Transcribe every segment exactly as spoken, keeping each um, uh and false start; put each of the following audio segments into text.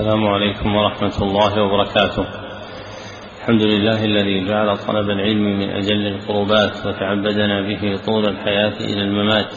السلام عليكم ورحمة الله وبركاته. الحمد لله الذي جعل طلب العلم من أجل القربات وتعبدنا به طول الحياة إلى الممات،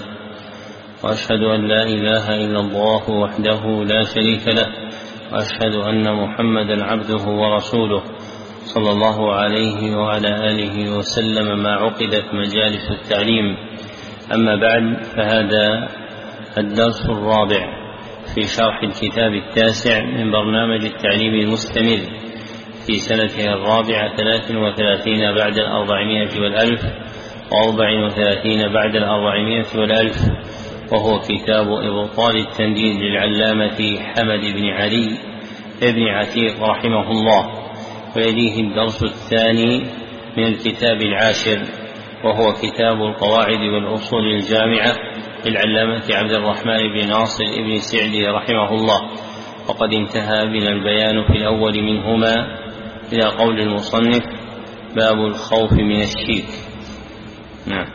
وأشهد أن لا إله إلا الله وحده لا شريك له، وأشهد أن محمدا عبده ورسوله صلى الله عليه وعلى آله وسلم ما عقدت مجالس التعليم. أما بعد، فهذا الدرس الرابع في شرح الكتاب التاسع من برنامج التعليم المستمر في سنته الرابعة ثلاث وثلاثين بعد الأربعمائة والألف وأربع وثلاثين بعد الأربعمائة والألف، وهو كتاب إبطال التنديد للعلامة حمد بن علي بن عتيق رحمه الله. ويليه الدرس الثاني من الكتاب العاشر، وهو كتاب القواعد والأصول الجامعة للعلامة عبد الرحمن بن ناصر بن سعدي رحمه الله. وقد انتهى بنا البيان في الأول منهما إلى قول المصنف: باب الخوف من الشرك. نعم.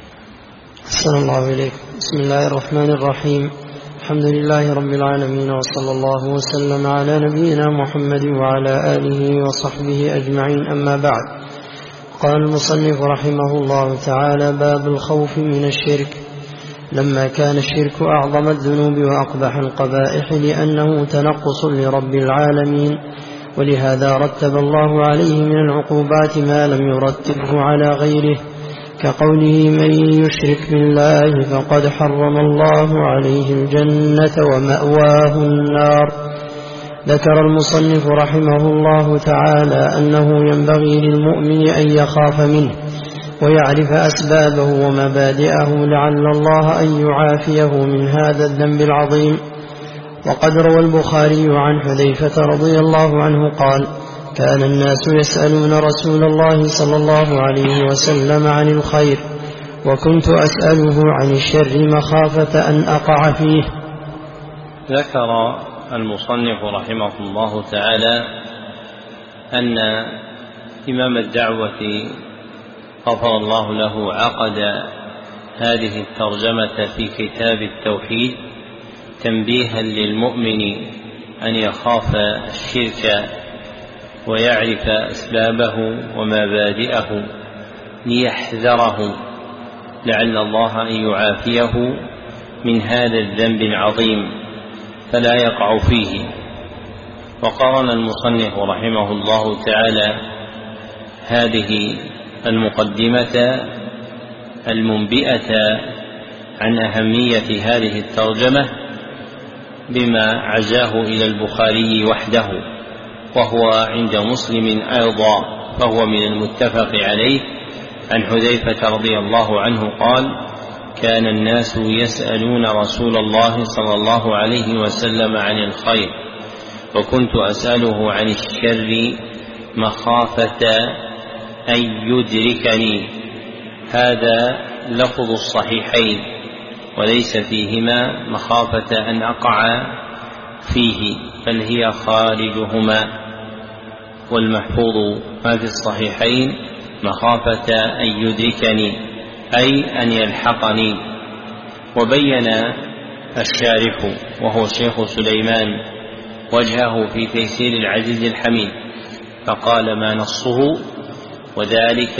أحسن الله إليك. بسم الله الرحمن الرحيم. الحمد لله رب العالمين، وصلى الله وسلم على نبينا محمد وعلى آله وصحبه أجمعين. أما بعد، قال المصنف رحمه الله تعالى: باب الخوف من الشرك. لما كان الشرك أعظم الذنوب وأقبح القبائح لأنه تنقص لرب العالمين، ولهذا رتب الله عليه من العقوبات ما لم يرتبه على غيره، كقوله: من يشرك بالله فقد حرم الله عليه الجنة ومأواه النار. ذكر المصنف رحمه الله تعالى أنه ينبغي للمؤمن أن يخاف منه ويعرف أسبابه ومبادئه لعل الله أن يعافيه من هذا الذنب العظيم. وقد روى البخاري عن حذيفة رضي الله عنه قال: كان الناس يسألون رسول الله صلى الله عليه وسلم عن الخير، وكنت أسأله عن الشر مخافة أن أقع فيه. ذكر المصنف رحمه الله تعالى أن إمام الدعوة غفر الله له عقد هذه الترجمة في كتاب التوحيد تنبيها للمؤمن أن يخاف الشرك ويعرف أسبابه ومبادئه ليحذره لعل الله أن يعافيه من هذا الذنب العظيم فلا يقع فيه. وقارن المصنف رحمه الله تعالى هذه المقدمة المنبئة عن أهمية هذه الترجمة بما عزاه إلى البخاري وحده، وهو عند مسلم أيضا، فهو من المتفق عليه، عن حذيفة رضي الله عنه قال: كان الناس يسألون رسول الله صلى الله عليه وسلم عن الخير، وكنت أسأله عن الشر مخافة أن يدركني. هذا لفظ الصحيحين، وليس فيهما مخافة أن أقع فيه، بل هي خارجهما. والمحفوظ ما في الصحيحين مخافة أن يدركني، أي أن يلحقني. وبين الشارح وهو الشيخ سليمان وجهه في تيسير العزيز الحميد فقال: ما نصه، وذلك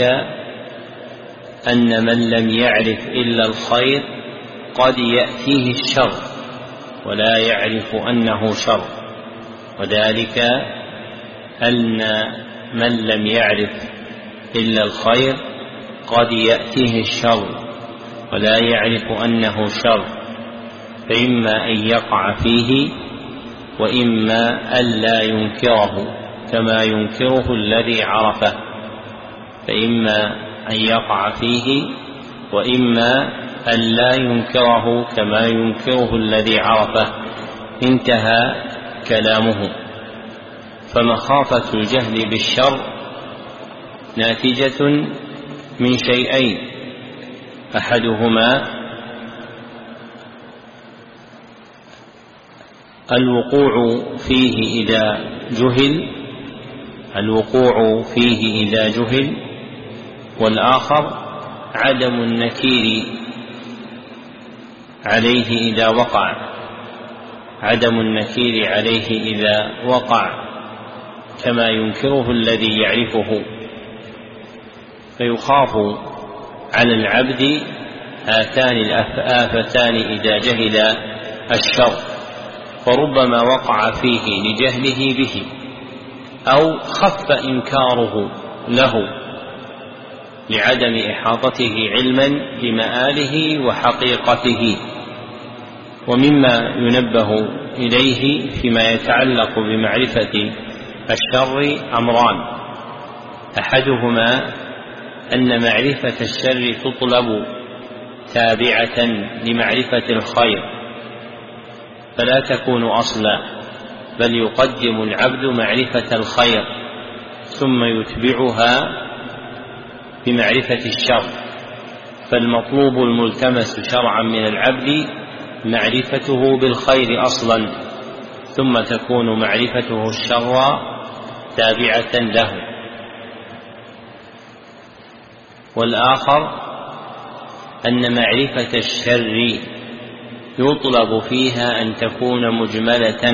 أن من لم يعرف إلا الخير قد يأتيه الشر ولا يعرف أنه شر، وذلك أن من لم يعرف إلا الخير قد يأتيه الشر ولا يعرف أنه شر، فإما أن يقع فيه وإما أن لا ينكره كما ينكره الذي عرفه، فإما أن يقع فيه وإما أن لا ينكره كما ينكره الذي عرفه. انتهى كلامه. فمخافة الجهل بالشر ناتجة من شيئين: أحدهما الوقوع فيه إذا جهل الوقوع فيه إذا جهل والآخر عدم النكير عليه إذا وقع عدم النكير عليه إذا وقع كما ينكره الذي يعرفه، فيخاف على العبد هاتان الآفتان إذا جهل الشر، فربما وقع فيه لجهله به أو خف إنكاره له لعدم إحاطته علما بمآله وحقيقته. ومما ينبه إليه فيما يتعلق بمعرفة الشر أمران: أحدهما أن معرفة الشر تطلب تابعة لمعرفة الخير، فلا تكون أصلا، بل يقدم العبد معرفة الخير ثم يتبعها بمعرفة الشر، فالمطلوب الملتمس شرعا من العبد معرفته بالخير أصلا، ثم تكون معرفته الشر تابعة له. والآخر أن معرفة الشر يطلب فيها أن تكون مجملة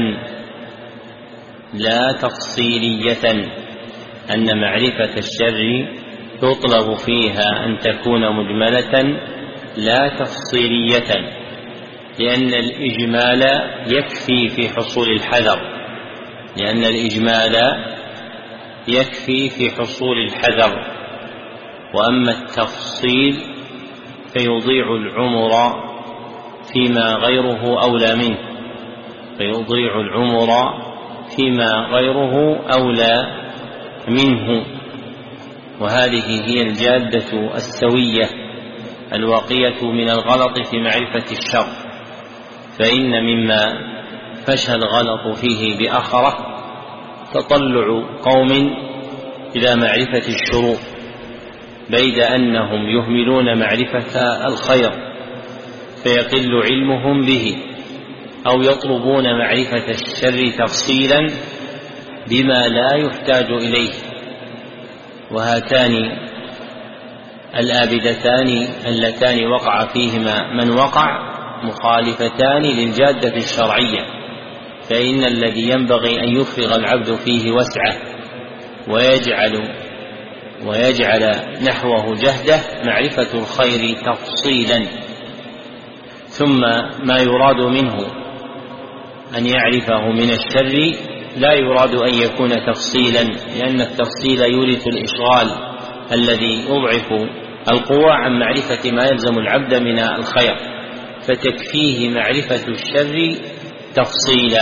لا تفصيلية، أن معرفة الشر يطلب فيها أن تكون مجملة لا تفصيلية، لأن الإجمال يكفي في حصول الحذر لأن الإجمال يكفي في حصول الحذر وأما التفصيل فيضيع العمر فيما غيره أولى منه فيضيع العمر فيما غيره أولى منه وهذه هي الجادة السوية الواقية من الغلط في معرفة الشر. فإن مما فشى الغلط فيه بأخره تطلع قوم إلى معرفة الشرور بيد أنهم يهملون معرفة الخير فيقل علمهم به، أو يطلبون معرفة الشر تفصيلا بما لا يحتاج إليه. وهاتان الآبدتان اللتان وقع فيهما من وقع مخالفتان للجادة الشرعية، فإن الذي ينبغي أن يفرغ العبد فيه وسعه ويجعل ويجعل نحوه جهده معرفة الخير تفصيلا، ثم ما يراد منه أن يعرفه من الشر لا يراد أن يكون تفصيلا، لأن التفصيل يورث الإشغال الذي يضعف القوى عن معرفة ما يلزم العبد من الخير، فتكفيه معرفة الشر تفصيلا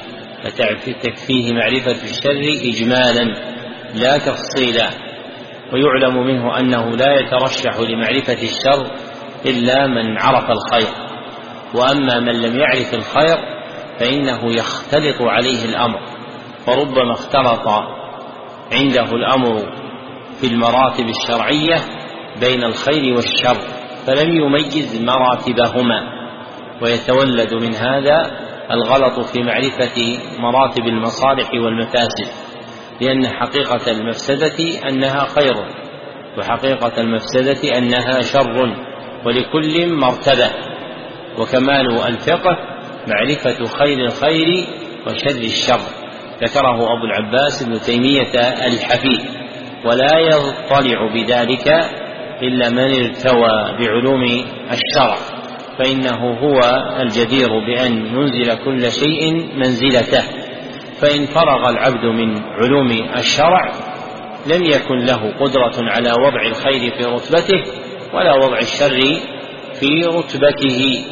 فتكفيه معرفة الشر إجمالا لا تفصيلا. ويعلم منه أنه لا يترشح لمعرفة الشر إلا من عرف الخير، وأما من لم يعرف الخير فإنه يختلط عليه الأمر، فربما اختلط عنده الأمر في المراتب الشرعية بين الخير والشر فلم يميز مراتبهما، ويتولد من هذا الغلط في معرفة مراتب المصالح والمفاسد، لأن حقيقة المفسدة أنها خير وحقيقة المفسدة أنها شر، ولكل مرتبة. وكمال الفقه معرفة خير الخير وشر الشر، ذكره أبو العباس ابن تيمية الحفيد، ولا يطلع بذلك إلا من ارتوى بعلوم الشرع، فإنه هو الجدير بأن ينزل كل شيء منزلته. فإن فرغ العبد من علوم الشرع لم يكن له قدرة على وضع الخير في رتبته ولا وضع الشر في رتبته.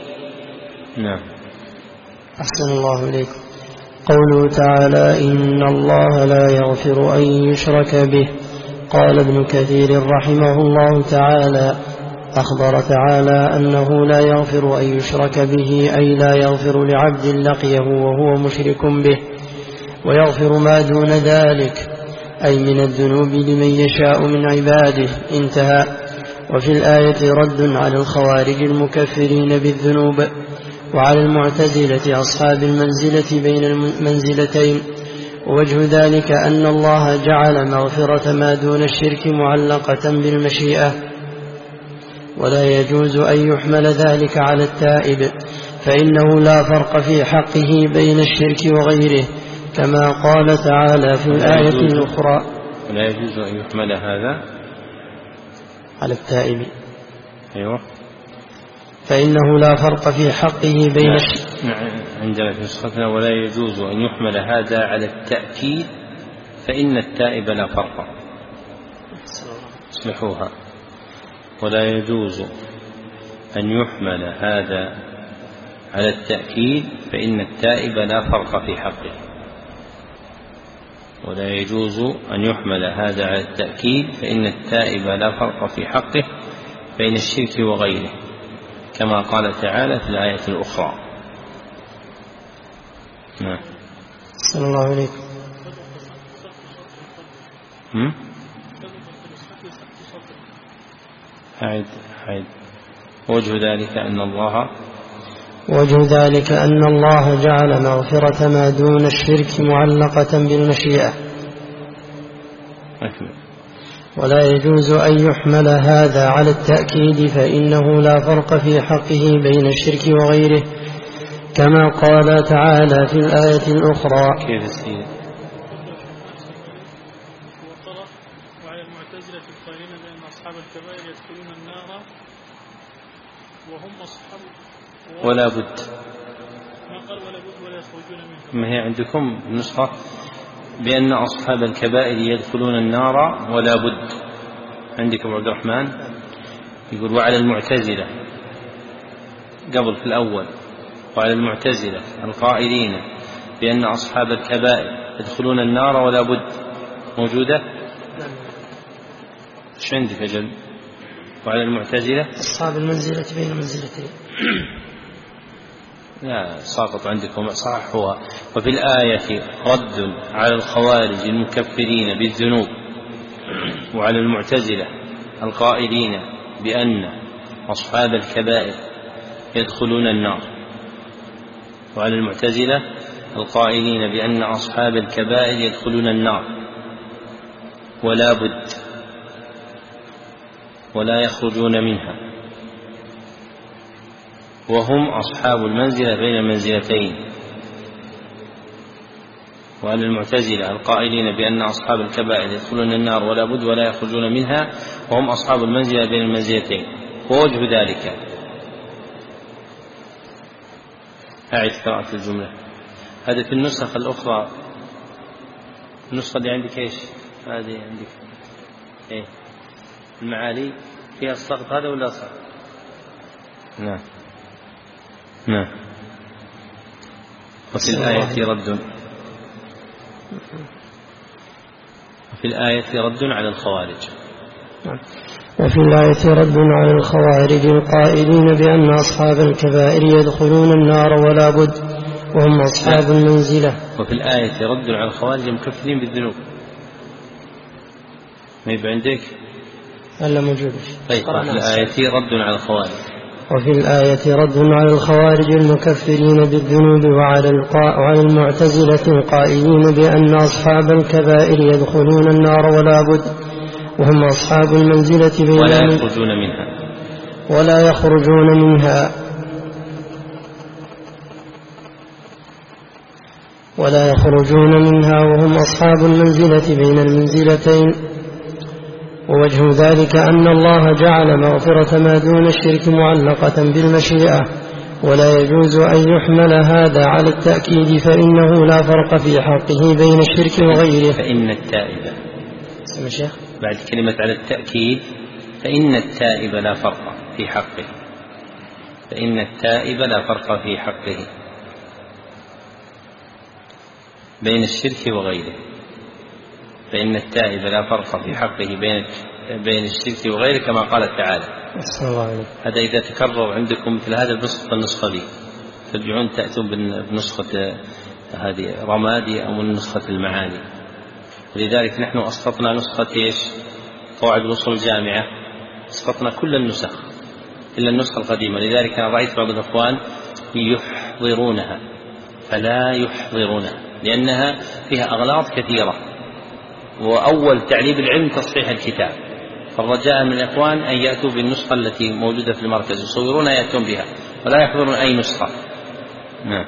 نعم. أحسن الله إليكم. قوله تعالى: إن الله لا يغفر أن يشرك به. قال ابن كثير رحمه الله تعالى: أخبر تعالى أنه لا يغفر أن يشرك به، أي لا يغفر لعبد لقيه وهو مشرك به، ويغفر ما دون ذلك أي من الذنوب لمن يشاء من عباده. انتهى. وفي الآية رد على الخوارج المكفرين بالذنوب وعلى المعتزلة أصحاب المنزلة بين المنزلتين. ووجه ذلك أن الله جعل مغفرة ما دون الشرك معلقة بالمشيئة، ولا يجوز أن يحمل ذلك على التائب، فإنه لا فرق في حقه بين الشرك وغيره، كما قال تعالى في الآية الأخرى: ولا يجوز أن يحمل هذا على التائب. أيوة. فإنه لا فرق في حقه بين الشرك. نعم، عندنا في نسختنا: ولا يجوز أن يحمل هذا على التأكيد فإن التائب لا فرق. اصلحوها: ولا يجوز أن يحمل هذا على التأكيد فإن التائب لا فرق في حقه. ولا يجوز أن يحمل هذا على التأكيد فإن التائب لا فرق في حقه بين الشرك وغيره، كما قال تعالى في الآية الأخرى. نعم. صلى الله عليكم. أعد أعد وجه ذلك أن الله وجه ذلك أن الله جعل مغفرة ما دون الشرك معلقة بالمشيئة. أكمل. ولا يجوز أن يحمل هذا على التأكيد فإنه لا فرق في حقه بين الشرك وغيره، كما قال تعالى في الآية الأخرى: كيف السيد؟ وعلى المعتزلة القائلين بأن أصحاب الكبائر يدخلون النار وهم أصحاب ولا بد. ما قال ولا بد ولا يخرجون منها. ما هي عندكم نسخة بأن أصحاب الكبائر يدخلون النار ولا بد؟ عندكم عبد الرحمن يقول: وعلى المعتزلة قبل في الأول، وعلى المعتزلة القائلين بأن أصحاب الكبائر يدخلون النار ولا بد. موجودة؟ ايش عندك أجل؟ وعلى المعتزلة أصحاب المنزلة بين منزلتين. لا، ساقط عندكم. صح هو. وفي الآية رد على الخوارج المكفرين بالذنوب وعلى المعتزلة القائلين بأن أصحاب الكبائر يدخلون النار، وعلى المعتزلة القائلين بأن أصحاب الكبائر يدخلون النار ولا بد ولا يخرجون منها، وهم أصحاب المنزلة بين المنزلتين. وعلى المعتزلة القائلين بأن أصحاب الكبائر يدخلون النار ولا بد ولا يخرجون منها، وهم أصحاب المنزلة بين المنزلتين. ووجه ذلك، أعد قراءة الجملة. هذا في النسخ الأخرى. النسخة اللي عندك إيش؟ هذه عندك إيه؟ المعالي فيها السقط هذا ولا سقط؟ نعم نعم. وفي الآية رد وفي الآية رد على الخوارج. وفي الآية رد على الخوارج القائلين بأن أصحاب الكبائر يدخلون النار ولا بد وهم أصحاب المنزلة. وفي الآية رد على الخوارج المكفرين بالذنوب. ما يبقى عندك؟ هلا موجود. طيب. وفي الآية رد على الخوارج وفي الآية رد على الخوارج المكفرين بالذنوب وعلى, وعلى المعتزلة القائلين بأن أصحاب الكبائر يدخلون النار ولا بد وهم أصحاب المنزلة بين ولا يخرجون منها ولا يخرجون منها ولا يخرجون منها وهم أصحاب المنزلة بين المنزلتين. ووجه ذلك أن الله جعل مغفرة ما دون الشرك معلقة بالمشيئة، ولا يجوز أن يحمل هذا على التأكيد فإنه لا فرق في حقه بين الشرك وغيره. فإن التائب سمع شيخ بعد كلمة على التأكيد فإن التائب لا فرق في حقه فإن التائب لا فرق في حقه بين الشرك وغيره فإن التائب لا فرق في حقه بين بين الشرك وغيره، كما قال تعالى. هذا إذا تكرر عندكم مثل هذا بنسخة النسخة دي ترجعون تأتون بنسخة هذه رمادي أو نسخة المعاني. ولذلك نحن أسقطنا نسخة إيش؟ قواعد الوصول الجامعة، أسقطنا كل النسخ إلا النسخة القديمة. لذلك أنا رأيت بعض الأخوان يحضرونها فلا يحضرونها لأنها فيها أغلاط كثيرة، وأول تعليب العلم تصحيح الكتاب. فالرجاء من الإخوان أن يأتوا بالنسخة التي موجودة في المركز يصورونها يأتون بها ولا يحضرون أي نسخة، نعم.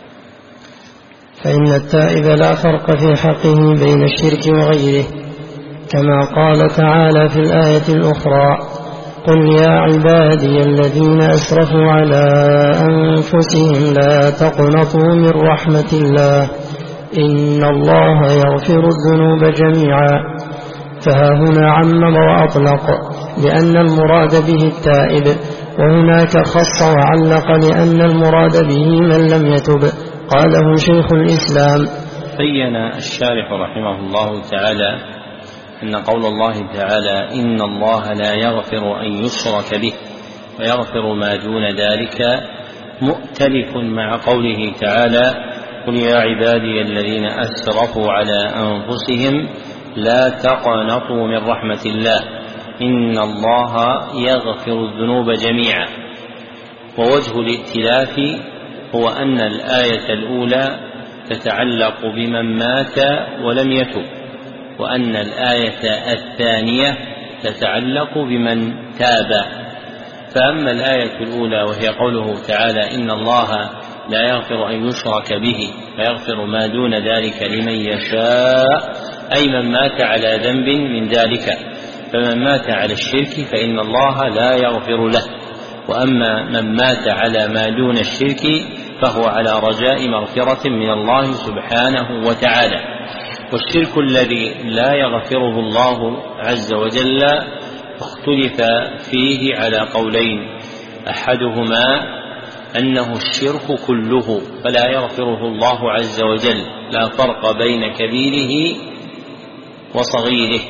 فإن التائب لا فرق في حقه بين الشرك وغيره، كما قال تعالى في الآية الأخرى: قل يا عبادي الذين أسرفوا على أنفسهم لا تقنطوا من رحمة الله إن الله يغفر الذنوب جميعا. فها هنا عمم وأطلق لأن المراد به التائب، وهناك خص وعلق لأن المراد به من لم يتب. قاله شيخ الإسلام. بين الشارح رحمه الله تعالى أن قول الله تعالى إن الله لا يغفر أن يشرك به ويغفر ما دون ذلك مؤتلف مع قوله تعالى: قل يا عبادي الذين أسرفوا على أنفسهم لا تقنطوا من رحمة الله إن الله يغفر الذنوب جميعا. ووجه الائتلاف هو أن الآية الأولى تتعلق بمن مات ولم يتب، وأن الآية الثانية تتعلق بمن تاب. فأما الآية الأولى وهي قوله تعالى إن الله لا يغفر أن يشرك به فيغفر ما دون ذلك لمن يشاء، أي من مات على ذنب من ذلك، فمن مات على الشرك فإن الله لا يغفر له. وأما من مات على ما دون الشرك فهو على رجاء مغفرة من الله سبحانه وتعالى. والشرك الذي لا يغفره الله عز وجل اختلف فيه على قولين: أحدهما أنه الشرك كله فلا يغفره الله عز وجل، لا فرق بين كبيره وصغيره.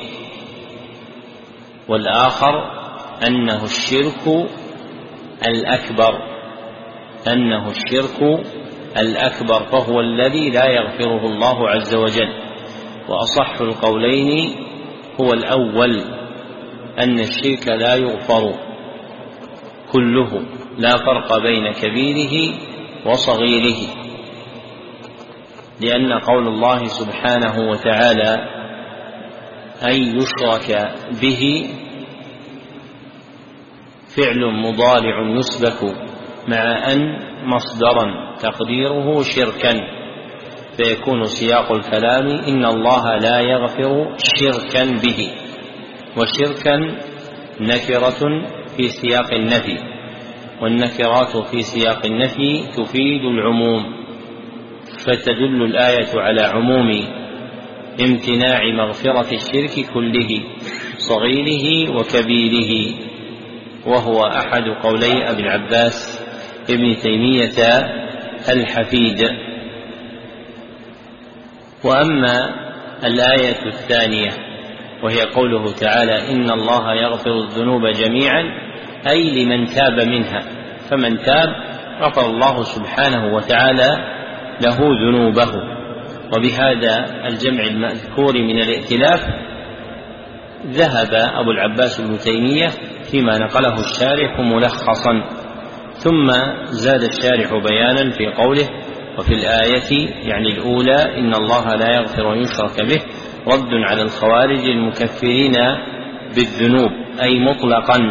والآخر أنه الشرك الأكبر أنه الشرك الأكبر فهو الذي لا يغفره الله عز وجل. وأصح القولين هو الأول، أن الشرك لا يغفر كله، لا فرق بين كبيره وصغيره، لأن قول الله سبحانه وتعالى أن يشرك به فعل مضارع يسبك مع أن مصدرا تقديره شركا، فيكون سياق الكلام إن الله لا يغفر شركا به. وشركا نكرة في سياق النفي، والنكرات في سياق النفي تفيد العموم، فتدل الآية على عموم امتناع مغفرة الشرك كله صغيره وكبيره، وهو أحد قولي أبي العباس ابن تيمية الحفيد. وأما الآية الثانية وهي قوله تعالى إن الله يغفر الذنوب جميعا، أي لمن تاب منها، فمن تاب غفر الله سبحانه وتعالى له ذنوبه. وبهذا الجمع المذكور من الائتلاف ذهب أبو العباس ابن تيمية فيما نقله الشارح ملخصا، ثم زاد الشارح بيانا في قوله وفي الآية يعني الأولى إن الله لا يغفر أن يشرك به رد على الخوارج المكفرين بالذنوب، أي مطلقا،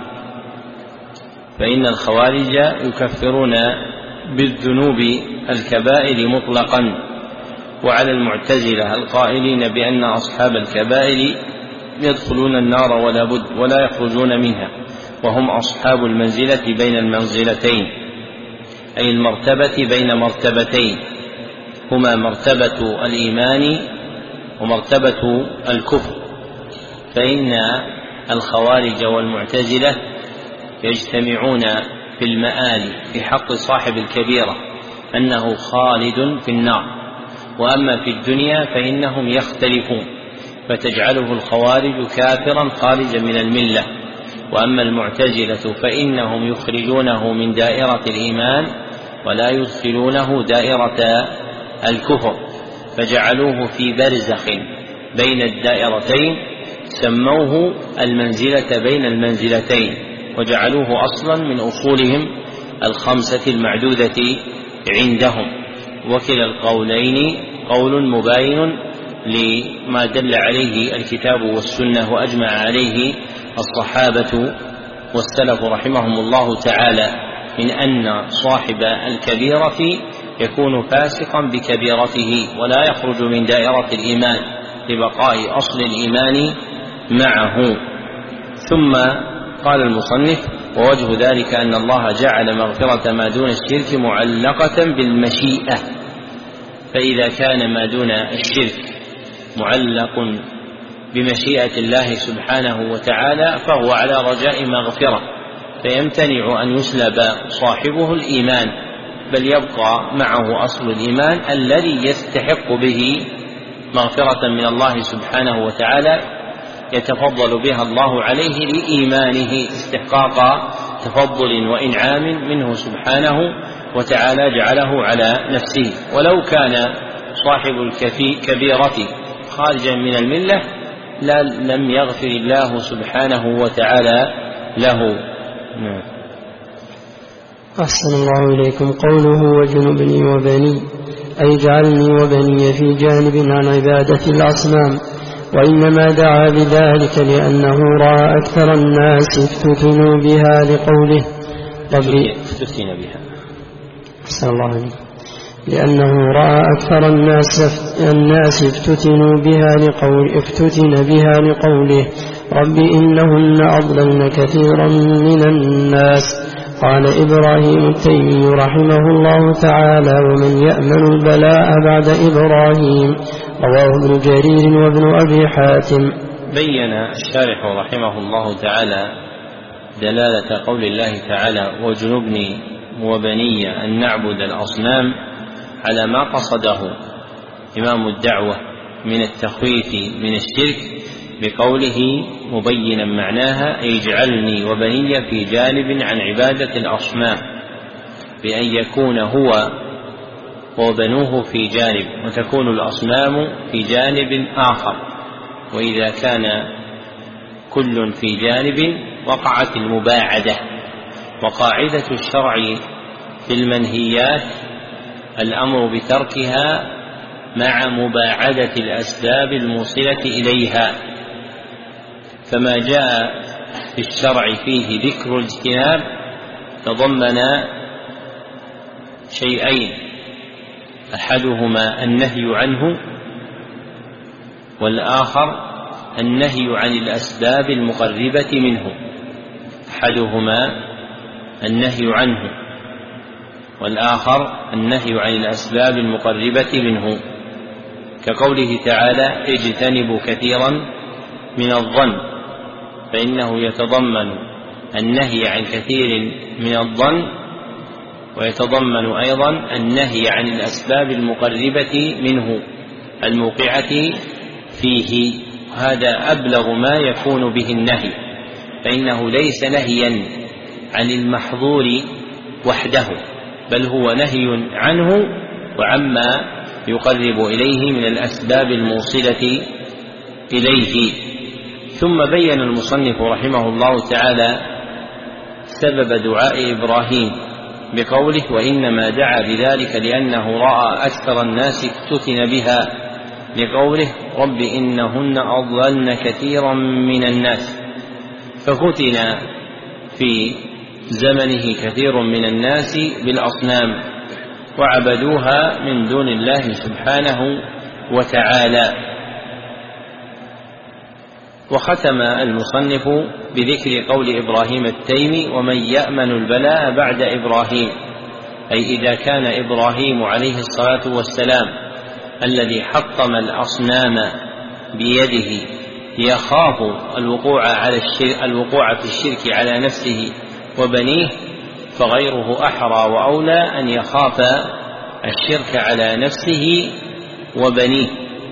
فإن الخوارج يكفرون بالذنوب الكبائر مطلقا، وعلى المعتزلة القائلين بأن أصحاب الكبائر يدخلون النار ولا بد ولا يخرجون منها، وهم أصحاب المنزلة بين المنزلتين، أي المرتبة بين مرتبتين، هما مرتبة الإيمان ومرتبة الكفر. فإن الخوارج والمعتزلة يجتمعون في المآل في حق صاحب الكبيرة أنه خالد في النار، وأما في الدنيا فإنهم يختلفون، فتجعله الخوارج كافرا خارجا من الملة، وأما المعتزلة فإنهم يخرجونه من دائرة الإيمان ولا يدخلونه دائرة الكفر، فجعلوه في برزخ بين الدائرتين، سموه المنزلة بين المنزلتين، وجعلوه أصلا من أصولهم الخمسة المعدودة عندهم. وكلا القولين قول مباين لما دل عليه الكتاب والسنة وأجمع عليه الصحابة والسلف رحمهم الله تعالى. من أن صاحب الكبيرة يكون فاسقا بكبيرته ولا يخرج من دائرة الإيمان لبقاء أصل الإيمان معه. ثم قال المصنف: ووجه ذلك أن الله جعل مغفرة ما دون الشرك معلقة بالمشيئة، فإذا كان ما دون الشرك معلق بمشيئة الله سبحانه وتعالى فهو على رجاء مغفرة، فيمتنع أن يسلب صاحبه الإيمان، بل يبقى معه أصل الإيمان الذي يستحق به مغفرة من الله سبحانه وتعالى يتفضل بها الله عليه لإيمانه استحقاق تفضل وإنعام منه سبحانه وتعالى جعله على نفسه. ولو كان صاحب الكبيرة خارجا من الملة لم يغفر الله سبحانه وتعالى له. أحسن الله إليكم. قوله: وجنبني وبني، أي جعلني وبني في جانب عن عبادة الأصنام، وإنما دعا بذلك لأنه رأى أكثر الناس افتتنوا بها لقوله ربي افتتن بها أحسن الله إليكم لأنه رأى أكثر الناس الناس افتتنوا بها لقول افتتن بها لقوله رب إنهن أضللن كثيرا من الناس. قال إبراهيم التيمي رحمه الله تعالى: ومن يأمن البلاء بعد إبراهيم. رواه ابن جرير وابن أبي حاتم. بين الشارح رحمه الله تعالى دلالة قول الله تعالى: وجنبني وبني أن نعبد الأصنام على ما قصده إمام الدعوة من التخويف من الشرك بقوله مبينا معناها: أي اجعلني وبني في جانب عن عبادة الأصنام، بأن يكون هو وبنوه في جانب وتكون الأصنام في جانب آخر. وإذا كان كل في جانب وقعت المباعدة. وقاعدة الشرع في المنهيات الأمر بتركها مع مباعدة الأسباب الموصلة إليها، فما جاء في الشرع فيه ذكر الاجتناب تضمن شيئين: أحدهما النهي عنه، والآخر النهي عن الأسباب المقربة منه. أحدهما النهي عنه، والآخر النهي عن الأسباب المقربة منه، كقوله تعالى: اجتنبوا كثيرا من الظن، فإنه يتضمن النهي عن كثير من الظن، ويتضمن أيضا النهي عن الأسباب المقربة منه الموقعة فيه. هذا أبلغ ما يكون به النهي، فإنه ليس نهيا عن المحظور وحده، بل هو نهي عنه وعما يقرب إليه من الأسباب الموصلة إليه. ثم بين المصنف رحمه الله تعالى سبب دعاء إبراهيم بقوله: وإنما دعا بذلك لأنه رأى أكثر الناس افتتن بها، لقوله رب إنهن أضللن كثيرا من الناس. ففتن في زمنه كثير من الناس بالأصنام وعبدوها من دون الله سبحانه وتعالى. وختم المصنف بذكر قول إبراهيم التيمي: ومن يأمن البلاء بعد إبراهيم، أي إذا كان إبراهيم عليه الصلاة والسلام الذي حطم الأصنام بيده يخاف الوقوع, على الشرك الوقوع في الشرك على نفسه وبنيه، فغيره أحرى وأولى أن يخاف الشرك على نفسه وبنيه.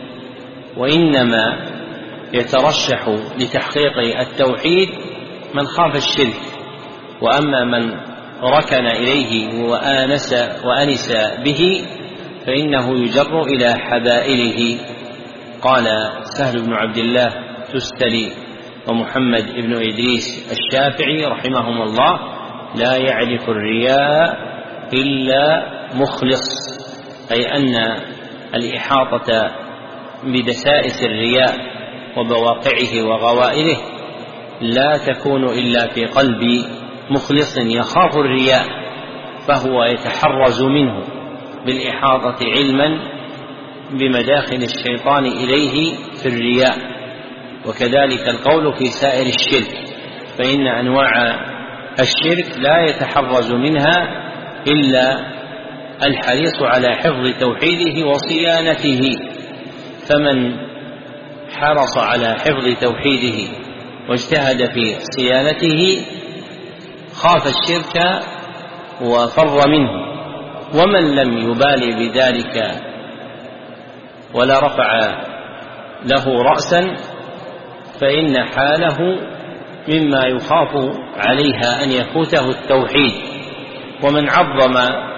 وإنما يترشح لتحقيق التوحيد من خاف الشرك، وأما من ركن إليه وآنس, وأنس به فإنه يجر إلى حبائله. قال سهل بن عبد الله تستلي ومحمد بن إدريس الشافعي رحمهم الله: لا يعرف الرياء إلا مخلص، أي أن الإحاطة بدسائس الرياء وبواقعه وغوائله لا تكون إلا في قلب مخلص يخاف الرياء فهو يتحرز منه بالإحاطة علما بمداخل الشيطان إليه في الرياء. وكذلك القول في سائر الشرك، فإن أنواع الشرك لا يتحرز منها إلا الحريص على حفظ توحيده وصيانته، فمن حرص على حفظ توحيده واجتهد في صيانته خاف الشرك وفر منه. ومن لم يبالي بذلك ولا رفع له رأسا فإن حاله مما يخاف عليها أن يفوته التوحيد. ومن عظم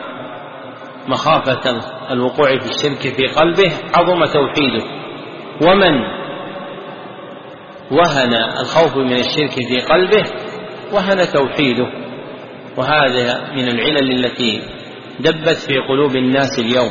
مخافة الوقوع في الشرك في قلبه عظم توحيده، ومن وهن الخوف من الشرك في قلبه وهن توحيده. وهذا من العلل التي دبت في قلوب الناس اليوم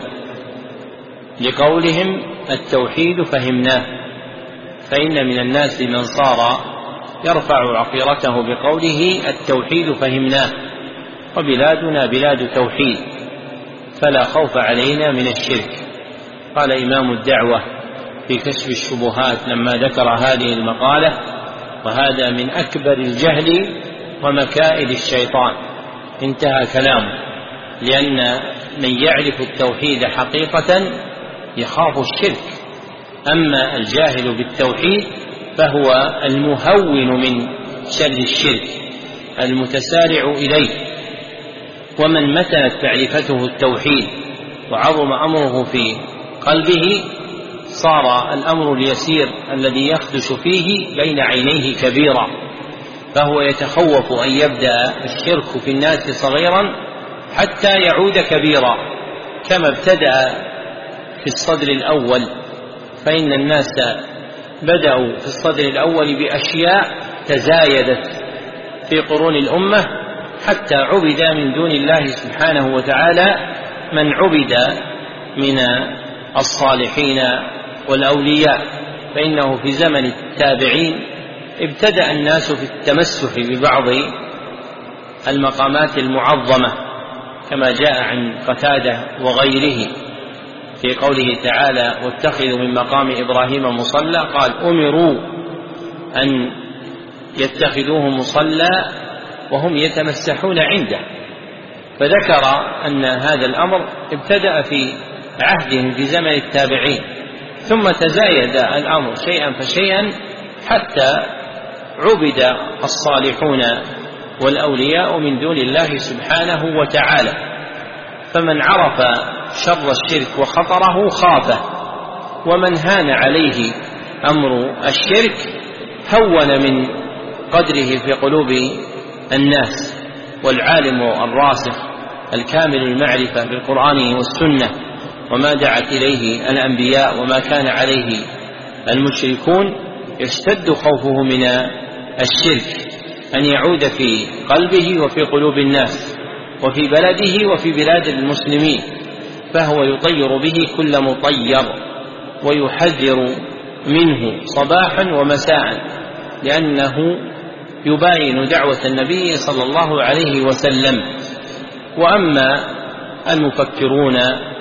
لقولهم التوحيد فهمناه، فإن من الناس من صار يرفع عقيرته بقوله التوحيد فهمناه، وبلادنا بلاد توحيد فلا خوف علينا من الشرك. قال إمام الدعوة في كشف الشبهات لما ذكر هذه المقالة: وهذا من أكبر الجهل ومكائد الشيطان. انتهى كلامه، لأن من يعرف التوحيد حقيقة يخاف الشرك، أما الجاهل بالتوحيد فهو المهون من شر الشرك المتسارع إليه. ومن متنت معرفته التوحيد وعظم أمره في قلبه صار الأمر اليسير الذي يخدش فيه بين عينيه كبيرا، فهو يتخوف أن يبدأ الشرك في الناس صغيرا حتى يعود كبيرا، كما ابتدأ في الصدر الأول. فإن الناس بدأوا في الصدر الأول بأشياء تزايدت في قرون الأمة حتى عبد من دون الله سبحانه وتعالى من عبد من الصالحين والأولياء. فإنه في زمن التابعين ابتدأ الناس في التمسح ببعض المقامات المعظمة، كما جاء عن قتادة وغيره في قوله تعالى: واتخذوا من مقام إبراهيم مصلى، قال: أمروا أن يتخذوه مصلى وهم يتمسحون عنده. فذكر أن هذا الأمر ابتدأ في عهدهم في زمن التابعين، ثم تزايد الأمر شيئا فشيئا حتى عبد الصالحون والأولياء من دون الله سبحانه وتعالى. فمن عرف شر الشرك وخطره خافه، ومن هان عليه أمر الشرك هون من قدره في قلوب الناس. والعالم الراسخ الكامل المعرفة بالقرآن والسنة وما دعت إليه الأنبياء وما كان عليه المشركون يشتد خوفه من الشرك أن يعود في قلبه وفي قلوب الناس وفي بلده وفي بلاد المسلمين، فهو يطير به كل مطير ويحذر منه صباحا ومساء، لأنه يباين دعوة النبي صلى الله عليه وسلم. وأما المفكرون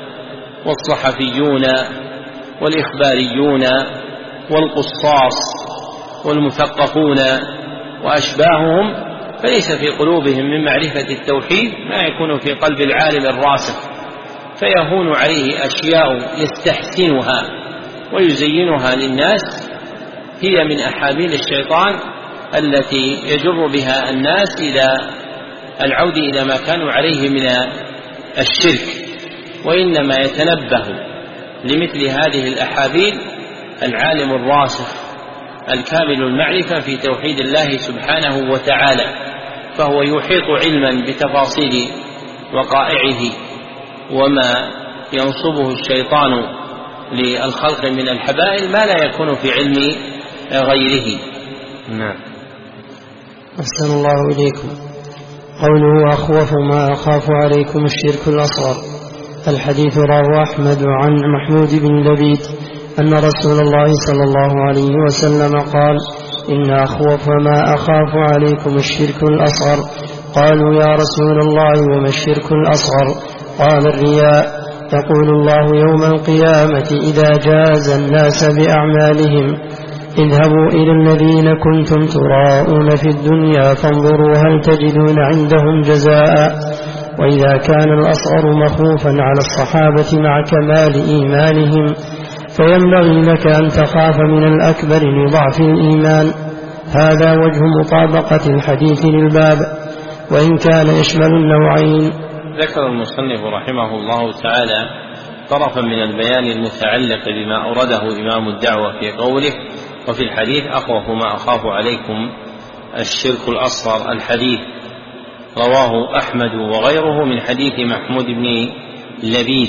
والصحفيون والإخباريون والقصاص والمثقفون وأشباههم فليس في قلوبهم من معرفة التوحيد ما يكون في قلب العالم الراسخ، فيهون عليه أشياء يستحسنها ويزينها للناس، هي من أحابيل الشيطان التي يجر بها الناس إلى العود إلى ما كانوا عليه من الشرك. وإنما يتنبه لمثل هذه الأحابيل العالم الراسخ الكامل المعرفة في توحيد الله سبحانه وتعالى، فهو يحيط علما بتفاصيل وقائعه وما ينصبه الشيطان للخلق من الحبائل ما لا يكون في علم غيره. نعم. أحسن الله إليكم. قوله: أخوف ما أخاف عليكم الشرك الأصغر. الحديث رواه أحمد عن محمود بن لبيد أن رسول الله صلى الله عليه وسلم قال: إن أخوف ما أخاف عليكم الشرك الأصغر، قالوا يا رسول الله وما الشرك الأصغر؟ قال الرياء. يقول الله يوم القيامة إذا جاز الناس بأعمالهم اذهبوا إلى الذين كنتم تراءون في الدنيا فانظروا هل تجدون عندهم جزاء. وإذا كان الأصغر مخوفا على الصحابة مع كمال إيمانهم فينبغي لك أن تخاف من الأكبر لضعف الإيمان. هذا وجه مطابقة الحديث للباب وإن كان يشمل النوعين. ذكر المصنف رحمه الله تعالى طرفا من البيان المتعلق بما أورده إمام الدعوة في قوله وفي الحديث أخوف ما أخاف عليكم الشرك الأصغر. الحديث رواه أحمد وغيره من حديث محمود بن لبيد،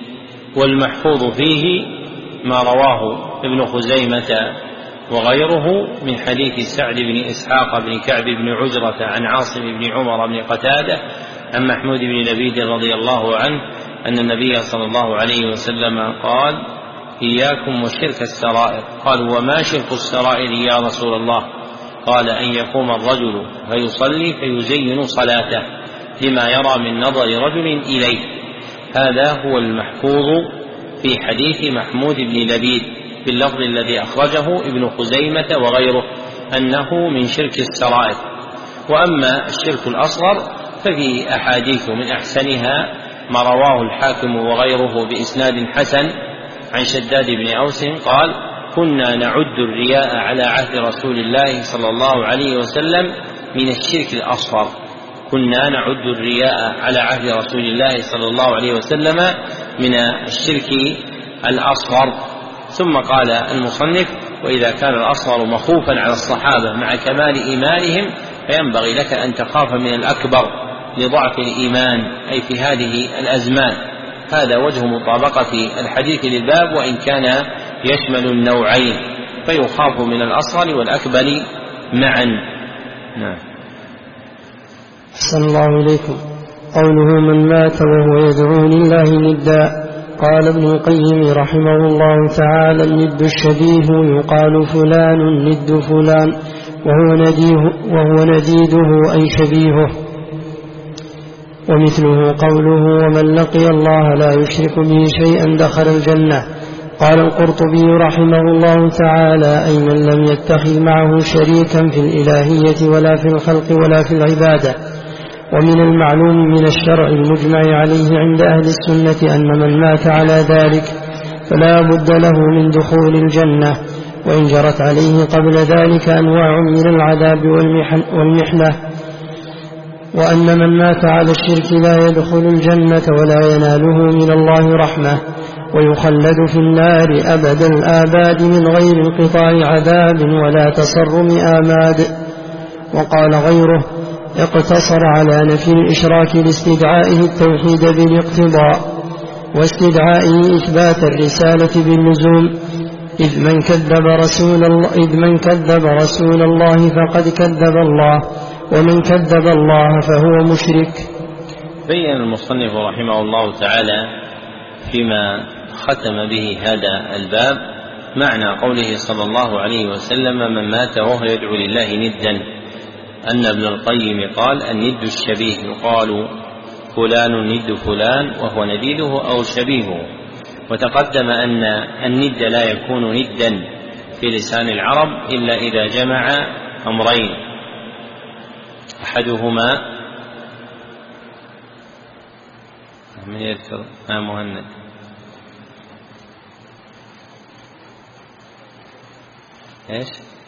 والمحفوظ فيه ما رواه ابن خزيمة وغيره من حديث سعد بن إسحاق بن كعب بن عجرة عن عاصم بن عمر بن قتادة عن محمود بن لبيد رضي الله عنه أن النبي صلى الله عليه وسلم قال إياكم وشرك السرائر. قالوا وما شرك السرائر يا رسول الله؟ قال أن يقوم الرجل فيصلي فيزين صلاته لما يرى من نظر رجل إليه. هذا هو المحفوظ في حديث محمود بن لبيد باللفظ الذي أخرجه ابن خزيمة وغيره أنه من شرك السرائر. وأما الشرك الأصغر ففي أحاديث من أحسنها ما رواه الحاكم وغيره بإسناد حسن عن شداد بن أوس قال كنا نعد الرياء على عهد رسول الله صلى الله عليه وسلم من الشرك الأصغر. كنا نعد الرياء على عهد رسول الله صلى الله عليه وسلم من الشرك الأصغر. ثم قال المصنف وإذا كان الأصغر مخوفا على الصحابة مع كمال إيمانهم فينبغي لك أن تخاف من الأكبر لضعف الإيمان أي في هذه الأزمان. هذا وجه مطابقة الحديث للباب وإن كان يشمل النوعين، فيخاف من الأصغر والأكبر معا. نعم. أحسن الله إليكم. قوله من مات وهو يدعو لله ندا. قال ابن القيم رحمه الله تعالى الند الشبيه يقال فلان ند فلان وهو نديه وهو نديده أي شبيهه. ومثله قوله ومن لقي الله لا يشرك به شيئا دخل الجنة. قال القرطبي رحمه الله تعالى أي من لم يتخذ معه شريكا في الإلهية ولا في الخلق ولا في العبادة. ومن المعلوم من الشرع المجمع عليه عند أهل السنة أن من مات على ذلك فلا بد له من دخول الجنة وإن جرت عليه قبل ذلك أنواع من العذاب والمحنة. وأن من مات على الشرك لا يدخل الجنة ولا يناله من الله رحمة ويخلد في النار أبد الآباد من غير انقطاع عذاب ولا تصرم آماد. وقال غيره اقتصر على نفي الإشراك لاستدعائه التوحيد بالاقتضاء واستدعائه إثبات الرسالة باللزوم إذ من كذب رسول الله, إذ من كذب رسول الله فقد كذب الله ومن كذب الله فهو مشرك. بين المصنف رحمه الله تعالى فيما ختم به هذا الباب معنى قوله صلى الله عليه وسلم من مات وهو يدعو لله ندا أن ابن القيم قال الند الشبيه يقال فلان ند فلان وهو نديده أو شبيهه. وتقدم أن الند لا يكون ندا في لسان العرب إلا إذا جمع أمرين أحدهما من يذكر ما مهند إيش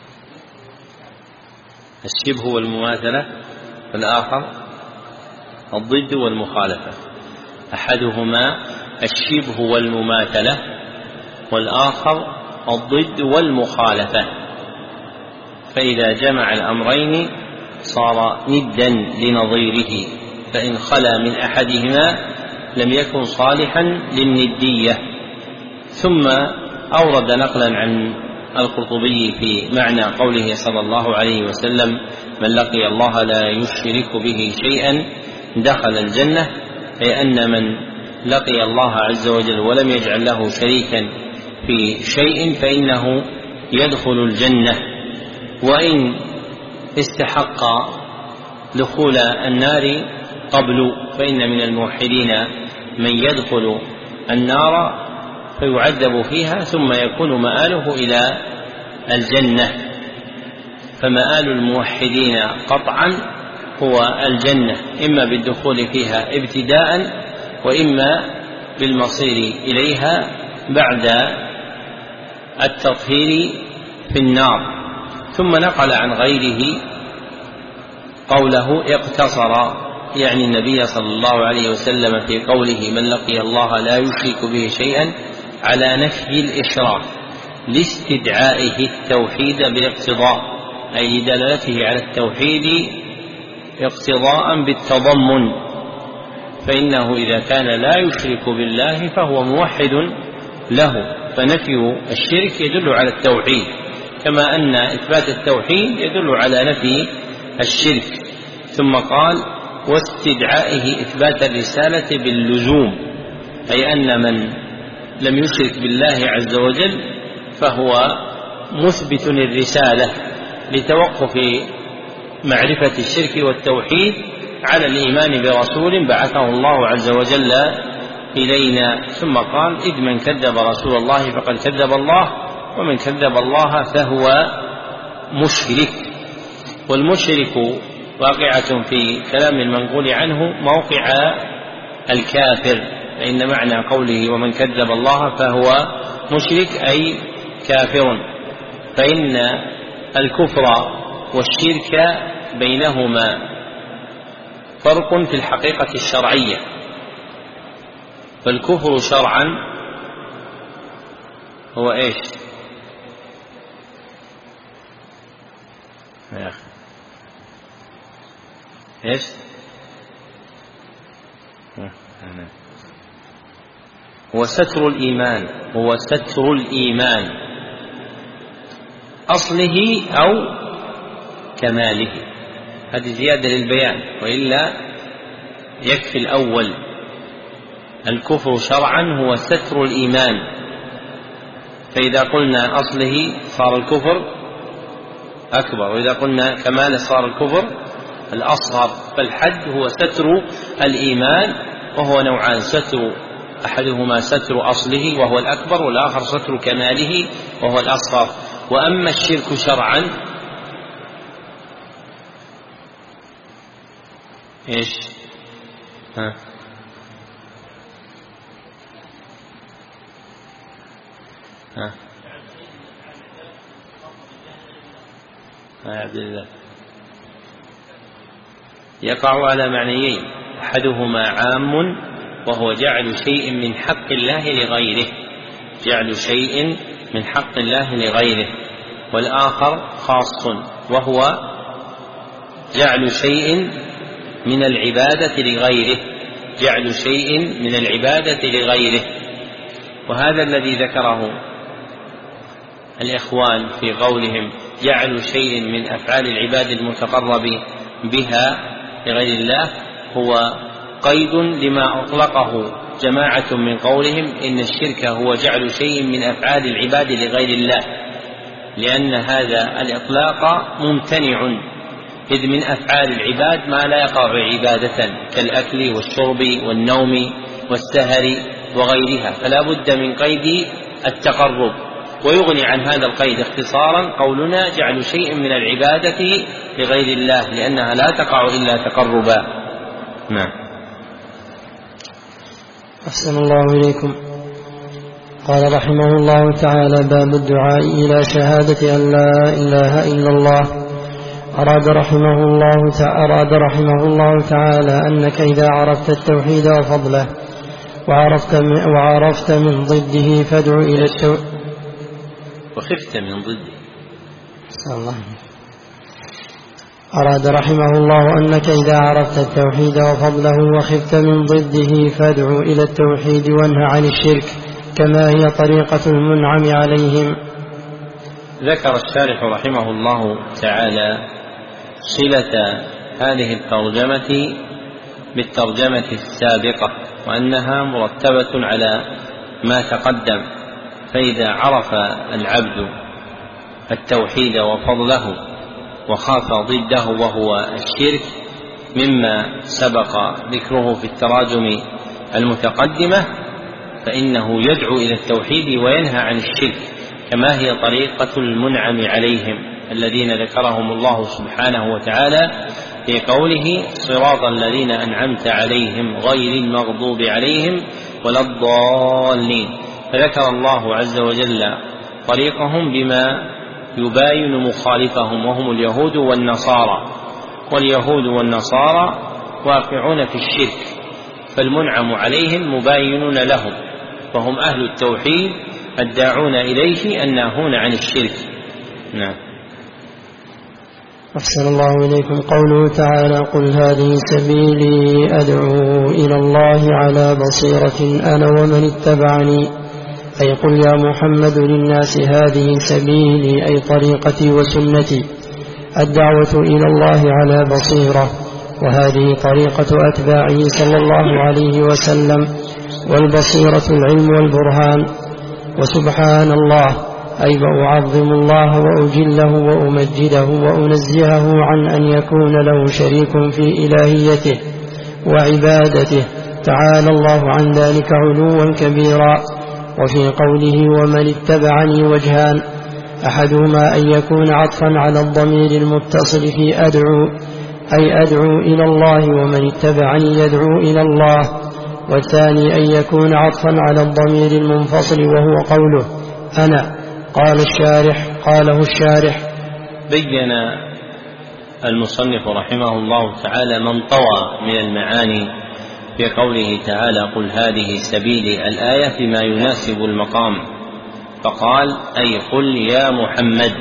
الشبه والمماثلة والآخر الضد والمخالفة. أحدهما الشبه والمماثلة والآخر الضد والمخالفة. فإذا جمع الأمرين صار ندا لنظيره فإن خلا من أحدهما لم يكن صالحا للندية. ثم أورد نقلا عن القرطبي في معنى قوله صلى الله عليه وسلم من لقي الله لا يشرك به شيئا دخل الجنة، أي أن من لقي الله عز وجل ولم يجعل له شريكا في شيء فإنه يدخل الجنة وإن استحق دخول النار قبل، فإن من الموحدين من يدخل النار فيعذب فيها ثم يكون مآله إلى الجنة، فمآل الموحدين قطعا هو الجنة، إما بالدخول فيها ابتداء وإما بالمصير إليها بعد التطهير في النار. ثم نقل عن غيره قوله اقتصر، يعني النبي صلى الله عليه وسلم في قوله من لقي الله لا يشرك به شيئا على نفي الإشراك لاستدعائه التوحيد بالاقتضاء، أي دلالته على التوحيد اقتضاء بالتضمن، فإنه إذا كان لا يشرك بالله فهو موحد له، فنفي الشرك يدل على التوحيد كما أن إثبات التوحيد يدل على نفي الشرك. ثم قال واستدعائه إثبات الرسالة باللزوم، أي أن من لم يشرك بالله عز وجل فهو مثبت الرسالة لتوقف معرفة الشرك والتوحيد على الإيمان برسول بعثه الله عز وجل إلينا. ثم قال إذ من كذب رسول الله فقد كذب الله، ومن كذب الله فهو مشرك. والمشرك واقعة في كلام المنقول عنه موقع الكافر، فإن معنى قوله ومن كذب الله فهو مشرك أي كافر، فإن الكفر والشرك بينهما فرق في الحقيقة الشرعية. فالكفر شرعا هو ايش يا أخي؟ ايش هو ستر الإيمان، هو ستر الإيمان أصله أو كماله، هذه زيادة للبيان وإلا يكفي الأول. الكفر شرعا هو ستر الإيمان، فإذا قلنا أصله صار الكفر أكبر، وإذا قلنا كماله صار الكفر الأصغر. فالحد هو ستر الإيمان، وهو نوعان: ستر أحدهما ستر أصله وهو الأكبر، والآخر ستر كماله وهو الأصغر. وأما الشرك شرعا إيش؟ ها ها يا عبد الله، يقع على معنيين: أحدهما عام وهو جعل شيء من حق الله لغيره، جعل شيء من حق الله لغيره، والآخر خاص وهو جعل شيء من العبادة لغيره، جعل شيء من العبادة لغيره. وهذا الذي ذكره الإخوان في قولهم جعل شيء من أفعال العباد المتقرب بها لغير الله هو قيد لما أطلقه جماعة من قولهم إن الشرك هو جعل شيء من أفعال العباد لغير الله، لأن هذا الإطلاق ممتنع، إذ من أفعال العباد ما لا يقع عبادة كالأكل والشرب والنوم والسهر وغيرها، فلا بد من قيد التقرب. ويغني عن هذا القيد اختصارا قولنا جعل شيء من العبادة لغير الله، لأنها لا تقع إلا تقربا. نعم. أحسن الله إليكم. قال رحمه الله تعالى: باب الدعاء إلى شهادة أن لا إله إلا الله. أراد رحمه الله تعالى, أراد رحمه الله تعالى أنك إذا عرفت التوحيد وفضله وعرفت من, وعرفت من ضده فادع إلى التوحيد وخفت من ضده. الله. أراد رحمه الله أنك إذا عرفت التوحيد وفضله وخفت من ضده فادع إلى التوحيد وانه عن الشرك، كما هي طريقة المنعم عليهم. ذكر الشارح رحمه الله تعالى صلة هذه الترجمة بالترجمة السابقة، وأنها مرتبة على ما تقدم. فإذا عرف العبد التوحيد وفضله وخاف ضده وهو الشرك مما سبق ذكره في التراجم المتقدمة فإنه يدعو إلى التوحيد وينهى عن الشرك، كما هي طريقة المنعم عليهم الذين ذكرهم الله سبحانه وتعالى في قوله صراط الذين أنعمت عليهم غير المغضوب عليهم ولا الضالين، فذكر الله عز وجل طريقهم بما يباين مخالفهم وهم اليهود والنصارى، واليهود والنصارى واقعون في الشرك فالمنعم عليهم مباينون لهم، فهم أهل التوحيد الداعون إليه الناهون عن الشرك. نعم. أحسن الله إليكم. قوله تعالى قل هذه سبيلي أدعو إلى الله على بصيرة أنا ومن اتبعني، أي قل يا محمد للناس هذه سبيلي أي طريقتي وسنتي، الدعوة إلى الله على بصيرة، وهذه طريقة أتباعه صلى الله عليه وسلم، والبصيرة العلم والبرهان. وسبحان الله أي أعظم الله وأجله وأمجده وأنزهه عن أن يكون له شريك في إلهيته وعبادته، تعالى الله عن ذلك علوا كبيرا. وفي قوله ومن اتبعني وجهان، أحدهما أن يكون عطفا على الضمير المتصل في أدعو أي أدعو إلى الله ومن اتبعني يدعو إلى الله، والثاني أن يكون عطفا على الضمير المنفصل وهو قوله أنا. قال الشارح قاله الشارح بين المصنف رحمه الله تعالى من طوى من المعاني في قوله تعالى قل هذه سبيلي الآية بما يناسب المقام، فقال أي قل يا محمد.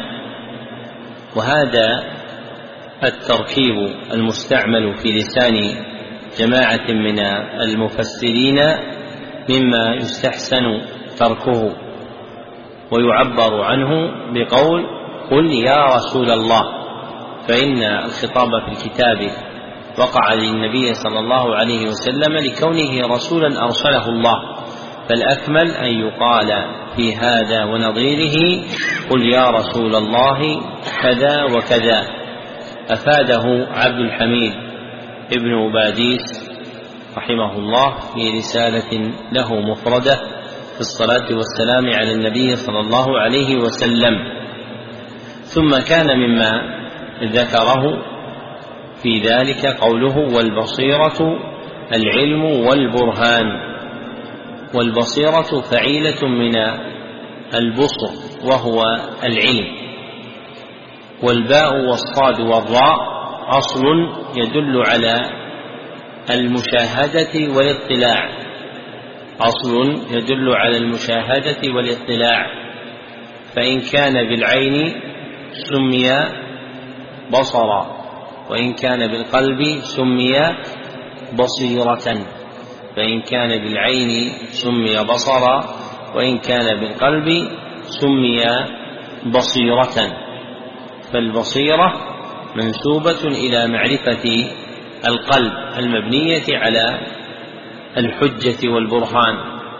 وهذا التركيب المستعمل في لسان جماعة من المفسرين مما يستحسن تركه، ويعبر عنه بقول قل يا رسول الله، فإن الخطاب في الكتاب وقع للنبي صلى الله عليه وسلم لكونه رسولا أرسله الله، فالأكمل أن يقال في هذا ونظيره قل يا رسول الله كذا وكذا. أفاده عبد الحميد ابن أباديس رحمه الله في رسالة له مفردة في الصلاة والسلام على النبي صلى الله عليه وسلم. ثم كان مما ذكره في ذلك قوله والبصيرة العلم والبرهان، والبصيرة فعيلة من البصر وهو العلم، والباء والصاد والراء أصل يدل على المشاهدة والاطلاع، أصل يدل على المشاهدة والاطلاع، فإن كان بالعين سمي بصرا، وإن كان بالقلب سمي بصيرة، فإن كان بالعين سمي بصرا، وإن كان بالقلب سمي بصيرة. فالبصيرة منسوبة إلى معرفة القلب المبنية على الحجة والبرهان،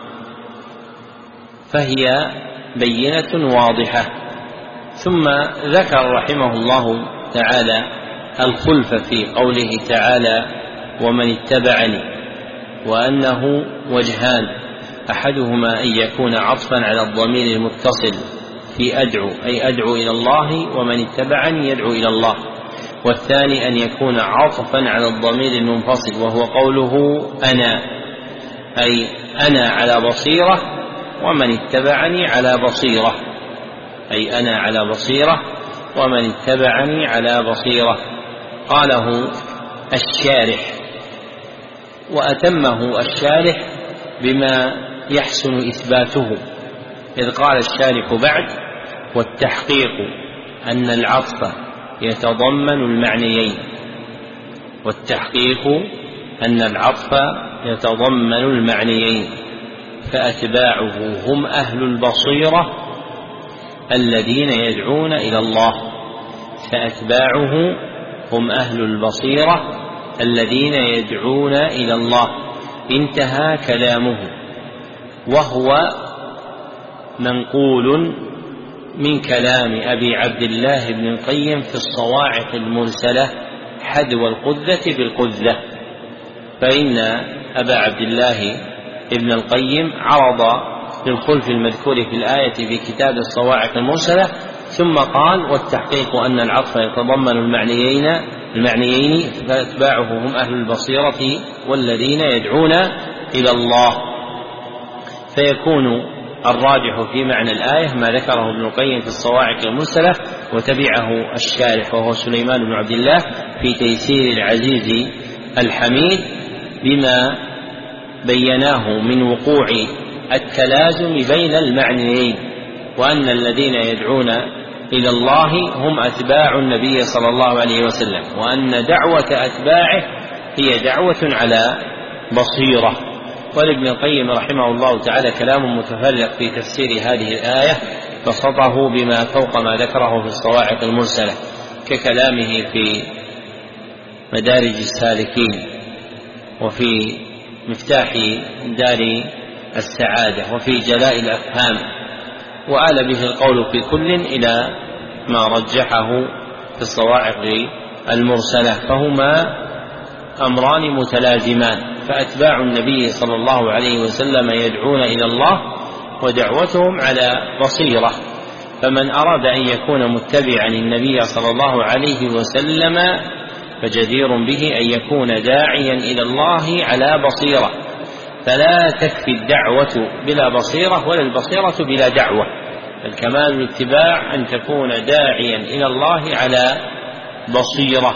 فهي بينة واضحة. ثم ذكر رحمه الله تعالى الخلف في قوله تعالى ومن اتبعني، وأنه وجهان، أحدهما أن يكون عطفا على الضمير المتصل في أدعو أي أدعو إلى الله ومن اتبعني يدعو إلى الله، والثاني أن يكون عطفا على الضمير المنفصل وهو قوله أنا أي أنا على بصيرة ومن اتبعني على بصيرة، أي أنا على بصيرة ومن اتبعني على بصيرة. قاله الشارح، وأتمه الشارح بما يحسن إثباته، إذ قال الشارح بعد والتحقيق أن العطف يتضمن المعنيين، والتحقيق أن العطف يتضمن المعنيين، فأتباعه هم أهل البصيرة الذين يدعون إلى الله، فأتباعه هم أهل البصيرة الذين يدعون إلى الله. انتهى كلامه، وهو منقول من كلام أبي عبد الله بن القيم في الصواعق المرسلة حذو القذة بالقذة. فإن أبا عبد الله ابن القيم عرض للخلف المذكور في الآية في كتاب الصواعق المرسلة، ثم قال: والتحقيق أن العطف يتضمن المعنيين المعنيين فأتباعه هم أهل البصيرة والذين يدعون إلى الله. فيكون الراجح في معنى الآية ما ذكره ابن القيم في الصواعق المرسلة، وتبعه الشارح وهو سليمان بن عبد الله في تيسير العزيز الحميد بما بيناه من وقوع التلازم بين المعنيين، وأن الذين يدعون إلى الله هم أتباع النبي صلى الله عليه وسلم، وأن دعوة أتباعه هي دعوة على بصيرة. ولابن القيم رحمه الله تعالى كلام متفرق في تفسير هذه الآية، بسطه بما فوق ما ذكره في الصواعق المرسلة، ككلامه في مدارج السالكين وفي مفتاح دار السعادة وفي جلاء الأفهام، وآل به القول في كل إلى ما رجحه في الصواعق المرسلة، فهما أمران متلازمان. فأتباع النبي صلى الله عليه وسلم يدعون إلى الله ودعوتهم على بصيرة، فمن أراد أن يكون متبعا النبي صلى الله عليه وسلم فجدير به أن يكون داعيا إلى الله على بصيرة، فلا تكفي الدعوة بلا بصيرة ولا البصيرة بلا دعوة. الكمال الاتباع أن تكون داعيا إلى الله على بصيرة.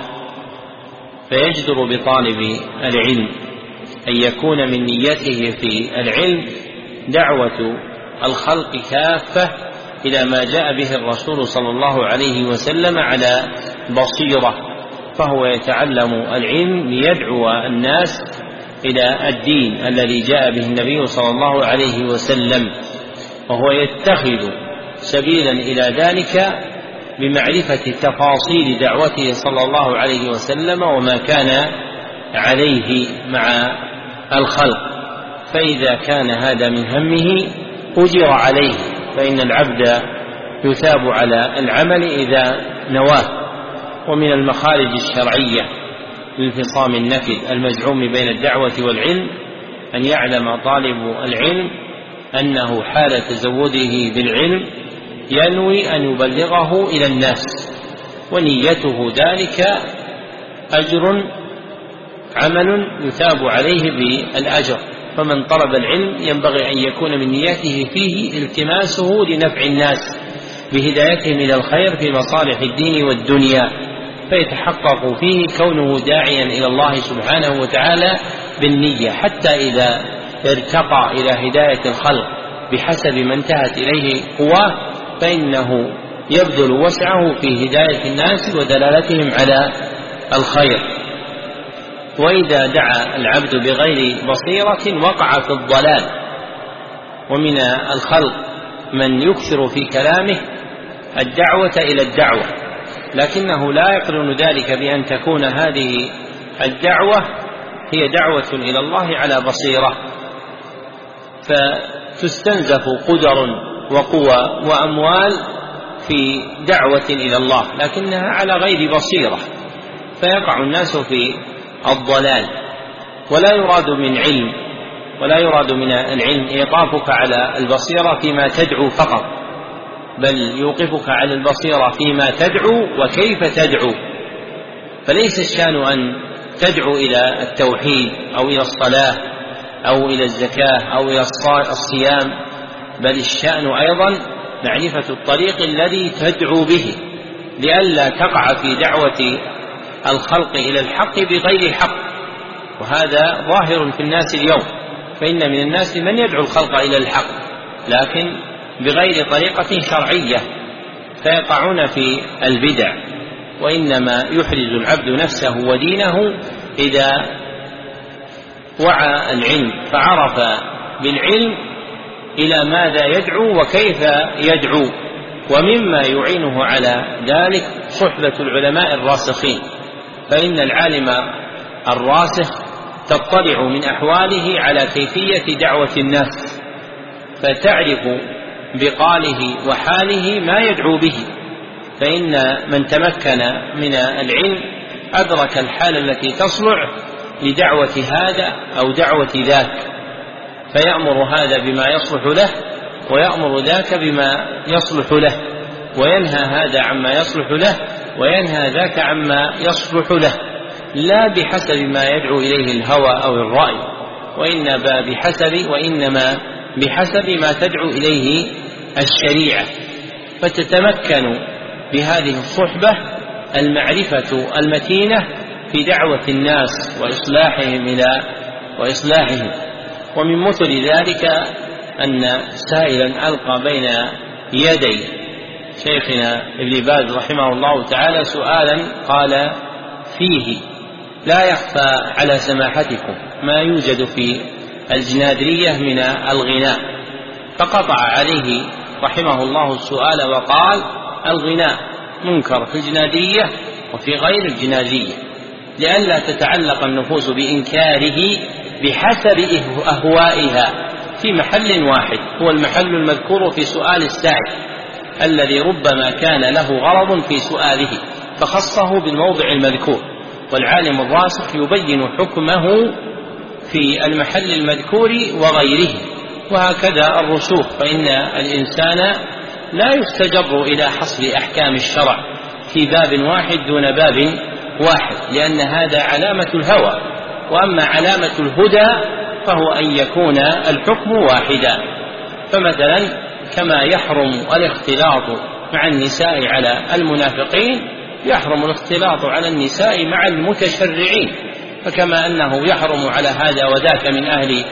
فيجدر بطالب العلم أن يكون من نيته في العلم دعوة الخلق كافة إلى ما جاء به الرسول صلى الله عليه وسلم على بصيرة، فهو يتعلم العلم ليدعو الناس إلى الدين الذي جاء به النبي صلى الله عليه وسلم، وهو يتخذ سبيلا إلى ذلك بمعرفة تفاصيل دعوته صلى الله عليه وسلم وما كان عليه مع الخلق. فإذا كان هذا من همه أجر عليه، فإن العبد يثاب على العمل إذا نواه. ومن المخارج الشرعية للفصام النفذ المزعوم بين الدعوة والعلم أن يعلم طالب العلم أنه حال تزوده بالعلم ينوي أن يبلغه إلى الناس، ونيته ذلك أجر عمل يثاب عليه بالأجر. فمن طلب العلم ينبغي أن يكون من نيته فيه التماسه لنفع الناس بهدايتهم إلى الخير في مصالح الدين والدنيا، فيتحقق فيه كونه داعيا إلى الله سبحانه وتعالى بالنية، حتى إذا ارتقى إلى هداية الخلق بحسب ما انتهت إليه قواه فإنه يبذل وسعه في هداية الناس ودلالتهم على الخير. وإذا دعا العبد بغير بصيرة وقع في الضلال. ومن الخلق من يكثر في كلامه الدعوة إلى الدعوة، لكنه لا يقرن ذلك بأن تكون هذه الدعوة هي دعوة إلى الله على بصيرة، فتستنزف قدر وقوى وأموال في دعوة إلى الله لكنها على غير بصيرة، فيقع الناس في الضلال. ولا يراد من علم ولا يراد من العلم إيقافك على البصيرة فيما تدعو فقط، بل يوقفك على البصيرة فيما تدعو وكيف تدعو. فليس الشان أن تدعو إلى التوحيد أو إلى الصلاة أو إلى الزكاة أو إلى الصيام، بل الشأن أيضا معرفة الطريق الذي تدعو به، لئلا تقع في دعوة الخلق إلى الحق بغير حق. وهذا ظاهر في الناس اليوم، فإن من الناس من يدعو الخلق إلى الحق لكن بغير طريقة شرعية، فيقعون في البدع. وإنما يحرز العبد نفسه ودينه إذا وعى العلم فعرف بالعلم إلى ماذا يدعو وكيف يدعو. ومما يعينه على ذلك صحبة العلماء الراسخين، فإن العالم الراسخ تطلع من أحواله على كيفية دعوة الناس، فتعرف بقاله وحاله ما يدعو به. فإن من تمكن من العلم أدرك الحالة التي تصلح لدعوة هذا أو دعوة ذاك، فيأمر هذا بما يصلح له ويأمر ذاك بما يصلح له، وينهى هذا عما يصلح له وينهى ذاك عما يصلح له، لا بحسب ما يدعو إليه الهوى أو الرأي، وإنما بحسب وإنما بحسب ما تدعو إليه الشريعة. فتتمكن بهذه الصحبة المعرفة المتينة في دعوة الناس وإصلاحهم إلى وإصلاحهم. ومن مثل ذلك أن سائلا ألقى بين يدي شيخنا ابن باز رحمه الله تعالى سؤالا قال فيه: لا يخفى على سماحتكم ما يوجد في الجنادرية من الغناء. فقطع عليه رحمه الله السؤال وقال: الغناء منكر في الجنادرية وفي غير الجنادرية، لئلا تتعلق النفوس بإنكاره بحسب أهوائها في محل واحد، هو المحل المذكور في سؤال السائل الذي ربما كان له غرض في سؤاله فخصه بالموضع المذكور، والعالم الراسخ يبين حكمه في المحل المذكور وغيره. وهكذا الرسوخ، فإن الإنسان لا يستجر إلى حصر أحكام الشرع في باب واحد دون باب واحد، لأن هذا علامة الهوى، وأما علامة الهدى فهو أن يكون الحكم واحدا. فمثلا كما يحرم الاختلاط مع النساء على المنافقين، يحرم الاختلاط على النساء مع المتشرعين، فكما أنه يحرم على هذا وذاك من أهل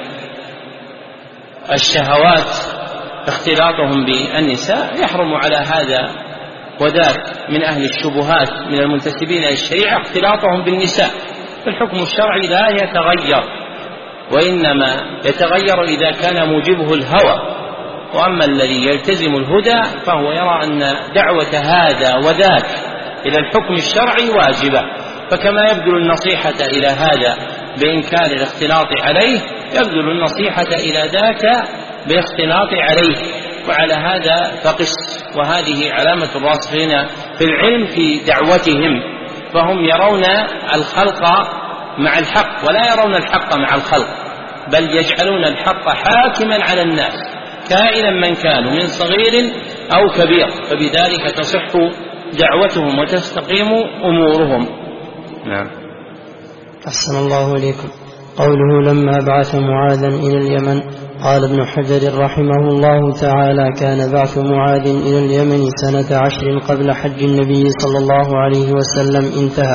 الشهوات اختلاطهم بالنساء، يحرم على هذا وذاك من أهل الشبهات من المنتسبين للشريعة اختلاطهم بالنساء. فالحكم الشرعي لا يتغير، وإنما يتغير إذا كان موجبه الهوى. وأما الذي يلتزم الهدى فهو يرى أن دعوة هذا وذاك إلى الحكم الشرعي واجبة، فكما يبذل النصيحة إلى هذا بإنكار الاختلاط عليه يبذل النصيحة إلى ذاك بالاختلاط عليه، وعلى هذا فقس. وهذه علامة الراسخين في العلم في دعوتهم، فهم يرون الخلق مع الحق ولا يرون الحق مع الخلق، بل يجعلون الحق حاكما على الناس كائنا من كانوا من صغير أو كبير، فبذلك تصح دعوتهم وتستقيم أمورهم. نعم. أحسن الله إليكم. قوله لما بعث معاذا إلى اليمن، قال ابن حجر رحمه الله تعالى: كان بعث معاذ إلى اليمن سنة عشر قبل حج النبي صلى الله عليه وسلم انتهى.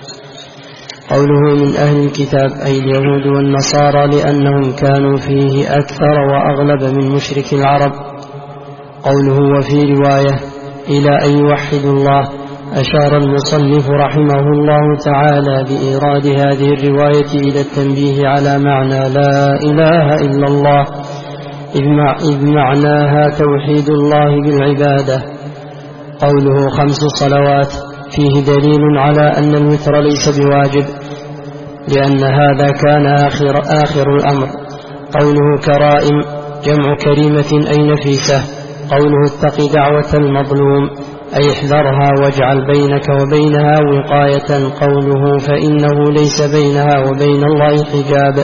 قوله من أهل الكتاب أي اليهود والنصارى، لأنهم كانوا فيه أكثر وأغلب من مشرك العرب. قوله وفي رواية إلى أن يوحدوا الله، أشار المصنف رحمه الله تعالى بإيراد هذه الرواية إلى التنبيه على معنى لا إله إلا الله، إذ معناها توحيد الله بالعبادة. قوله خمس صلوات فيه دليل على أن الوتر ليس بواجب، لأن هذا كان آخر, آخر الأمر. قوله كرائم جمع كريمة أي نفيسة. قوله اتق دعوة المظلوم أي احذرها واجعل بينك وبينها وقاية. قوله فإنه ليس بينها وبين الله حجاب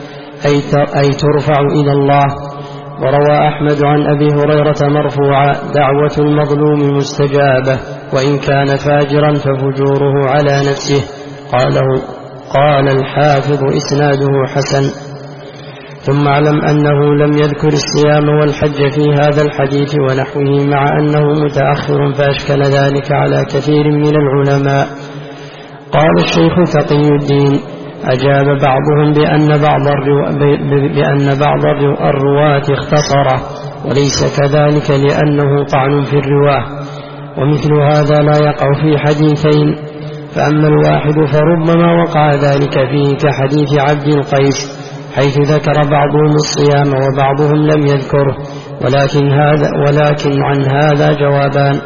أي ترفع إلى الله. وروى أحمد عن أبي هريرة مرفوعا: دعوة المظلوم مستجابة، وإن كان فاجرا ففجوره على نفسه. قاله قال الحافظ إسناده حسن. ثم اعلم أنه لم يذكر الصيام والحج في هذا الحديث ونحوه، مع أنه متأخر فأشكل ذلك على كثير من العلماء. قال الشيخ تقي الدين: أجاب بعضهم بأن بعض, الرو... بأن بعض الرواة اختصره، وليس كذلك لأنه طعن في الرواه، ومثل هذا لا يقع في حديثين، فأما الواحد فربما وقع ذلك فيه كحديث عبد القيس، حيث ذكر بعضهم الصيام وبعضهم لم يذكره، ولكن, هذا ولكن عن هذا جوابان: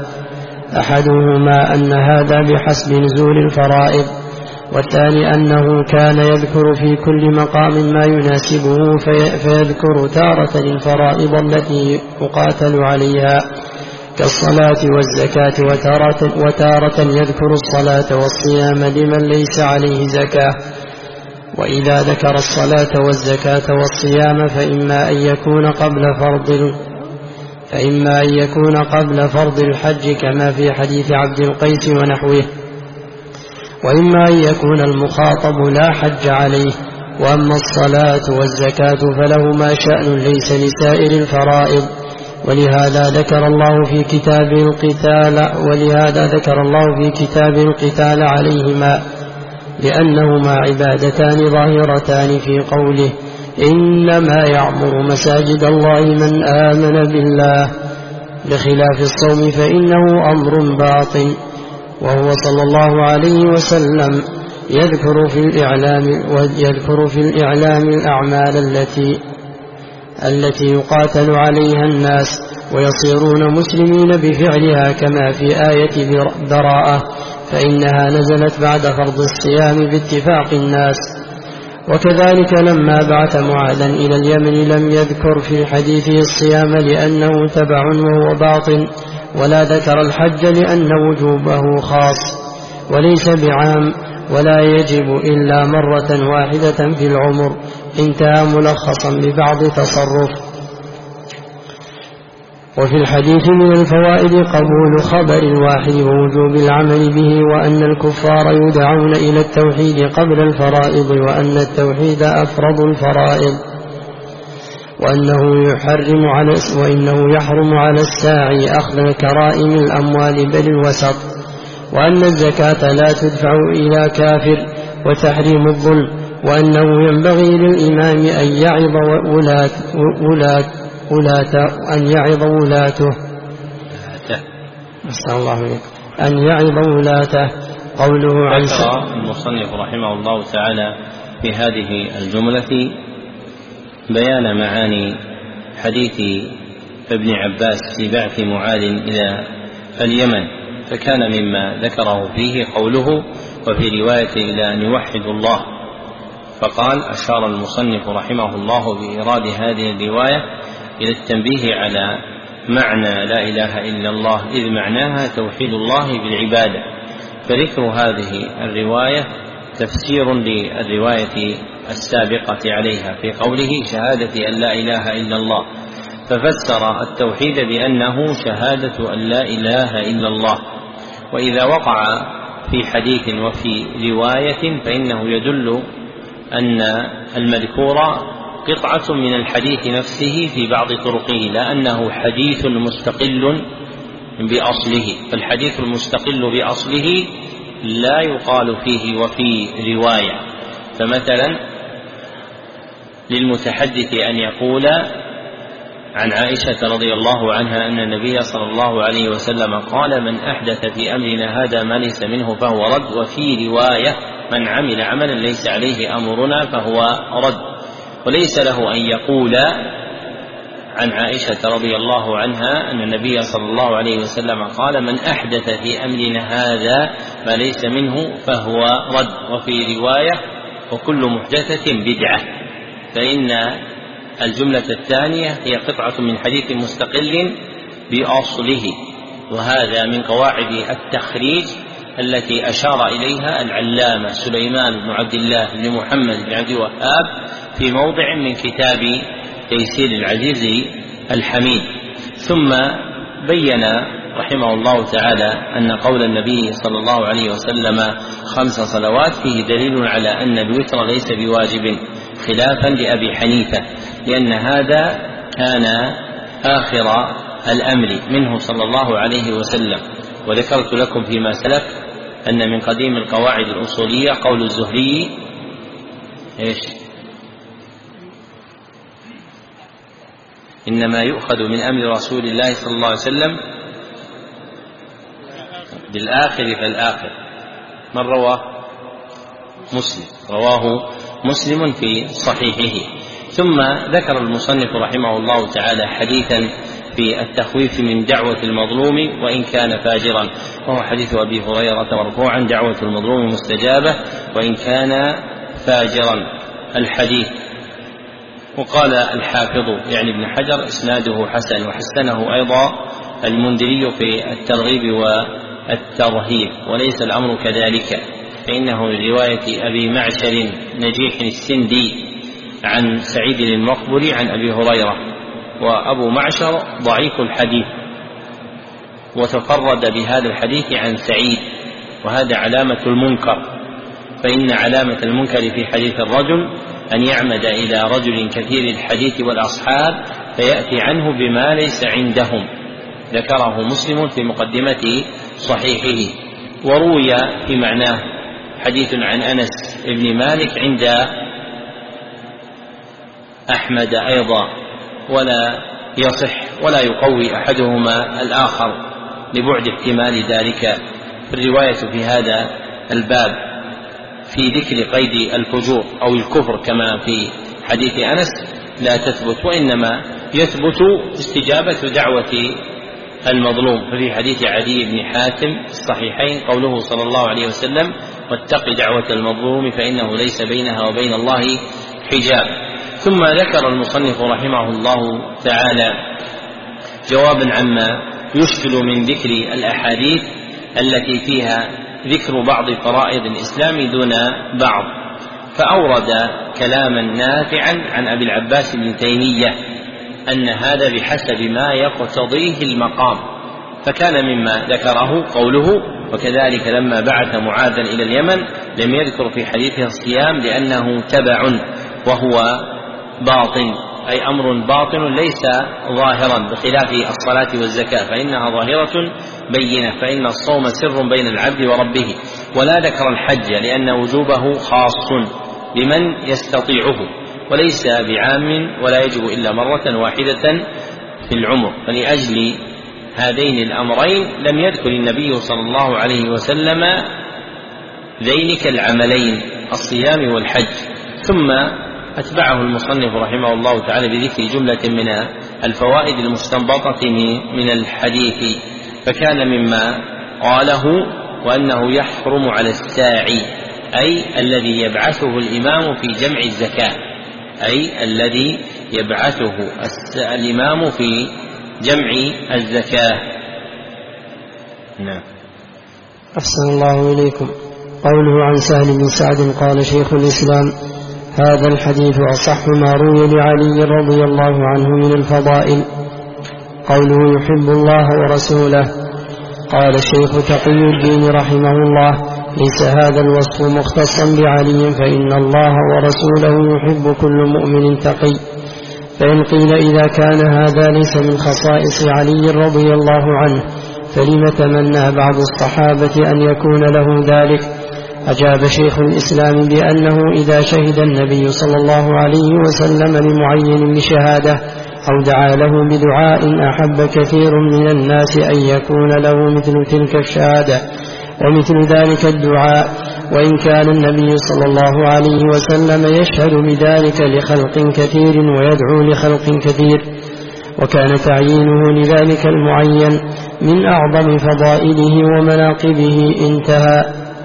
أحدهما أن هذا بحسب نزول الفرائض، والثاني أنه كان يذكر في كل مقام ما يناسبه، في فيذكر تارة الفرائض التي يقاتل عليها، كالصلاة والزكاة، وتارة, وتارة يذكر الصلاة والصيام لمن ليس عليه زكاة. وإذا ذكر الصلاة والزكاة والصيام فإما أن يكون قبل فرض فإما أن يكون قبل فرض الحج كما في حديث عبد القيس ونحوه، وإما أن يكون المخاطب لا حج عليه. وأما الصلاة والزكاة فلهما شأن ليس لسائر الفرائض، ولهذا ذكر الله في كتابه القتال ولهذا ذكر الله في كتابه القتال عليهما، لأنهما عبادتان ظاهرتان في قوله: إنما يعمر مساجد الله من آمن بالله، بخلاف الصوم فإنه أمر باطن. وهو صلى الله عليه وسلم يذكر في الإعلام ويذكر في الإعلام الأعمال التي التي يقاتل عليها الناس ويصيرون مسلمين بفعلها، كما في آية براءة، فإنها نزلت بعد فرض الصيام باتفاق الناس. وكذلك لما بعث معاذا إلى اليمن لم يذكر في حديثه الصيام لأنه تبع وهو باطن، ولا ذكر الحج لأن وجوبه خاص وليس بعام، ولا يجب إلا مرة واحدة في العمر. انتهى ملخصا ببعض تصرف. وفي الحديث من الفوائد قبول خبر الواحد ووجوب العمل به، وأن الكفار يدعون إلى التوحيد قبل الفرائض، وأن التوحيد أفرض الفرائض، وأنه يحرم على وإنه يحرم على الساعي أخذ كرائم الأموال بل الوسط، وأن الزكاة لا تدفع إلى كافر، وتحريم الظلم، وأنه ينبغي للإمام أن يعظ ولاة ولاة ولاة أن يعظ ولاته أستغفر الله عليك أن يعظ ولاته. قوله عن المصنف رحمه الله تعالى في هذه الجملة بيان معاني حديث ابن عباس في بعث معاذ إلى اليمن، فكان مما ذكره فيه قوله: وفي رواية إلى أن يوحدوا الله. فقال: أشار المصنف رحمه الله بإيراد هذه الرواية إلى التنبيه على معنى لا إله إلا الله، إذ معناها توحيد الله بالعبادة، فذكر هذه الرواية تفسير للرواية السابقة عليها في قوله: شهادة أن لا إله إلا الله، ففسر التوحيد بأنه شهادة أن لا إله إلا الله. وإذا وقع في حديث وفي رواية فإنه يدل أن المذكور قطعة من الحديث نفسه في بعض طرقه، لأنه حديث مستقل بأصله، فالحديث المستقل بأصله لا يقال فيه وفي رواية. فمثلا للمتحدث أن يقول عن عائشة رضي الله عنها أن النبي صلى الله عليه وسلم قال: من أحدث في أمرنا هذا ما ليس منه فهو رد، وفي رواية: من عمل عملا ليس عليه أمرنا فهو رد. وليس له أن يقول عن عائشة رضي الله عنها أن النبي صلى الله عليه وسلم قال: من أحدث في أمرنا هذا ما ليس منه فهو رد، وفي رواية: وكل محدثة بدعة. فإن الجملة الثانية هي قطعة من حديث مستقل بأصله، وهذا من قواعد التخريج التي أشار إليها العلامة سليمان بن عبد الله بن محمد بن عبد الوهاب في موضع من كتاب تيسير العزيز الحميد. ثم بين رحمه الله تعالى أن قول النبي صلى الله عليه وسلم خمس صلوات فيه دليل على أن الوتر ليس بواجب، خلافا لأبي حنيفة، لأن هذا كان آخر الأمر منه صلى الله عليه وسلم. وذكرت لكم فيما سلف أن من قديم القواعد الأصولية قول الزهري: إيش؟ إنما يؤخذ من أمر رسول الله صلى الله عليه وسلم بالآخر فالآخر. من رواه؟ مسلم، رواه مسلم في صحيحه. ثم ذكر المصنف رحمه الله تعالى حديثا في التخويف من دعوة المظلوم وإن كان فاجرا، وهو حديث أبي هريرة مرفوعا: دعوة المظلوم مستجابة وإن كان فاجرا الحديث. وقال الحافظ يعني ابن حجر: إسناده حسن، وحسنه أيضا المنذري في الترغيب والترهيب، وليس الأمر كذلك، فإنه من رواية أبي معشر نجيح السندي عن سعيد المقبري عن أبي هريرة، وأبو معشر ضعيف الحديث وتفرد بهذا الحديث عن سعيد، وهذا علامة المنكر، فإن علامة المنكر في حديث الرجل أن يعمد إلى رجل كثير الحديث والأصحاب فيأتي عنه بما ليس عندهم، ذكره مسلم في مقدمة صحيحه. وروي في معناه حديث عن أنس بن مالك عند أحمد أيضا، ولا يصح ولا يقوي أحدهما الآخر لبعد احتمال ذلك. الرواية في هذا الباب في ذكر قيد الفجور أو الكفر كما في حديث أنس لا تثبت، وإنما يثبت استجابة دعوة المظلوم. ففي حديث عدي بن حاتم الصحيحين قوله صلى الله عليه وسلم: واتق دعوة المظلوم فإنه ليس بينها وبين الله حجاب. ثم ذكر المصنف رحمه الله تعالى جوابا عما يشكل من ذكر الأحاديث التي فيها ذكر بعض فرائض الإسلام دون بعض، فأورد كلاما نافعا عن أبي العباس بن تيمية أن هذا بحسب ما يقتضيه المقام، فكان مما ذكره قوله: وكذلك لما بعث معاذا إلى اليمن لم يذكر في حديثه الصيام لأنه تبع وهو باطن، أي أمر باطن ليس ظاهرا، بخلاف الصلاة والزكاة فإنها ظاهرة بينة، فإن الصوم سر بين العبد وربه. ولا ذكر الحج لأن وجوبه خاص بمن يستطيعه وليس بعام ولا يجب إلا مرة واحدة في العمر، فلأجل هذين الأمرين لم يذكر النبي صلى الله عليه وسلم ذينك العملين الصيام والحج. ثم أتبعه المصنف رحمه الله تعالى بذكر جملة من الفوائد المستنبطة من الحديث، فكان مما قاله: وأنه يحرم على الساعي، أي الذي يبعثه الإمام في جمع الزكاة، أي الذي يبعثه الإمام في جمع الزكاة. نعم. أحسن الله إليكم. قوله عن سهل بن سعد قال شيخ الإسلام: هذا الحديث أصح ما روي لعلي رضي الله عنه من الفضائل. قوله يحب الله ورسوله، قال الشيخ تقي الدين رحمه الله: ليس هذا الوصف مختصا بعلي، فإن الله ورسوله يحب كل مؤمن تقي. فإن قيل إذا كان هذا ليس من خصائص علي رضي الله عنه فلم تمنى بعض الصحابة أن يكون له ذلك؟ أجاب شيخ الإسلام بأنه إذا شهد النبي صلى الله عليه وسلم لمعين بشهادة أو دعا له بدعاء أحب كثير من الناس أن يكون له مثل تلك الشهادة ومثل ذلك الدعاء، وإن كان النبي صلى الله عليه وسلم يشهد بذلك لخلق كثير ويدعو لخلق كثير، وكان تعيينه لذلك المعين من أعظم فضائله ومناقبه. انتهى.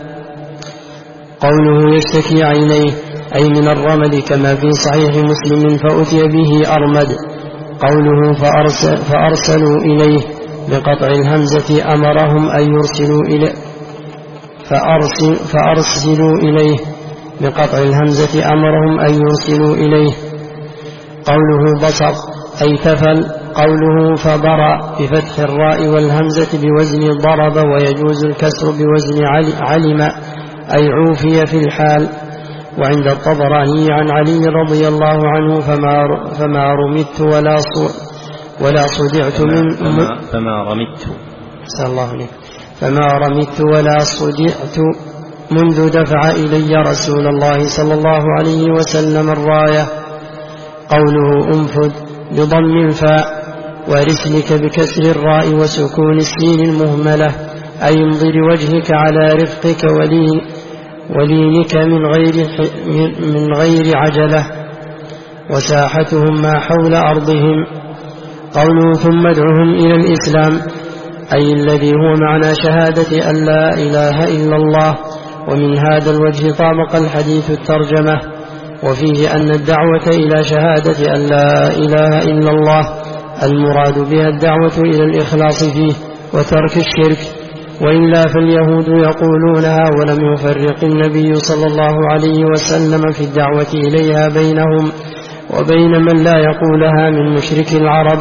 قوله يشتكي عينيه، أي من الرمد كما في صحيح مسلم فأتي به أرمد. قوله فأرسل فأرسلوا إليه بقطع الهمزة أمرهم أن يرسلوا إليه فأرسل فأرسلوا إليه بقطع الهمزة أمرهم أن يرسلوا إليه. قوله بصق أي تفل. قوله فبرأ بفتح الراء والهمزة بوزن ضرب، ويجوز الكسر بوزن علم أي عوفي في الحال. وعند الطبراني عن علي رضي الله عنه فما, فما رمت ولا ولا صدعت من فما, فما رمت صلى الله عليه فما رمت ولا صدعت منذ دفع إلي رسول الله صلى الله عليه وسلم الراية. قوله أنفذ بضم الفاء ورسلك بكسر الراء وسكون السين المهملة، أي انظر وجهك على رفقك ولين ولينك من غير, من غير عجلة، وساحتهم ما حول أرضهم. قوله ثم ادعهم إلى الإسلام، أي الذي هو معنى شهادة أن لا إله إلا الله. ومن هذا الوجه طابق الحديث الترجمة، وفيه أن الدعوة إلى شهادة أن لا إله إلا الله المراد بها الدعوة إلى الإخلاص فيه وترك الشرك، وإلا فاليهود يقولونها ولم يفرق النبي صلى الله عليه وسلم في الدعوة إليها بينهم وبين من لا يقولها من مشرك العرب.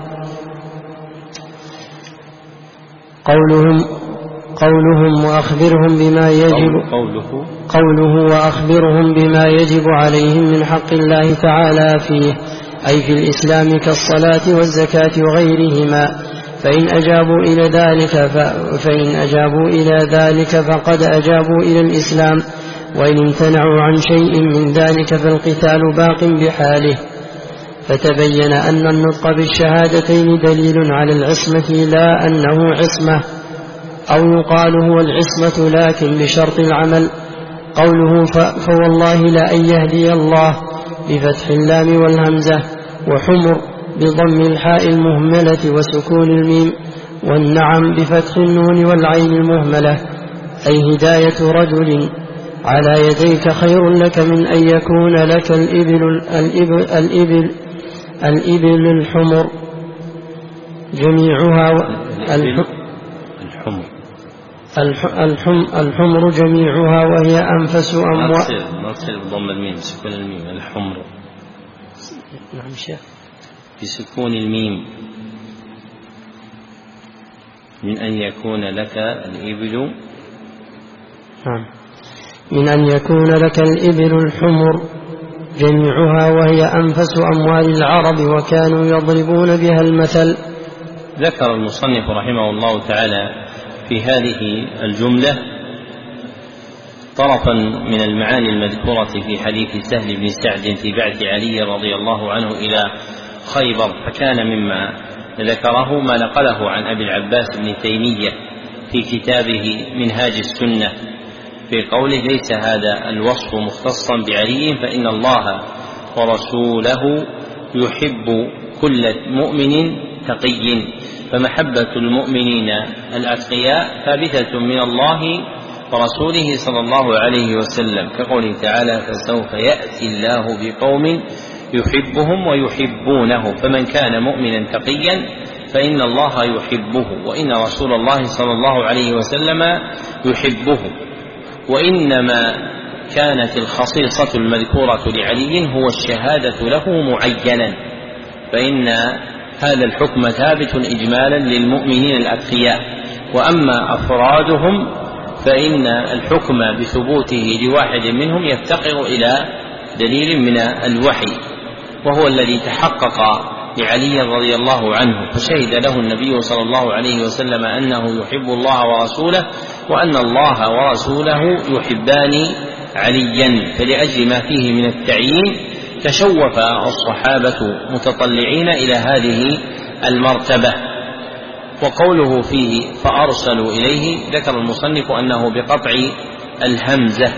قولهم قولهم وأخبرهم بما يجب قوله, قوله وأخبرهم بما يجب عليهم من حق الله تعالى فيه، أي في الإسلام كالصلاة والزكاة وغيرهما، فإن أجابوا إلى ذلك فإن أجابوا إلى ذلك فقد أجابوا إلى الإسلام، وإن امتنعوا عن شيء من ذلك فالقتال باق بحاله. فتبين أن النطق بالشهادتين دليل على العصمة لا أنه عصمة، أو يقال هو العصمة لكن بشرط العمل. قوله فوالله لا أن يهدي الله بفتح اللام والهمزة، وحمر بضم الحاء المهملة وسكون الميم، والنعم بفتح النون والعين المهملة، أي هداية رجل على يديك خير لك من أن يكون لك الإبل, الإبل, الإبل, الإبل الحمر جميعها الحمر الحم الحمر جميعها وهي أنفس أموال. نصل بضم الميم سكون الميم الحمر. نعم شيخ. بسكون الميم من أن يكون لك الإبل. نعم من أن يكون لك الإبل الحمر جميعها وهي أنفس أموال العرب وكانوا يضربون بها المثل. ذكر المصنف رحمه الله تعالى في هذه الجملة طرفا من المعاني المذكورة في حديث سهل بن سعد في بعث علي رضي الله عنه إلى خيبر، فكان مما ذكره ما نقله عن أبي العباس بن تيمية في كتابه منهاج السنة في قوله ليس هذا الوصف مختصا بعلي فإن الله ورسوله يحب كل مؤمن تقي، فمحبة المؤمنين الأتقياء ثابتة من الله ورسوله صلى الله عليه وسلم، كقوله تعالى فسوف يأتي الله بقوم يحبهم ويحبونه، فمن كان مؤمنا تقيا فإن الله يحبه وإن رسول الله صلى الله عليه وسلم يحبه. وإنما كانت الخصيصة المذكورة لعلي هو الشهادة له معينا، فإن هذا الحكم ثابت إجمالا للمؤمنين الأتقياء، وأما أفرادهم فإن الحكم بثبوته لواحد منهم يفتقر إلى دليل من الوحي، وهو الذي تحقق لعلي رضي الله عنه، فشهد له النبي صلى الله عليه وسلم أنه يحب الله ورسوله وأن الله ورسوله يحبان عليا، فلأجل ما فيه من التعيين تشوف الصحابة متطلعين إلى هذه المرتبة. وقوله فيه فأرسلوا إليه ذكر المصنف أنه بقطع الهمزة،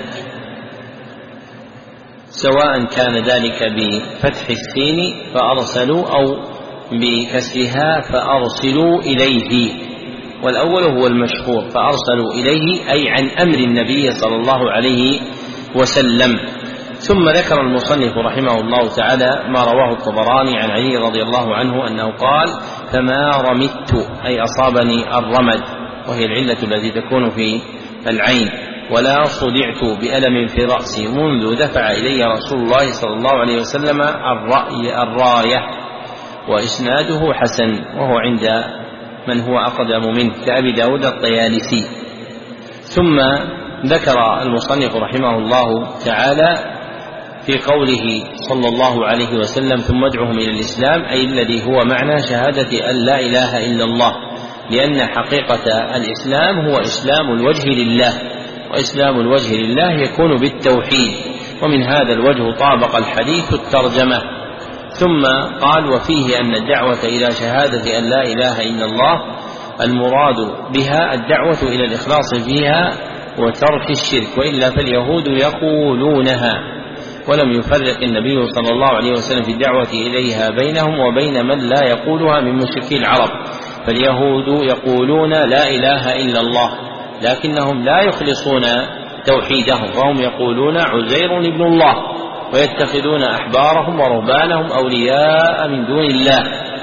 سواء كان ذلك بفتح السين فأرسلوا أو بكسرها فأرسلوا إليه، والأول هو المشهور فأرسلوا إليه أي عن أمر النبي صلى الله عليه وسلم. ثم ذكر المصنف رحمه الله تعالى ما رواه الطبراني عن علي رضي الله عنه أنه قال فما رمت أي أصابني الرمد، وهي العلة التي تكون في العين، ولا صدعت بألم في رأسي منذ دفع إلي رسول الله صلى الله عليه وسلم الرأي الراية. وإسناده حسن وهو عند من هو أقدم منه كأبي داود الطيالسي. ثم ذكر المصنف رحمه الله تعالى في قوله صلى الله عليه وسلم ثم ادعهم إلى الإسلام، أي الذي هو معنى شهادة أن لا إله إلا الله، لأن حقيقة الإسلام هو إسلام الوجه لله، وإسلام الوجه لله يكون بالتوحيد، ومن هذا الوجه طابق الحديث الترجمة. ثم قال وفيه أن الدعوة إلى شهادة أن لا إله إلا الله المراد بها الدعوة إلى الإخلاص فيها وترك الشرك، وإلا فاليهود يقولونها، ولم يفرق النبي صلى الله عليه وسلم في الدعوة إليها بينهم وبين من لا يقولها من مشركي العرب، فاليهود يقولون لا إله إلا الله لكنهم لا يخلصون توحيدهم، فهم يقولون عزير ابن الله، ويتخذون أحبارهم ورهبانهم أولياء من دون الله،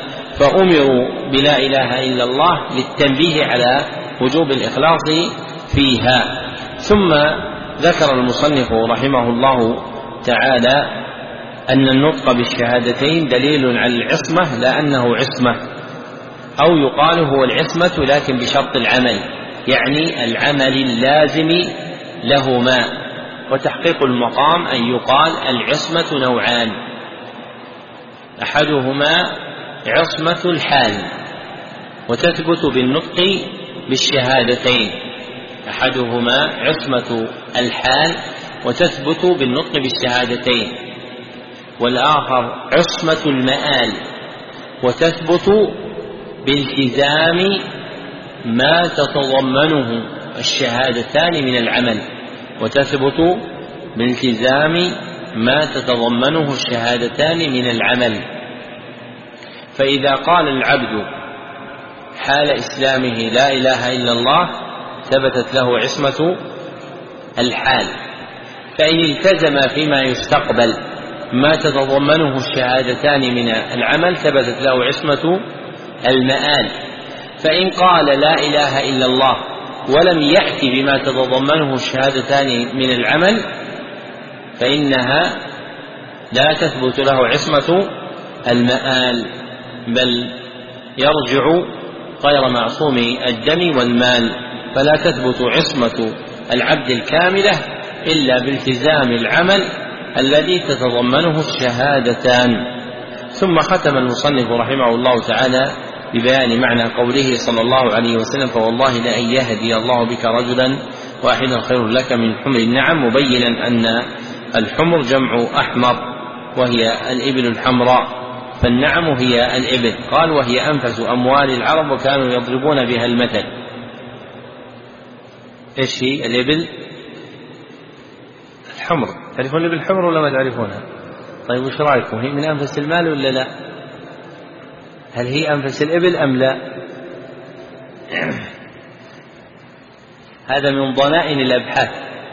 فأمروا بلا إله إلا الله للتنبيه على وجوب الإخلاص فيها. ثم ذكر المصنف رحمه الله تعالى أن النطق بالشهادتين دليل على العصمة، لا أنه عصمة، أو يقال هو العصمة لكن بشرط العمل، يعني العمل اللازم لهما. وتحقيق المقام أن يقال العصمة نوعان: أحدهما عصمة الحال وتثبت بالنطق بالشهادتين، أحدهما عصمة الحال وتثبت بالنطق بالشهادتين، والآخر عصمة المآل وتثبت بالتزام ما تتضمنه الشهادتان من العمل، وتثبت بالتزام ما تتضمنه الشهادتان من العمل. فإذا قال العبد حال إسلامه لا إله إلا الله ثبتت له عصمة الحال، فإن التزم فيما يستقبل ما تتضمنه الشهادتان من العمل ثبتت له عصمة المآل. فإن قال لا إله إلا الله ولم يأتي بما تتضمنه الشهادتان من العمل فإنها لا تثبت له عصمة المآل، بل يرجع غير معصوم الدم والمال، فلا تثبت عصمة العبد الكاملة إلا بالتزام العمل الذي تتضمنه الشهادتان. ثم ختم المصنف رحمه الله تعالى ببيان معنى قوله صلى الله عليه وسلم: فوالله لأن يهدي الله بك رجلا واحدا خير لك من حمر النعم، مبينا أن الحمر جمع أحمر وهي الإبل الحمراء، فالنعم هي الإبل. قال: وهي أنفس أموال العرب وكانوا يضربون بها المثل. إيش هي الإبل؟ الحمر. تعرفون الإبل الحمر ولا ما تعرفونها؟ طيب وش رأيكم، هي من أنفس المال ولا لا؟ هل هي أنفس الإبل أم لا؟ هذا من ضنائن الأبحاث.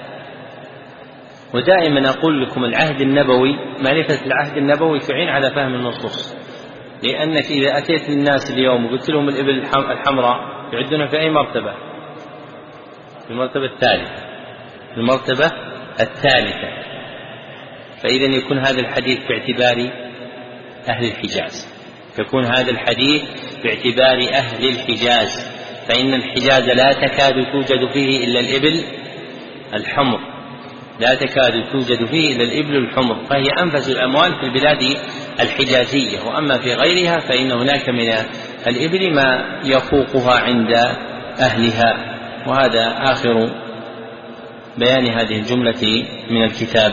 ودائما أقول لكم العهد النبوي، معرفة العهد النبوي تعين على فهم النصوص، لأنك إذا أتيت للناس اليوم وقلت لهم الإبل الحمراء يعدونها في أي مرتبة؟ في المرتبة الثالثة، في المرتبة الثالثة. فإذا يكون هذا الحديث باعتبار أهل الحجاز، يكون هذا الحديث باعتبار أهل الحجاز، فإن الحجاز لا تكاد توجد فيه إلا الإبل الحمر، لا تكاد توجد فيه إلا الإبل الحمر، فهي أنفس الأموال في البلاد الحجازية. وأما في غيرها فإن هناك من الإبل ما يفوقها عند أهلها. وهذا آخر بيان هذه الجملة من الكتاب.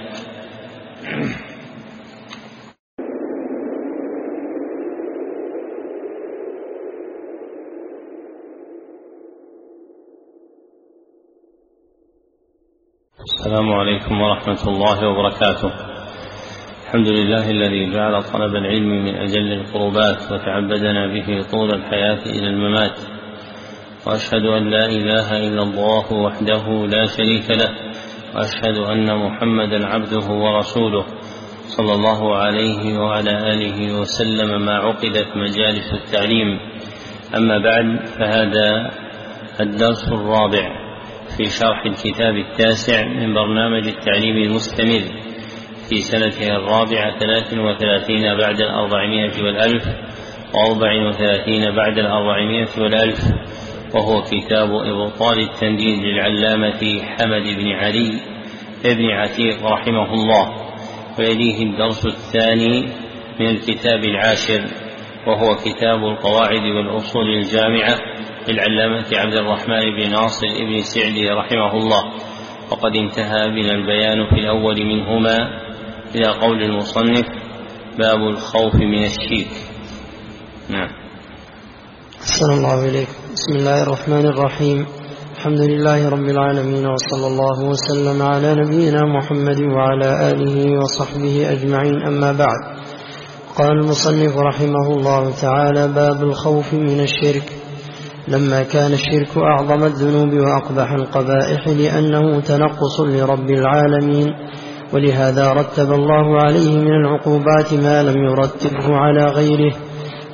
السلام عليكم ورحمة الله وبركاته. الحمد لله الذي جعل طلب العلم من أجل القربات وتعبدنا به طول الحياة إلى الممات، وأشهد أن لا إله إلا الله وحده لا شريك له، وأشهد أن محمدا عبده ورسوله صلى الله عليه وعلى آله وسلم ما عقدت مجالس التعليم. أما بعد، فهذا الدرس الرابع في شرح الكتاب التاسع من برنامج التعليم المستمر في سنته الرابعة ثلاث وثلاثين بعد الأربعمائة والألف وأربع وثلاثين بعد الأربعمائة والألف، وهو كتاب إبطال التنديد للعلامة حمد بن علي بن عتيق رحمه الله. ويليه الدرس الثاني من الكتاب العاشر، وهو كتاب القواعد والأصول الجامعة للعلامة عبد الرحمن بن ناصر بن سعدي رحمه الله. وقد انتهى بنا البيان في الأول منهما إلى قول المصنف: باب الخوف من الشرك. نعم. أحسن الله إليك. بسم الله الرحمن الرحيم. الحمد لله رب العالمين، وصلى الله وسلم على نبينا محمد وعلى آله وصحبه أجمعين. أما بعد، قال المصنف رحمه الله تعالى: باب الخوف من الشرك. لما كان الشرك أعظم الذنوب وأقبح القبائح لأنه تنقص لرب العالمين، ولهذا رتب الله عليه من العقوبات ما لم يرتبه على غيره،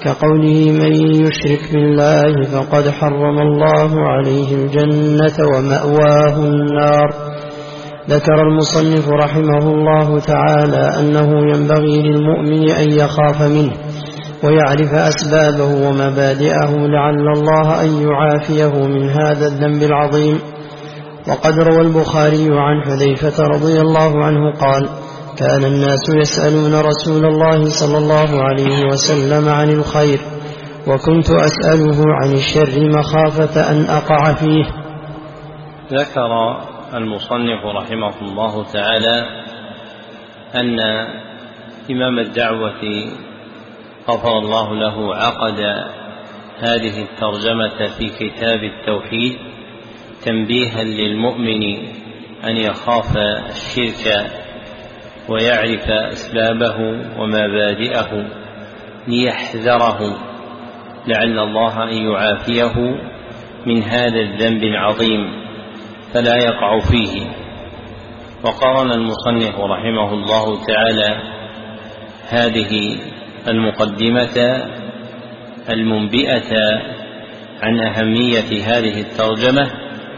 كقوله من يشرك بالله فقد حرم الله عليه الجنة ومأواه النار. ذكر المصنف رحمه الله تعالى أنه ينبغي للمؤمن أن يخاف منه ويعرف أسبابه ومبادئه لعل الله أن يعافيه من هذا الذنب العظيم. وقد روى البخاري عن حذيفة رضي الله عنه قال: كان الناس يسألون رسول الله صلى الله عليه وسلم عن الخير وكنت أسأله عن الشر مخافة أن أقع فيه. ذكر المصنف رحمه الله تعالى أن إمام الدعوة غفر الله له عقد هذه الترجمة في كتاب التوحيد تنبيها للمؤمن أن يخاف الشرك ويعرف أسبابه ومبادئه ليحذره لعل الله أن يعافيه من هذا الذنب العظيم فلا يقع فيه. وقرن المصنف رحمه الله تعالى هذه المقدمة المنبئة عن أهمية هذه الترجمة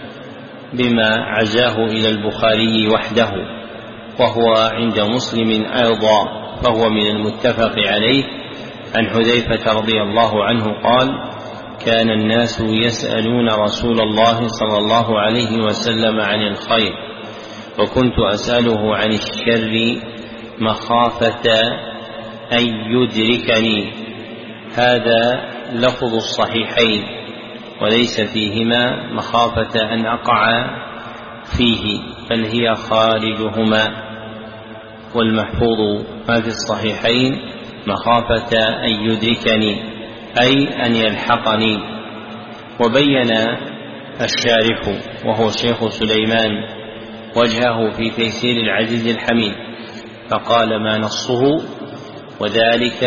بما عزاه إلى البخاري وحده، وهو عند مسلم أيضا، فهو من المتفق عليه، عن حذيفة رضي الله عنه قال: كان الناس يسألون رسول الله صلى الله عليه وسلم عن الخير وكنت أسأله عن الشر مخافة أن يدركني. هذا لفظ الصحيحين وليس فيهما مخافة أن أقع فيه، بل هي خارجهما، والمحفوظ ما في الصحيحين مخافة أن يدركني أي أن يلحقني. وبين الشارح وهو الشيخ سليمان وجهه في تيسير العزيز الحميد فقال: ما نصه وذلك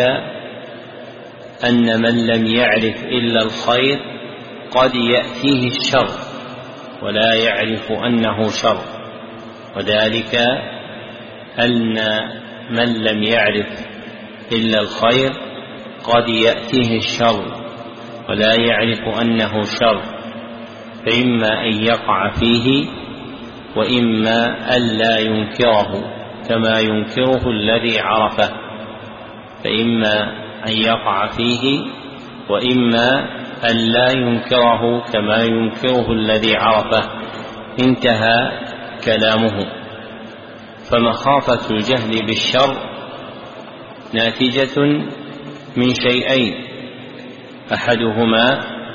أن من لم يعرف إلا الخير قد يأتيه الشر ولا يعرف أنه شر، وذلك أن من لم يعرف إلا الخير قد يأتيه الشر ولا يعرف أنه شر، فإما أن يقع فيه وإما ألا ينكره كما ينكره الذي عرفه، فإما أن يقع فيه وإما ألا ينكره كما ينكره الذي عرفه. انتهى كلامه. فمخافة الجهل بالشر ناتجة من شيئين: أحدهما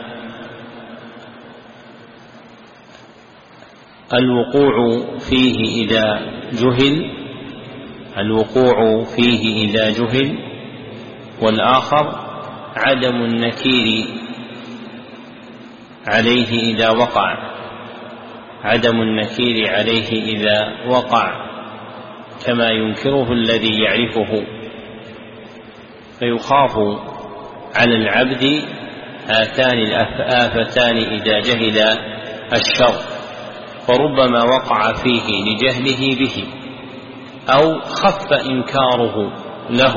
الوقوع فيه إذا جهل الوقوع فيه إذا جهل والآخر عدم النكير عليه إذا وقع عدم النكير عليه إذا وقع كما ينكره الذي يعرفه. فيخاف على العبد هاتان الآفتان إذا جهل الشر، وربما وقع فيه لجهله به أو خف إنكاره له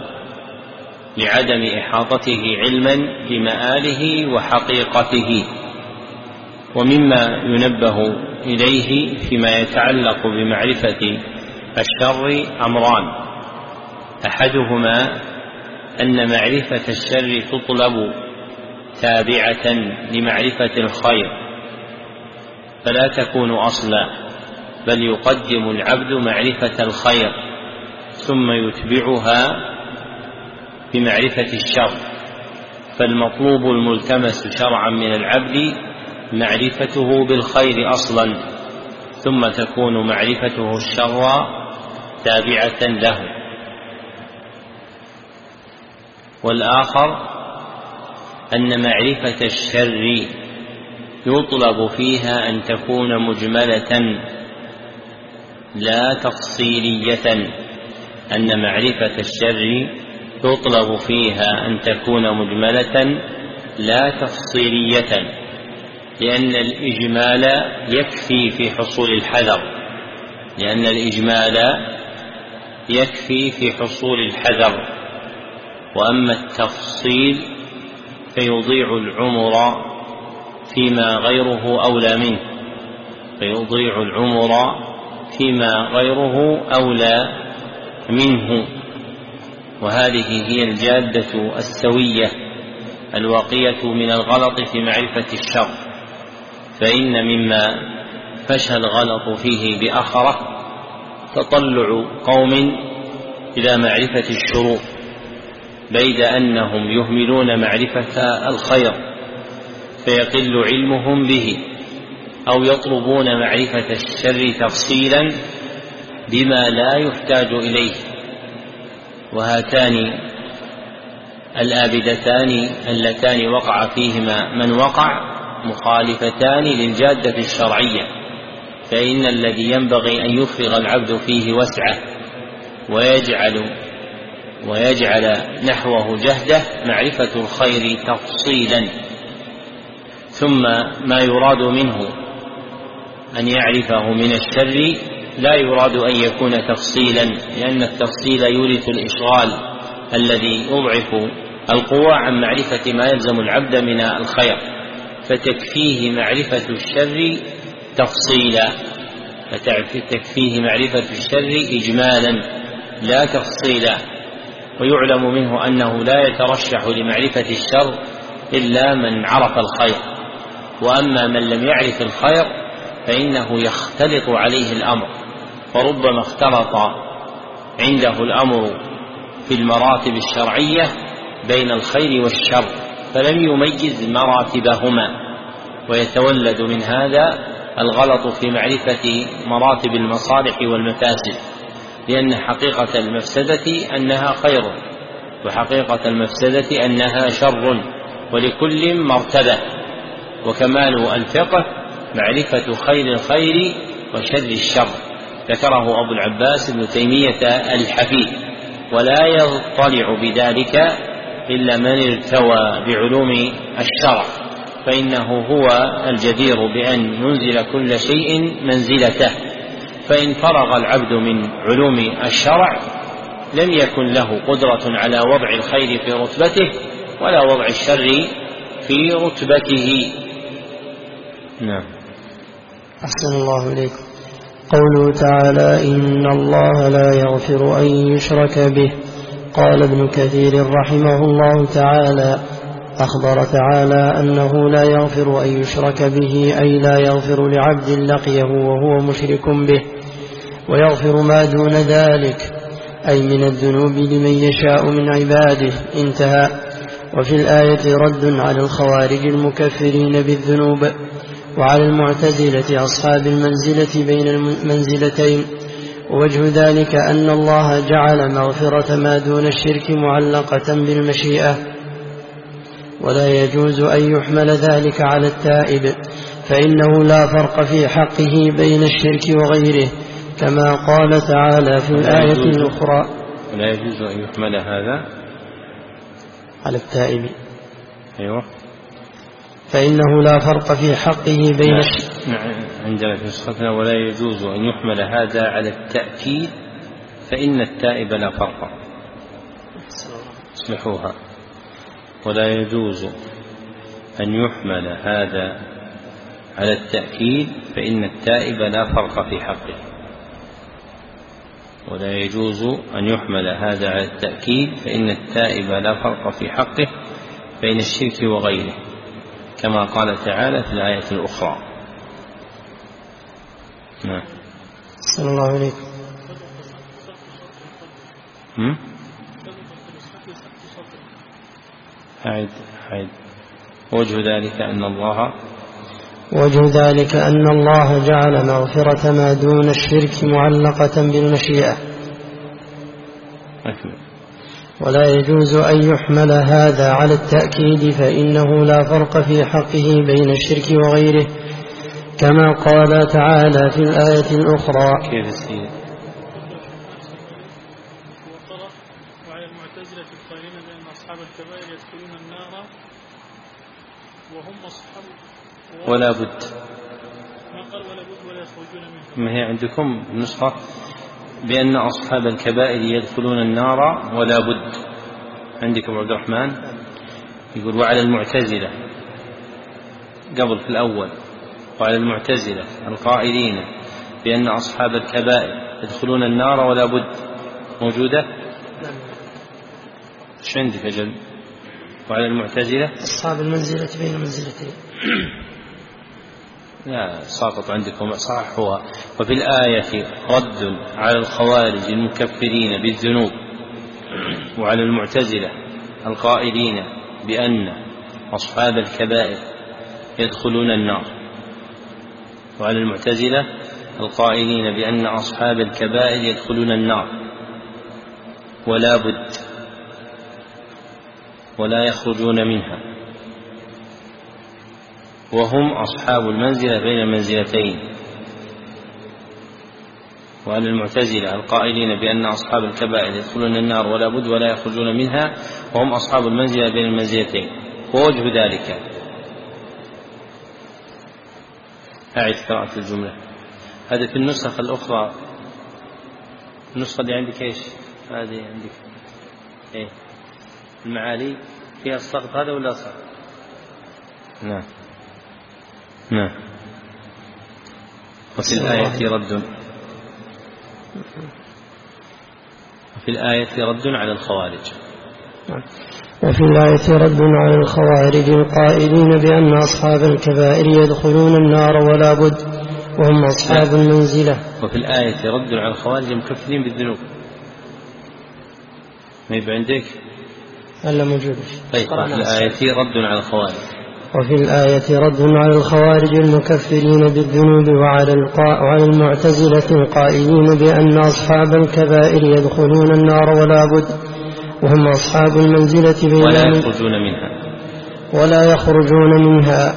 لعدم إحاطته علما بمآله وحقيقته. ومما ينبه إليه فيما يتعلق بمعرفة الشر أمران: أحدهما أن معرفة الشر تطلب تابعة لمعرفة الخير فلا تكون أصلا، بل يقدم العبد معرفة الخير ثم يتبعها بمعرفة الشر. فالمطلوب الملتمس شرعا من العبد معرفته بالخير أصلا، ثم تكون معرفته الشر تابعة له. والآخر أن معرفة الشر يطلب فيها أن تكون مجملة لا تفصيلية أن معرفة الشر يطلب فيها أن تكون مجملة لا تفصيلية، لأن الإجمال يكفي في حصول الحذر لأن الإجمال يكفي في حصول الحذر وأما التفصيل فيضيع العمر فيما غيره أولى منه فيضيع العمر فيما غيره أولى منه وهذه هي الجادة السوية الواقية من الغلط في معرفة الشر. فإن مما فشى الغلط فيه بأخره تطلع قوم إلى معرفة الشرور بيد أنهم يهملون معرفة الخير فيقل علمهم به، أو يطلبون معرفة الشر تفصيلا بما لا يحتاج إليه. وهاتان الآبدتان اللتان وقع فيهما من وقع مخالفتان للجادة الشرعية، فإن الذي ينبغي أن يفرغ العبد فيه وسعه ويجعل ويجعل نحوه جهده معرفة الخير تفصيلا، ثم ما يراد منه أن يعرفه من الشر لا يراد أن يكون تفصيلا، لأن التفصيل يورث الإشغال الذي يضعف القوى عن معرفة ما يلزم العبد من الخير، فتكفيه معرفة الشر تفصيلا فتكفيه معرفة الشر إجمالا لا تفصيلا. ويعلم منه أنه لا يترشح لمعرفة الشر إلا من عرف الخير، وأما من لم يعرف الخير فإنه يختلط عليه الأمر، وربما اختلط عنده الأمر في المراتب الشرعية بين الخير والشر فلم يميز مراتبهما، ويتولد من هذا الغلط في معرفة مراتب المصالح والمفاسد، لأن حقيقة المفسدة أنها خير وحقيقة المفسدة أنها شر، ولكل مرتبة. وكمال الفقه معرفة خير الخير وشر الشر، ذكره أبو العباس ابن تيمية الحفيد. ولا يطلع بذلك إلا من ارتوى بعلوم الشرع، فإنه هو الجدير بأن ينزل كل شيء منزلته. فإن فرغ العبد من علوم الشرع لم يكن له قدرة على وضع الخير في رتبته ولا وضع الشر في رتبته. نعم. أحسن الله إليكم. قوله تعالى: إن الله لا يغفر أن يشرك به. قال ابن كثير رحمه الله تعالى: أخبر تعالى أنه لا يغفر أن يشرك به، أي لا يغفر لعبد لقيه وهو مشرك به، ويغفر ما دون ذلك أي من الذنوب لمن يشاء من عباده. انتهى. وفي الآية رد على الخوارج المكفرين بالذنوب وعلى المعتزلة أصحاب المنزلة بين المنزلتين. ووجه ذلك أن الله جعل مغفرة ما دون الشرك معلقة بالمشيئة، ولا يجوز أن يحمل ذلك على التائب، فإنه لا فرق في حقه بين الشرك وغيره، كما قال تعالى في الآية الأخرى: ولا يجوز أن يحمل هذا على التائب. أيوة. فإنه لا فرق في حقه بين الشرك. نعم. عندنا في نسختنا: ولا يجوز أن يحمل هذا على التأكيد فإن التائب لا فرق. اصلحوها: ولا يجوز أن يحمل هذا على التأكيد فإن التائب لا فرق في حقه. ولا يجوز أن يحمل هذا على التأكيد فإن التائب لا فرق في حقه بين الشرك وغيره، كما قال تعالى في الآية الأخرى. نعم. صلى الله عليكم. هم؟ أعد أعد. وجه ذلك أن الله وجه ذلك أن الله جعل مغفرة ما دون الشرك معلقة بالمشيئة. أكمل. ولا يجوز أن يحمل هذا على التأكيد فإنه لا فرق في حقه بين الشرك وغيره، كما قال تعالى في الآية الأخرى: كيف السيد؟ وعلى المعتزلة القائلين بأن أصحاب الكبائر يدخلون النار وهم أصحاب ولا بد. ما قال ولا بد ولا يخرجون منها. ما هي عندكم النسخة بأن أصحاب الكبائر يدخلون النار ولا بد، عندك أبو عبد الرحمن يقول وعلى المعتزلة قبل في الأول، وعلى المعتزلة القائلين بأن أصحاب الكبائر يدخلون النار ولا بد، موجودة؟ ايش عندك أجل؟ وعلى المعتزلة أصحاب المنزلة بين منزلتين. لا ساقط عندكم، صح هو. وفي الآية رد على الخوارج المكفرين بالذنوب وعلى المعتزلة القائلين بأن أصحاب الكبائر يدخلون النار، وعلى المعتزلة القائلين بأن أصحاب الكبائر يدخلون النار ولا بد ولا يخرجون منها، وهم أصحاب المنزلة بين المنزلتين. وعلى المعتزلة القائلين بأن أصحاب الكبائر يدخلون النار ولا بد ولا يخرجون منها، وهم أصحاب المنزلة بين المنزلتين. ووجه ذلك، أعد قراءة الجملة. هذا في النسخ الأخرى، النسخة اللي عندك إيش؟ هذه عندك إيه؟ المعالي فيها السقط هذا ولا سقط؟ نعم نعم. وفي الآية رد وفي الآية رد على الخوارج. وفي الآية رد على الخوارج القائلين بأن أصحاب الكبائر يدخلون النار ولا بد، وهم أصحاب المنزلة. وفي الآية رد على الخوارج المكفرين بالذنوب. ما يبقى عندك؟ هلا موجود. طيب في الآية رد على الخوارج. وفي الآية رد على الخوارج المكفرين بالذنوب وعلى, وعلى المعتزلة القائلين بأن أصحاب الكبائر يدخلون النار ولا بد، وهم أصحاب المنزلة بين ولا يخرجون منها ولا يخرجون منها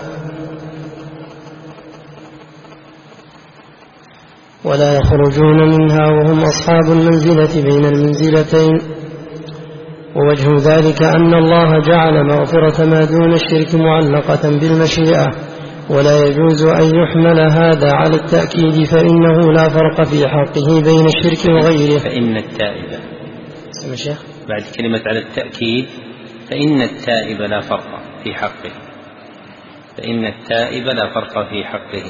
ولا يخرجون منها وهم أصحاب المنزلة بين المنزلتين. ووجه ذلك أن الله جعل مغفرة ما دون الشرك معلقة بالمشيئة، ولا يجوز أن يحمل هذا على التأكيد، فإنه لا فرق في حقه بين الشرك وغيره. فإن التائب سمع شيخ بعد كلمة على التأكيد، فإن التائب لا فرق في حقه، فإن التائب لا فرق في حقه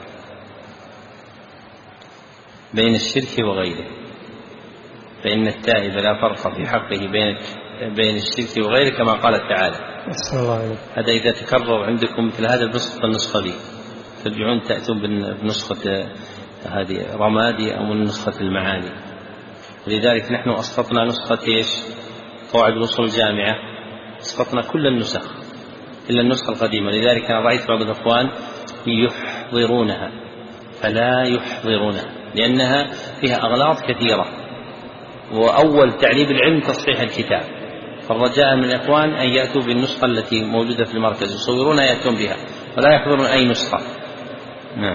بين الشرك وغيره، فإن التائب لا فرق في حقه بين بين الشرك وغيره كما قال تعالى. هذا إذا تكرر عندكم مثل هذا بنسخة النسخة دي ترجعون تأتون بنسخة هذه رمادي أو من نسخة المعاني. ولذلك نحن أسقطنا نسخة إيش؟ قواعد الأصول الجامعة، أسقطنا كل النسخ إلا النسخة القديمة. لذلك أنا رأيت بعض الأخوان يحضرونها، فلا يحضرونها لأنها فيها أغلاط كثيرة، وأول تعليب العلم تصحيح الكتاب، فالرجاء من الإخوان أن يأتوا بالنسخة التي موجودة في المركز يصورونها يأتون بها ولا يحضرون أي نسخة. نعم.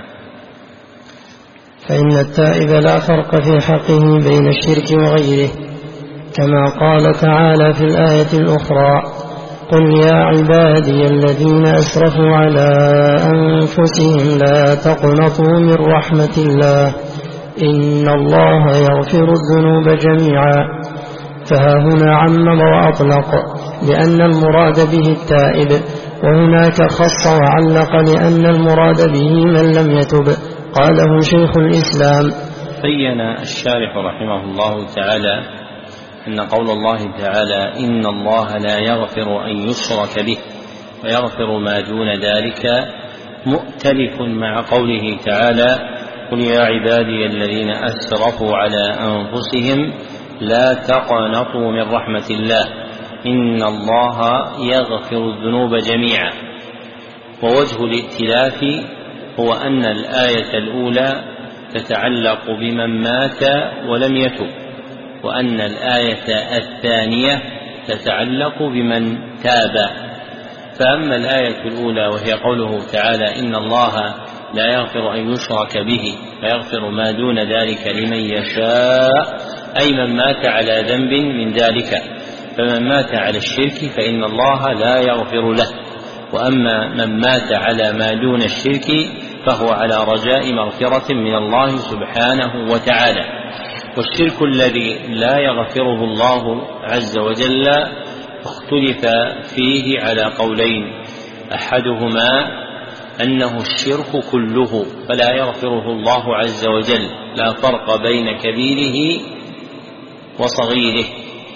فإن التائب لا فرق في حقه بين الشرك وغيره، كما قال تعالى في الآية الأخرى: قل يا عبادي الذين أسرفوا على أنفسهم لا تقنطوا من رحمة الله إن الله يغفر الذنوب جميعا. فها هنا عمم وأطلق لأن المراد به التائب، وهناك خص وعلق لأن المراد به من لم يتب. قاله شيخ الإسلام. بين الشارح رحمه الله تعالى أن قول الله تعالى إن الله لا يغفر أن يشرك به ويغفر ما دون ذلك مؤتلف مع قوله تعالى: قل يا عبادي الذين أسرفوا على أنفسهم لا تقنطوا من رحمة الله إن الله يغفر الذنوب جميعا. ووجه الائتلاف هو أن الآية الأولى تتعلق بمن مات ولم يتب، وأن الآية الثانية تتعلق بمن تاب. فأما الآية الأولى وهي قوله تعالى إن الله لا يغفر أن يشرك به ويغفر ما دون ذلك لمن يشاء، أي من مات على ذنب من ذلك، فمن مات على الشرك فإن الله لا يغفر له، وأما من مات على ما دون الشرك فهو على رجاء مغفرة من الله سبحانه وتعالى. والشرك الذي لا يغفره الله عز وجل اختلف فيه على قولين: أحدهما أنه الشرك كله فلا يغفره الله عز وجل، لا فرق بين كبيره وصغيره،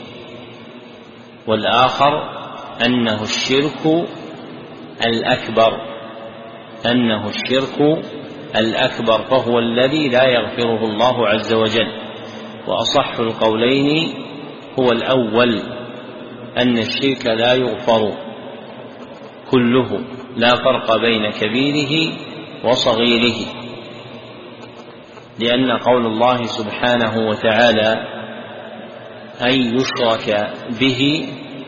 والآخر أنه الشرك الأكبر أنه الشرك الأكبر فهو الذي لا يغفره الله عز وجل. وأصح القولين هو الأول، أن الشرك لا يغفر كله، لا فرق بين كبيره وصغيره، لأن قول الله سبحانه وتعالى أن يشرك به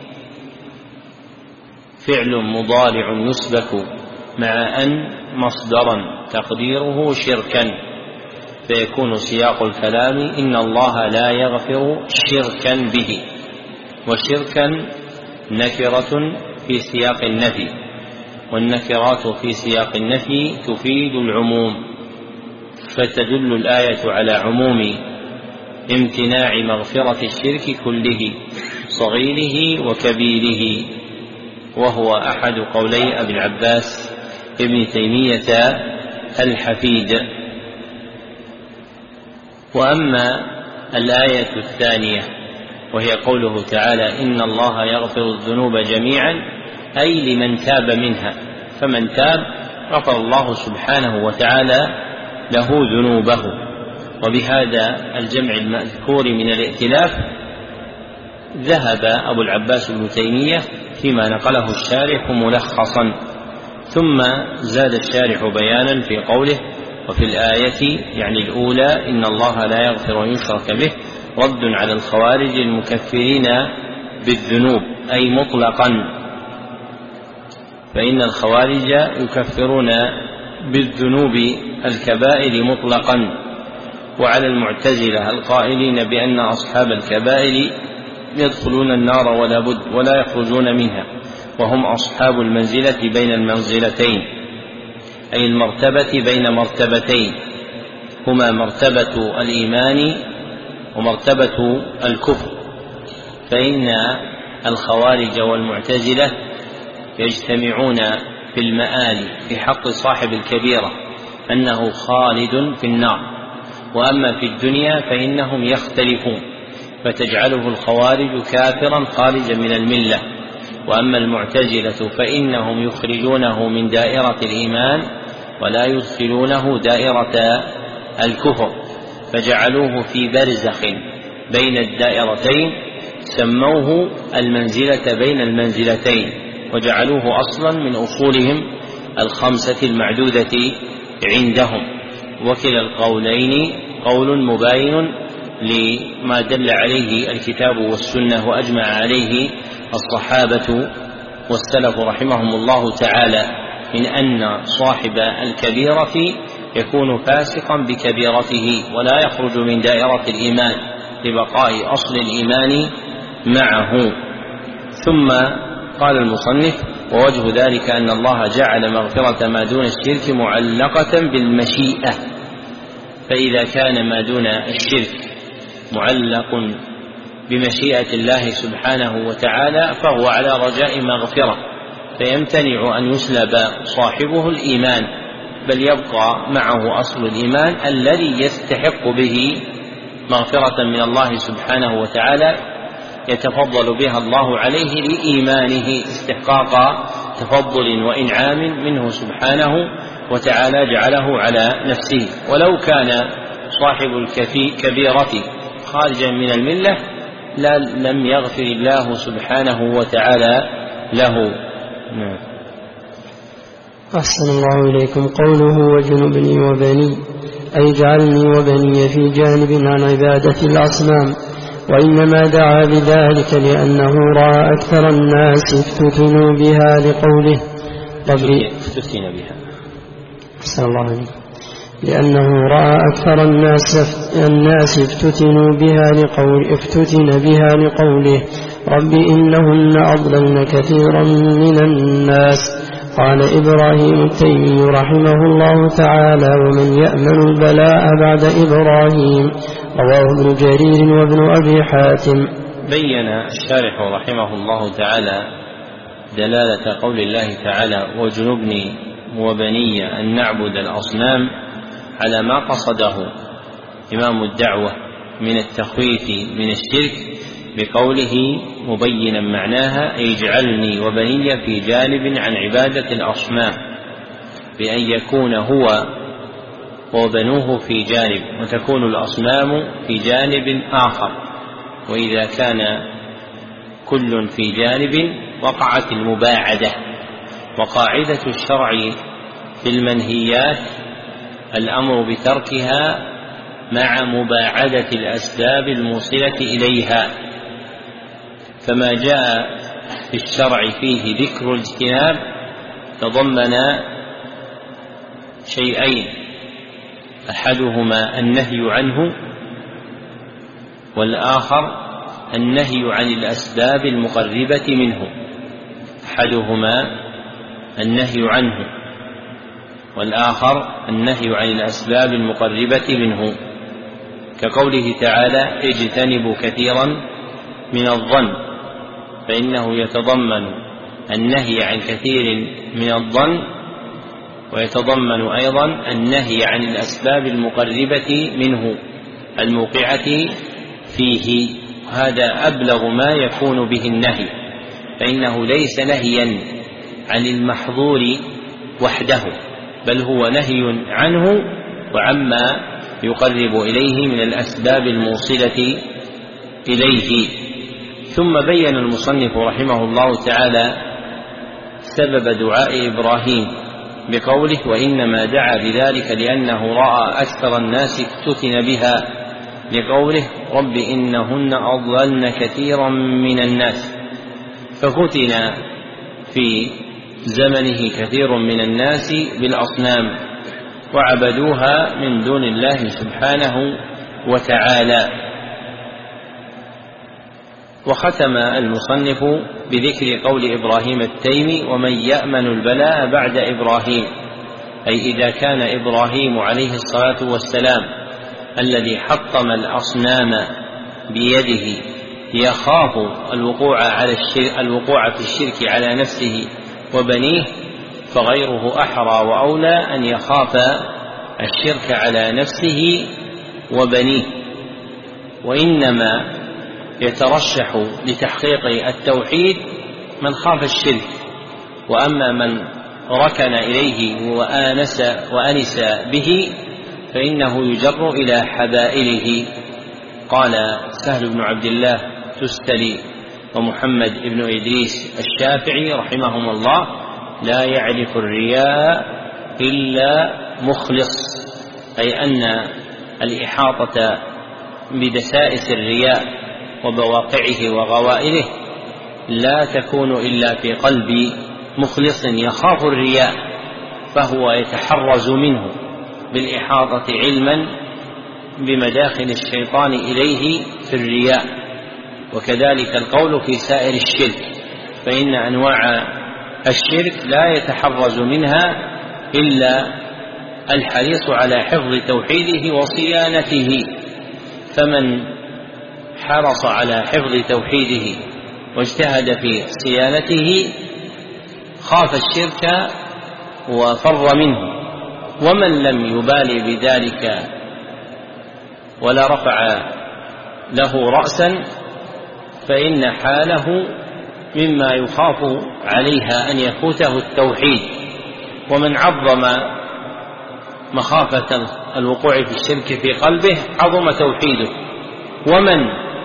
فعل مضارع يسبك مع أن مصدرا تقديره شركا، فيكون سياق الكلام إن الله لا يغفر شركا به، وشركا نكرة في سياق النفي، والنكرات في سياق النفي تفيد العموم، فتدل الآية على عموم امتناع مغفرة الشرك كله صغيره وكبيره، وهو أحد قولي أبي العباس ابن تيمية الحفيد. وأما الآية الثانية وهي قوله تعالى إن الله يغفر الذنوب جميعا، أي لمن تاب منها، فمن تاب غفر الله سبحانه وتعالى له ذنوبه. وبهذا الجمع المذكور من الائتلاف ذهب أبو العباس ابن تيمية فيما نقله الشارح ملخصا، ثم زاد الشارح بيانا في قوله وفي الآية يعني الأولى إن الله لا يغفر أن يشرك به رد على الخوارج المكفرين بالذنوب أي مطلقا، فإن الخوارج يكفرون بالذنوب الكبائر مطلقا، وعلى المعتزلة القائلين بأن أصحاب الكبائر يدخلون النار ولا بد ولا يخرجون منها، وهم أصحاب المنزلة بين المنزلتين، أي المرتبة بين مرتبتين، هما مرتبة الإيمان ومرتبة الكفر. فإن الخوارج والمعتزلة يجتمعون في المآل في حق صاحب الكبيرة أنه خالد في النار، وأما في الدنيا فإنهم يختلفون، فتجعله الخوارج كافرا خارجا من الملة، وأما المعتزلة فإنهم يخرجونه من دائرة الإيمان ولا يدخلونه دائرة الكفر، فجعلوه في برزخ بين الدائرتين، سموه المنزلة بين المنزلتين، وجعلوه أصلا من أصولهم الخمسة المعدودة عندهم. وكلا القولين قول مباين لما دل عليه الكتاب والسنة وأجمع عليه الصحابة والسلف رحمهم الله تعالى، من أن صاحب الكبيرة يكون فاسقا بكبيرته ولا يخرج من دائرة الإيمان لبقاء أصل الإيمان معه. ثم قال المصنف ووجه ذلك أن الله جعل مغفرة ما دون الشرك معلقة بالمشيئة، فإذا كان ما دون الشرك معلق بمشيئة الله سبحانه وتعالى فهو على رجاء مغفرة، فيمتنع أن يسلب صاحبه الإيمان، بل يبقى معه أصل الإيمان الذي يستحق به مغفرة من الله سبحانه وتعالى يتفضل بها الله عليه لإيمانه استحقاق تفضل وإنعام منه سبحانه وتعالى جعله على نفسه. ولو كان صاحب الكبيرة خارجا من الملة لم يغفر الله سبحانه وتعالى له. نعم. أحسن الله إليكم. قوله وجنبني وبني أي جعلني وبني في جانب عن عبادة الأصنام، وإنما دعا بذلك لأنه رأى أكثر الناس افتتنوا بها لقوله افتتن بها أحسن الله إليكم لأنه رأى أكثر الناس الناس افتتنوا بها لقول افتتن بها لقوله رب إنهن أضللن كثيرا من الناس. قال إبراهيم التيمي رحمه الله تعالى ومن يأمن البلاء بعد إبراهيم. رواه ابن جرير وابن أبي حاتم بين الشارح رحمه الله تعالى دلالة قول الله تعالى واجنبني وبني أن نعبد الأصنام على ما قصده إمام الدعوة من التخويف من الشرك بقوله مبينا معناها أي اجعلني وبني في جانب عن عبادة الأصنام، بأن يكون هو وبنوه في جانب وتكون الأصنام في جانب آخر، وإذا كان كل في جانب وقعت المباعدة. وقاعدة الشرع في المنهيات الأمر بتركها مع مباعدة الأسباب الموصلة إليها، فما جاء في الشرع فيه ذكر الاجتناب تضمن شيئين، أحدهما النهي عنه، والآخر النهي عن الأسباب المقربة منه. أحدهما النهي عنه والآخر النهي عن الأسباب المقربة منه، كقوله تعالى اجتنبوا كثيرا من الظن، فإنه يتضمن النهي عن كثير من الظن، ويتضمن أيضا النهي عن الأسباب المقربة منه الموقعة فيه. هذا أبلغ ما يكون به النهي، فإنه ليس نهيا عن المحظور وحده، بل هو نهي عنه وعما يقرب إليه من الأسباب الموصلة إليه. ثم بين المصنف رحمه الله تعالى سبب دعاء إبراهيم بقوله وإنما دعا بذلك لأنه رأى أكثر الناس افتتن بها، لقوله رب إنهن أضللن كثيرا من الناس، ففتن في زمنه كثير من الناس بالأصنام وعبدوها من دون الله سبحانه وتعالى. وختم المصنف بذكر قول إبراهيم التيمي ومن يأمن البلاء بعد إبراهيم، أي إذا كان إبراهيم عليه الصلاة والسلام الذي حطم الأصنام بيده يخاف الوقوع, على الشرك الوقوع في الشرك على نفسه وبنيه، فغيره أحرى وأولى أن يخاف الشرك على نفسه وبنيه. وإنما يترشح لتحقيق التوحيد من خاف الشرك، وأما من ركن إليه وآنس, وأنس به فإنه يجر إلى حبائله. قال سهل بن عبد الله تستلي ومحمد بن إدريس الشافعي رحمهم الله لا يعرف الرياء إلا مخلص، أي أن الإحاطة بدسائس الرياء وبواقعه وغوائله لا تكون إلا في قلب مخلص يخاف الرياء، فهو يتحرز منه بالإحاطة علما بمداخل الشيطان إليه في الرياء. وكذلك القول في سائر الشرك، فإن أنواع الشرك لا يتحرز منها إلا الحريص على حفظ توحيده وصيانته، فمن حرص على حفظ توحيده واجتهد في صيانته خاف الشرك وفر منه. ومن لم يبالي بذلك ولا رفع له رأسا فإن حاله مما يخاف عليها أن يفوته التوحيد. ومن عظم مخافة الوقوع في الشرك في قلبه عظم توحيده، ومن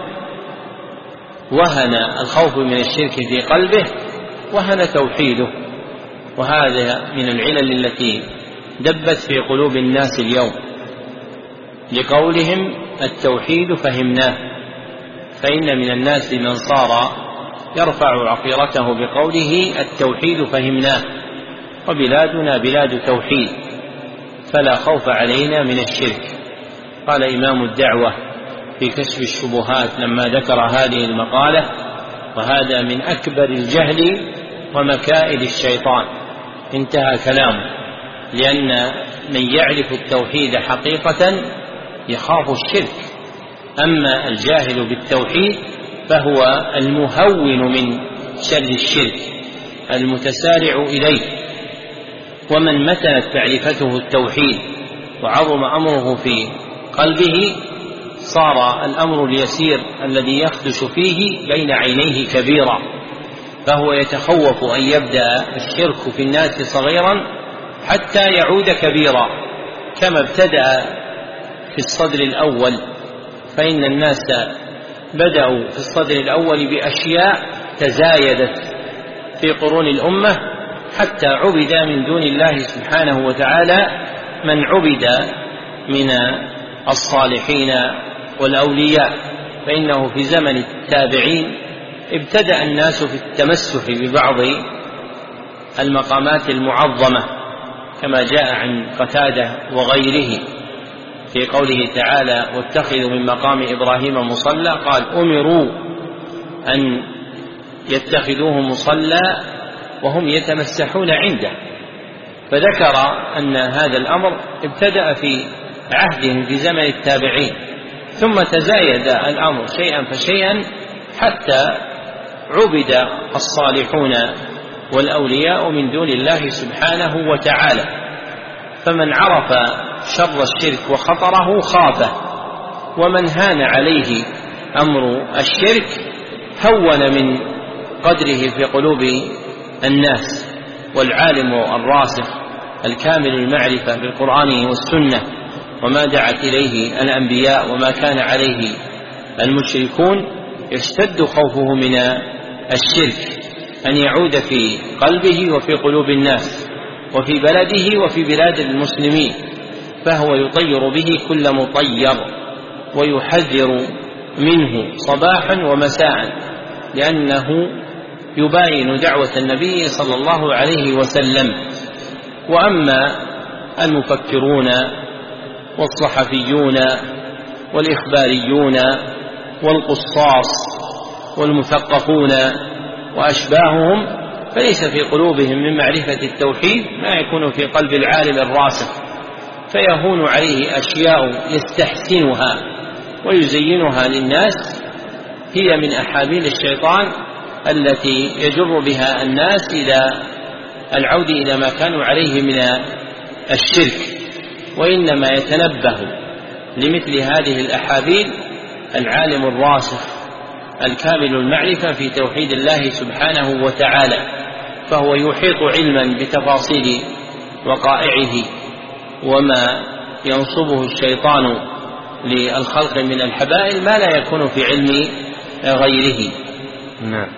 وهن الخوف من الشرك في قلبه وهن توحيده. وهذا من العلل التي دبت في قلوب الناس اليوم لقولهم التوحيد فهمناه، فإن من الناس من صار يرفع عقيرته بقوله التوحيد فهمناه، وبلادنا بلاد توحيد فلا خوف علينا من الشرك. قال إمام الدعوة في كشف الشبهات لما ذكر هذه المقالة وهذا من أكبر الجهل ومكائد الشيطان، انتهى كلامه، لأن من يعرف التوحيد حقيقة يخاف الشرك، أما الجاهل بالتوحيد فهو المهون من شر الشرك المتسارع إليه. ومن متنت معرفته التوحيد وعظم أمره في قلبه صار الأمر اليسير الذي يخدش فيه بين عينيه كبيرا، فهو يتخوف أن يبدأ الشرك في الناس صغيرا حتى يعود كبيرا، كما ابتدأ في الصدر الأول، فإن الناس بدأوا في الصدر الأول بأشياء تزايدت في قرون الأمة حتى عبد من دون الله سبحانه وتعالى من عبد من الصالحين والأولياء. فإنه في زمن التابعين ابتدأ الناس في التمسح ببعض المقامات المعظمة، كما جاء عن قتادة وغيره في قوله تعالى: واتخذوا من مقام إبراهيم مصلى، قال: أمروا أن يتخذوه مصلى وهم يتمسحون عنده. فذكر أن هذا الأمر ابتدأ في عهدهم في زمن التابعين، ثم تزايد الأمر شيئا فشيئا حتى عبد الصالحون والأولياء من دون الله سبحانه وتعالى. فمن عرف شر الشرك وخطره خافه، ومن هان عليه أمر الشرك هون من قدره في قلوب الناس. والعالم الراسخ الكامل المعرفة بالقرآن والسنة وما دعت إليه الأنبياء وما كان عليه المشركون يشتد خوفه من الشرك أن يعود في قلبه وفي قلوب الناس وفي بلده وفي بلاد المسلمين، فهو يطير به كل مطير ويحذر منه صباحا ومساء، لأنه يباين دعوة النبي صلى الله عليه وسلم. وأما المفكرون والصحفيون والإخباريون والقصاص والمثقفون وأشباههم فليس في قلوبهم من معرفة التوحيد ما يكون في قلب العالم الراسخ، فيهون عليه أشياء يستحسنها ويزينها للناس، هي من أحابيل الشيطان التي يجر بها الناس إلى العود إلى ما كانوا عليه من الشرك. وإنما يتنبه لمثل هذه الأحابيل العالم الراسخ الكامل المعرفة في توحيد الله سبحانه وتعالى، فهو يحيط علما بتفاصيل وقائعه وما ينصبه الشيطان للخلق من الحبائل ما لا يكون في علم غيره. نعم.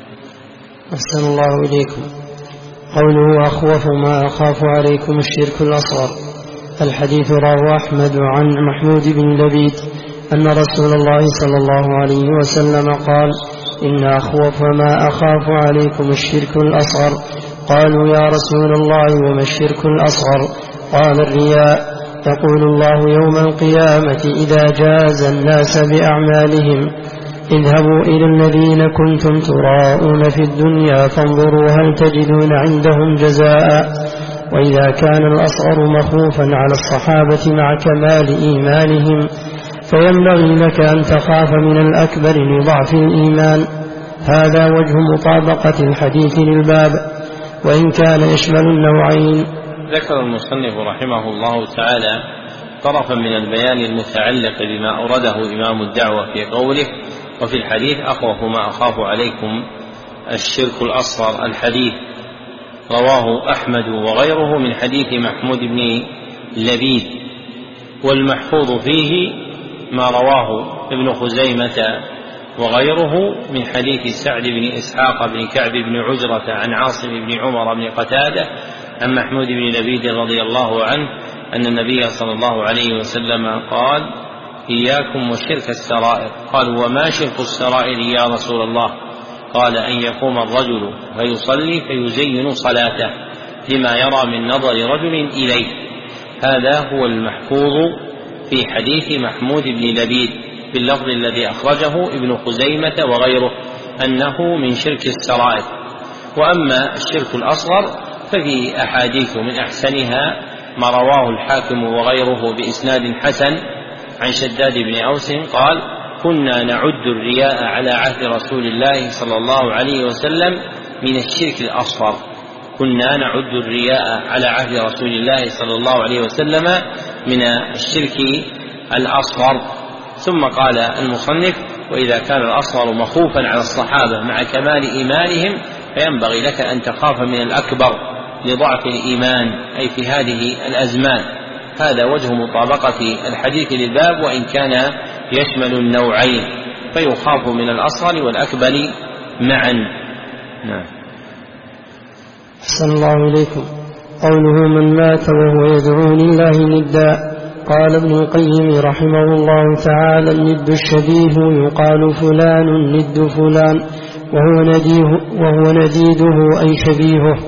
أحسن الله إليكم. قوله: أخوف ما أخاف عليكم الشرك الأصغر. الحديث رواه أحمد عن محمود بن لبيد أن رسول الله صلى الله عليه وسلم قال: إن أخوف ما أخاف عليكم الشرك الأصغر. قالوا: يا رسول الله وما الشرك الأصغر؟ قال: الرياء. يقول الله يوم القيامة إذا جاز الناس بأعمالهم: اذهبوا إلى الذين كنتم تراءون في الدنيا فانظروا هل تجدون عندهم جزاء. وإذا كان الأصغر مخوفا على الصحابة مع كمال إيمانهم فينبغي لك أن تخاف من الأكبر لضعف الإيمان. هذا وجه مطابقة الحديث للباب، وإن كان يشمل النوعين. ذكر المصنف رحمه الله تعالى طرفا من البيان المتعلق بما أورده إمام الدعوة في قوله: وفي الحديث أخوف ما أخاف عليكم الشرك الأصغر. الحديث رواه أحمد وغيره من حديث محمود بن لبيد، والمحفوظ فيه ما رواه ابن خزيمة وغيره من حديث سعد بن إسحاق بن كعب بن عجرة عن عاصم بن عمر بن قتادة عن محمود بن لبيد رضي الله عنه أن النبي صلى الله عليه وسلم قال: إياكم وشرك السرائر. قالوا: وما شرك السرائر يا رسول الله؟ قال: أن يقوم الرجل فيصلي فيزين صلاته لما يرى من نظر رجل إليه. هذا هو المحفوظ في حديث محمود بن لبيد باللفظ الذي أخرجه ابن خزيمة وغيره أنه من شرك السرائر. وأما الشرك الأصغر ففي أحاديث من أحسنها ما رواه الحاكم وغيره بإسناد حسن عن شداد بن أوس قال: كنا نعد الرياء على عهد رسول الله صلى الله عليه وسلم من الشرك الأصغر، كنا نعد الرياء على عهد رسول الله صلى الله عليه وسلم من الشرك الأصغر. ثم قال المصنف: وإذا كان الأصغر مخوفا على الصحابة مع كمال إيمانهم فينبغي لك أن تخاف من الأكبر لضعف الإيمان أي في هذه الأزمان. هذا وجه مطابقة الحديث للباب وإن كان يشمل النوعين، فيخاف من الأصغر والأكبر معا. نعم. أحسن الله إليكم. قوله: من مات وهو يدعو لله ندا. قال ابن القيم رحمه الله تعالى: الند الشبيه يقال فلان ند فلان وهو نديه وهو نديده أي شبيهه.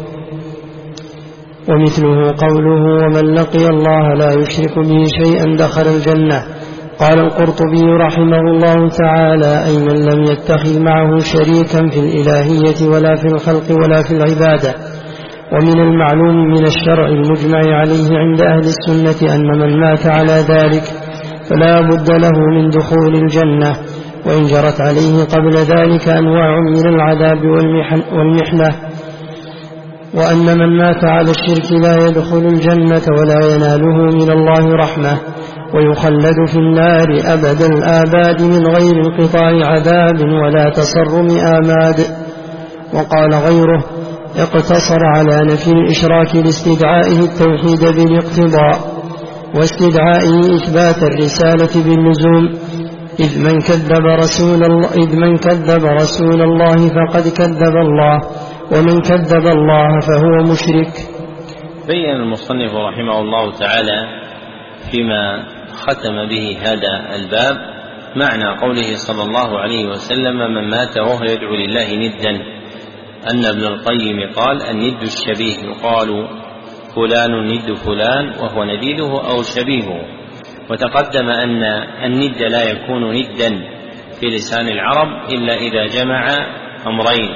ومثله قوله: ومن لقي الله لا يشرك به شيئا دخل الجنة. قال القرطبي رحمه الله تعالى: أي من لم يتخذ معه شريكا في الإلهية ولا في الخلق ولا في العبادة. ومن المعلوم من الشرع المجمع عليه عند أهل السنة أن من مات على ذلك فلا بد له من دخول الجنة، وإن جرت عليه قبل ذلك أنواع من العذاب والمحنة. وأن من مات على الشرك لا يدخل الجنة ولا يناله من الله رحمة، ويخلد في النار أبد الآباد من غير انقطاع عذاب ولا تصرم آماد. وقال غيره: اقتصر على نفي الإشراك لاستدعائه التوحيد بالاقتضاء، واستدعائه إثبات الرسالة باللزوم، إذ من كذب رسول الله, إذ من كذب رسول الله فقد كذب الله، ومن كذب الله فهو مشرك. بين المصنف رحمه الله تعالى فيما ختم به هذا الباب معنى قوله صلى الله عليه وسلم: من مات وهو يدعو لله ندا، أن ابن القيم قال: الند الشبيه يقال فلان ند فلان وهو نديده أو شبيهه. وتقدم أن الند لا يكون ندا في لسان العرب إلا إذا جمع أمرين: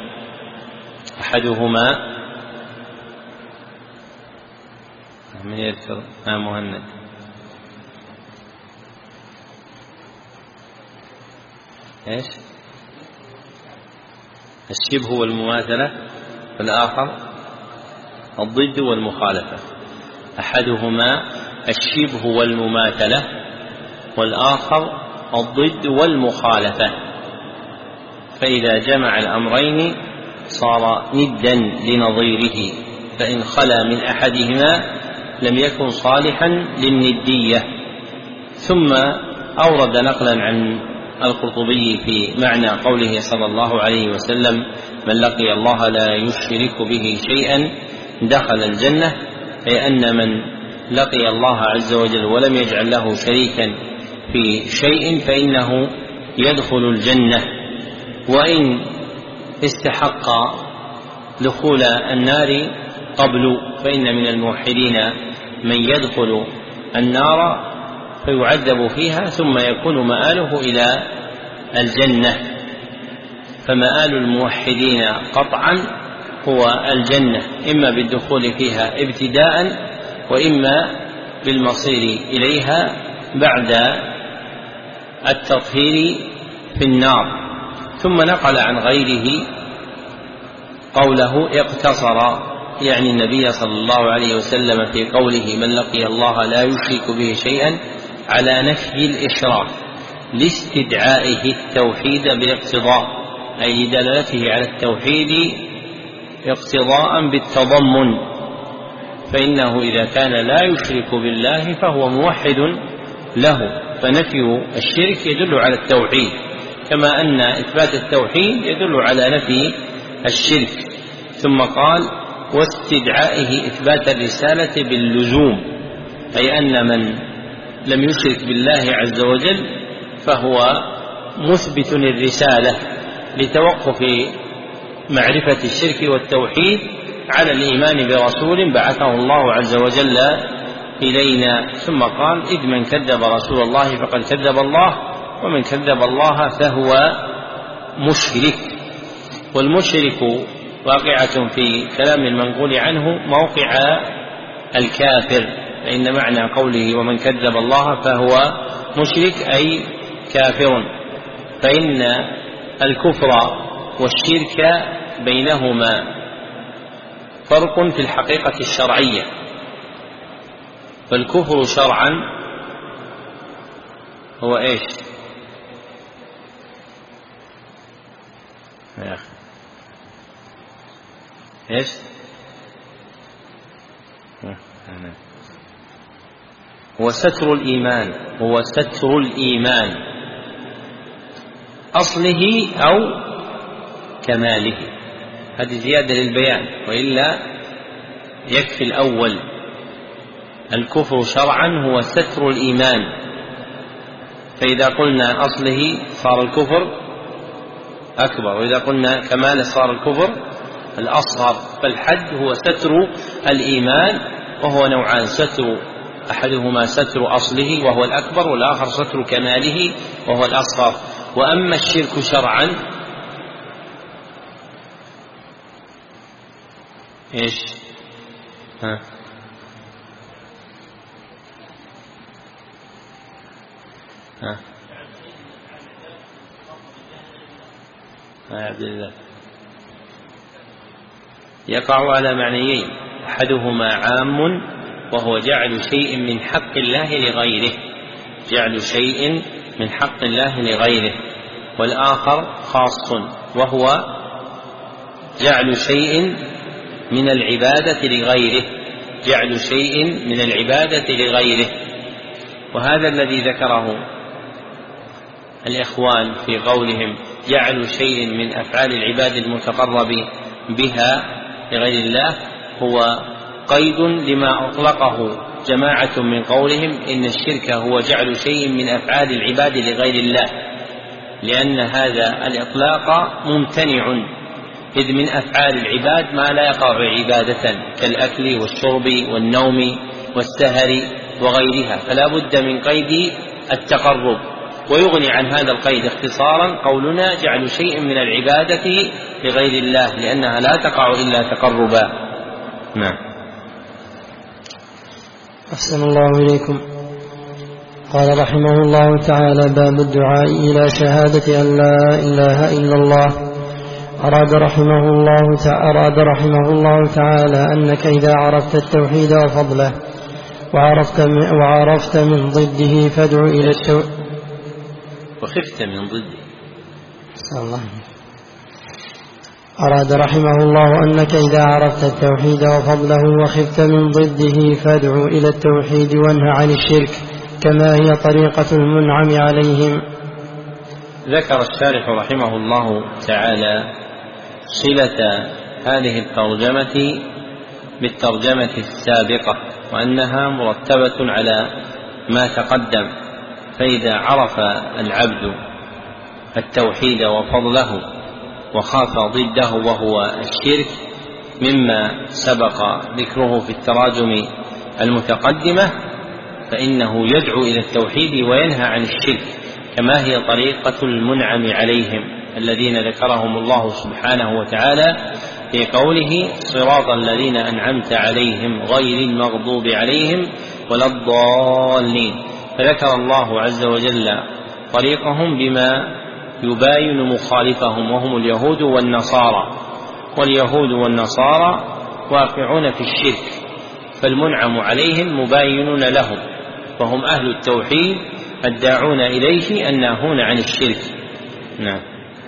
أحدهما من يذكر ما مهند إيش الشبه والمماثلة، والآخر الضد والمخالفة. أحدهما الشبه والمماثلة، والآخر الضد والمخالفة. فإذا جمع الأمرين صار ندا لنظيره، فإن خلا من أحدهما لم يكن صالحا للندية. ثم أورد نقلا عن القرطبي في معنى قوله صلى الله عليه وسلم: من لقي الله لا يشرك به شيئا دخل الجنة، أي أن من لقي الله عز وجل ولم يجعل له شريكا في شيء فإنه يدخل الجنة. وإن استحق دخول النار قبل، فإن من الموحدين من يدخل النار فيعذب فيها ثم يكون مآله إلى الجنة. فمآل الموحدين قطعا هو الجنة، إما بالدخول فيها ابتداء وإما بالمصير إليها بعد التطهير في النار. ثم نقل عن غيره قوله: اقتصر، يعني النبي صلى الله عليه وسلم في قوله: من لقي الله لا يشرك به شيئا، على نفي الإشراك لاستدعائه التوحيد بالاقتضاء، أي لدلالته على التوحيد اقتضاء بالتضمن. فإنه إذا كان لا يشرك بالله فهو موحد له، فنفي الشرك يدل على التوحيد، كما أن إثبات التوحيد يدل على نفي الشرك. ثم قال: واستدعائه إثبات الرسالة باللزوم، أي أن من لم يشرك بالله عز وجل فهو مثبت الرسالة لتوقف معرفة الشرك والتوحيد على الإيمان برسول بعثه الله عز وجل إلينا. ثم قال: إذ من كذب رسول الله فقد كذب الله، ومن كذب الله فهو مشرك. والمشرك واقعة في كلام المنقول عنه موقع الكافر، فإن معنى قوله ومن كذب الله فهو مشرك أي كافر، فإن الكفر والشرك بينهما فرق في الحقيقة الشرعية. فالكفر شرعا هو ايش؟ يا أخي ايش؟ هو ستر الإيمان، هو ستر الإيمان أصله أو كماله. هذه زيادة للبيان، وإلا يكفي الأول. الكفر شرعا هو ستر الإيمان، فإذا قلنا أصله صار الكفر أكبر، وإذا قلنا كماله صار الكفر الأصغر. فالحد هو ستر الإيمان، وهو نوعان: ستر أحدهما ستر أصله وهو الأكبر، والآخر ستر كماله وهو الأصغر. وأما الشرك شرعا إيش؟ ها ها يا عبد الله، يقع على معنيين: أحدهما عام وهو جعل شيء من حق الله لغيره، جعل شيء من حق الله لغيره، والآخر خاص وهو جعل شيء من العبادة لغيره، جعل شيء من العبادة لغيره. وهذا الذي ذكره الإخوان في قولهم جعل شيء من أفعال العباد المتقرب بها لغير الله هو قيد لما أطلقه جماعة من قولهم إن الشرك هو جعل شيء من أفعال العباد لغير الله، لأن هذا الإطلاق ممتنع، إذ من أفعال العباد ما لا يقع عبادة كالأكل والشرب والنوم والسهر وغيرها، فلا بد من قيد التقرب. ويغني عن هذا القيد اختصارا قولنا جعل شيء من العبادة لغير الله، لأنها لا تقع إلا تقربا. نعم. أحسن الله إليكم. قال رحمه الله تعالى: باب الدعاء إلى شهادة أن لا إله إلا الله. أراد رحمه الله تعالى, أراد رحمه الله تعالى أنك إذا عرفت التوحيد وفضله وعرفت من, وعرفت من ضده فادع إلى التوحيد وخفت من ضده. الله. أراد رحمه الله أنك إذا عرفت التوحيد وفضله وخفت من ضده فادع إلى التوحيد وانهى عن الشرك، كما هي طريقة المنعم عليهم. ذكر الشارح رحمه الله تعالى صلة هذه الترجمة بالترجمة السابقة، وأنها مرتبة على ما تقدم. فإذا عرف العبد التوحيد وفضله وخاف ضده وهو الشرك مما سبق ذكره في التراجم المتقدمة، فإنه يدعو إلى التوحيد وينهى عن الشرك، كما هي طريقة المنعم عليهم الذين ذكرهم الله سبحانه وتعالى في قوله: صراط الذين أنعمت عليهم غير المغضوب عليهم ولا الضالين. فذكر الله عز وجل طريقهم بما يباين مخالفهم، وهم اليهود والنصارى، واليهود والنصارى واقعون في الشرك، فالمنعم عليهم مباينون لهم، فهم أهل التوحيد الداعون إليه الناهون عن الشرك. نعم.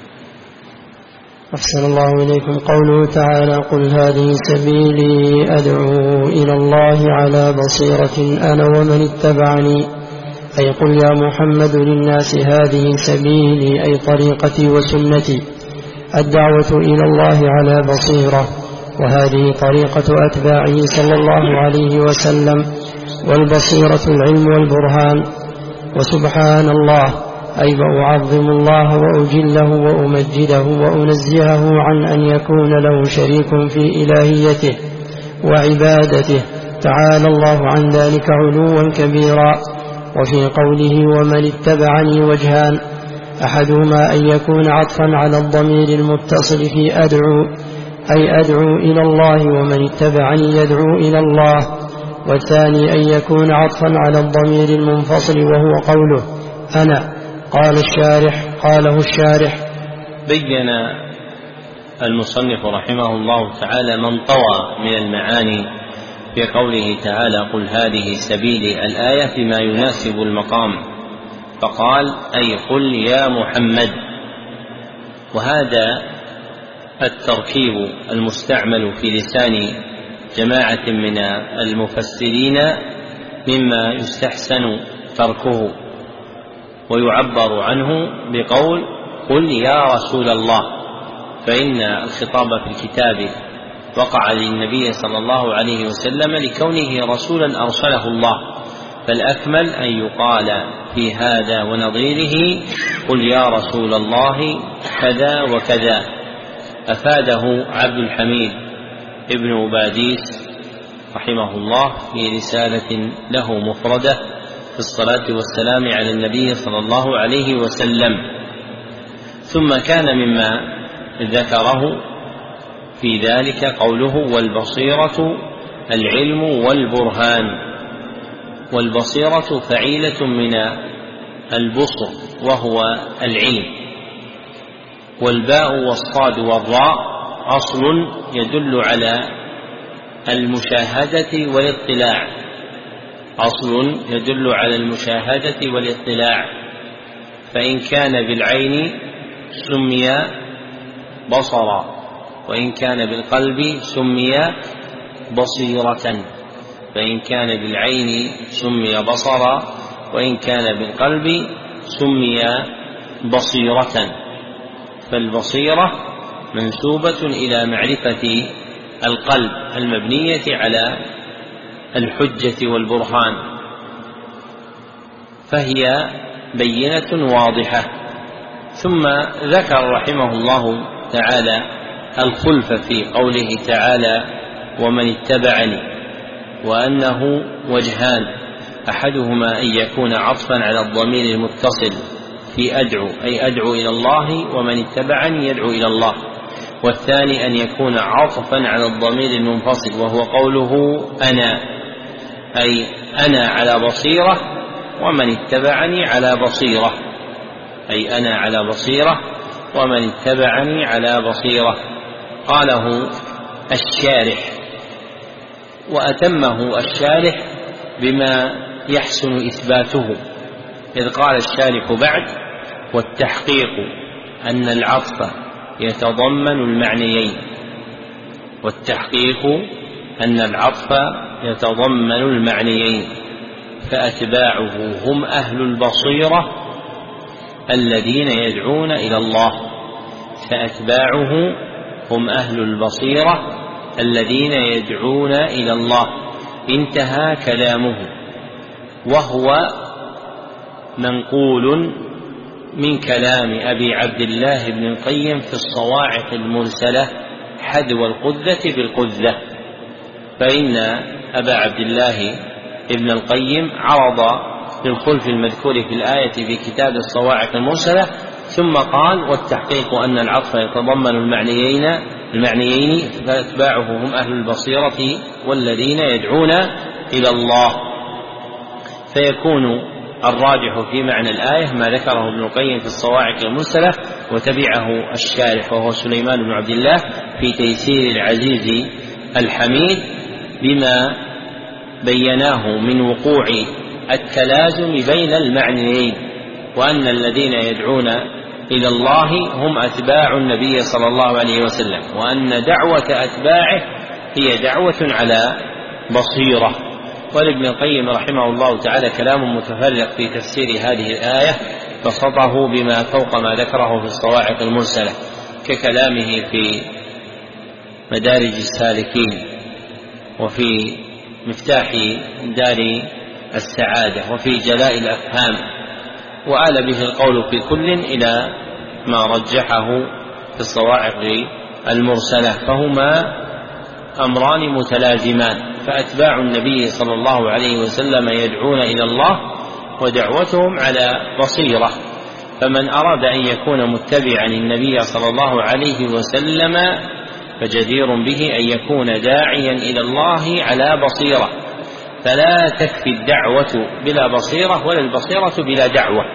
أحسن الله إليكم. قوله تعالى: قل هذه سبيلي أدعو إلى الله على بصيرة أنا ومن اتبعني، أي قل يا محمد للناس هذه سبيلي، أي طريقتي وسنتي، الدعوة إلى الله على بصيرة، وهذه طريقة أتباعه صلى الله عليه وسلم، والبصيرة العلم والبرهان. وسبحان الله، أي وأعظم الله وأجله وأمجده وأنزهه عن أن يكون له شريك في إلهيته وعبادته، تعالى الله عن ذلك علوا كبيرا. وفي قوله ومن اتبعني وجهان: أحدهما أن يكون عطفا على الضمير المتصل في أدعو، أي أدعو إلى الله ومن اتبعني يدعو إلى الله، والثاني أن يكون عطفا على الضمير المنفصل وهو قوله أنا، قال الشارح قاله الشارح. بين المصنف رحمه الله تعالى من طوى من المعاني في قوله تعالى قل هذه سبيلي الآية بما يناسب المقام، فقال أي قل يا محمد. وهذا التركيب المستعمل في لسان جماعة من المفسرين مما يستحسن تركه، ويعبر عنه بقول قل يا رسول الله، فإن الخطاب في الكتاب وقع للنبي صلى الله عليه وسلم لكونه رسولا أرسله الله، فالأكمل أن يقال في هذا ونظيره قل يا رسول الله كذا وكذا. أفاده عبد الحميد ابن أباديس رحمه الله في رسالة له مفردة في الصلاة والسلام على النبي صلى الله عليه وسلم. ثم كان مما ذكره في ذلك قوله والبصيرة العلم والبرهان، والبصيرة فعيلة من البصر وهو العلم، والباء والصاد والراء أصل يدل على المشاهدة والاطلاع، أصل يدل على المشاهدة والاطلاع، فإن كان بالعين سمي بصرا، وإن كان بالقلب سمي بصيرة، فإن كان بالعين سمي بصرا، وإن كان بالقلب سمي بصيرة. فالبصيرة منسوبة إلى معرفة القلب المبنية على الحجة والبرهان، فهي بينة واضحة. ثم ذكر رحمه الله تعالى الخلف في قوله تعالى ومن اتبعني، وأنه وجهان، أحدهما أن يكون عطفا على الضمير المتصل في أدعو أي أدعو إلى الله، ومن اتبعني يدعو إلى الله، والثاني أن يكون عطفا على الضمير المنفصل وهو قوله أنا، أي أنا على بصيرة ومن اتبعني على بصيرة، أي أنا على بصيرة ومن اتبعني على بصيرة. قاله الشارح، وأتمه الشارح بما يحسن إثباته، إذ قال الشارح بعد والتحقيق أن العطف يتضمن المعنيين، والتحقيق أن العطف يتضمن المعنيين، فأتباعه هم أهل البصيرة الذين يدعون إلى الله، فأتباعه هم أهل البصيرة الذين يدعون إلى الله. انتهى كلامه، وهو منقول من كلام أبي عبد الله بن القيم في الصواعق المرسلة حذو القذة بالقذة، فإن أبا عبد الله ابن القيم عرض للخلف المذكور في الآية في كتاب الصواعق المرسلة، ثم قال والتحقيق أن العطف يتضمن المعنيين المعنيين فأتباعه هم أهل البصيرة والذين يدعون إلى الله. فيكون الراجح في معنى الآية ما ذكره ابن القيم في الصواعق المرسلة، وتبعه الشارح وهو سليمان بن عبد الله في تيسير العزيز الحميد بما بيناه من وقوع التلازم بين المعنيين، وأن الذين يدعون إلى الله هم أتباع النبي صلى الله عليه وسلم، وأن دعوة أتباعه هي دعوة على بصيرة. ولابن القيم رحمه الله تعالى كلام متفرق في تفسير هذه الآية، بسطه بما فوق ما ذكره في الصواعق المرسلة، ككلامه في مدارج السالكين وفي مفتاح دار السعادة وفي جلاء الأفهام، وآل به القول في كل إلى ما رجحه في الصواعق المرسلة، فهما أمران متلازمان. فأتباع النبي صلى الله عليه وسلم يدعون إلى الله ودعوتهم على بصيرة، فمن أراد أن يكون متبعا النبي صلى الله عليه وسلم فجدير به أن يكون داعيا إلى الله على بصيرة، فلا تكفي الدعوة بلا بصيرة ولا البصيرة بلا دعوة،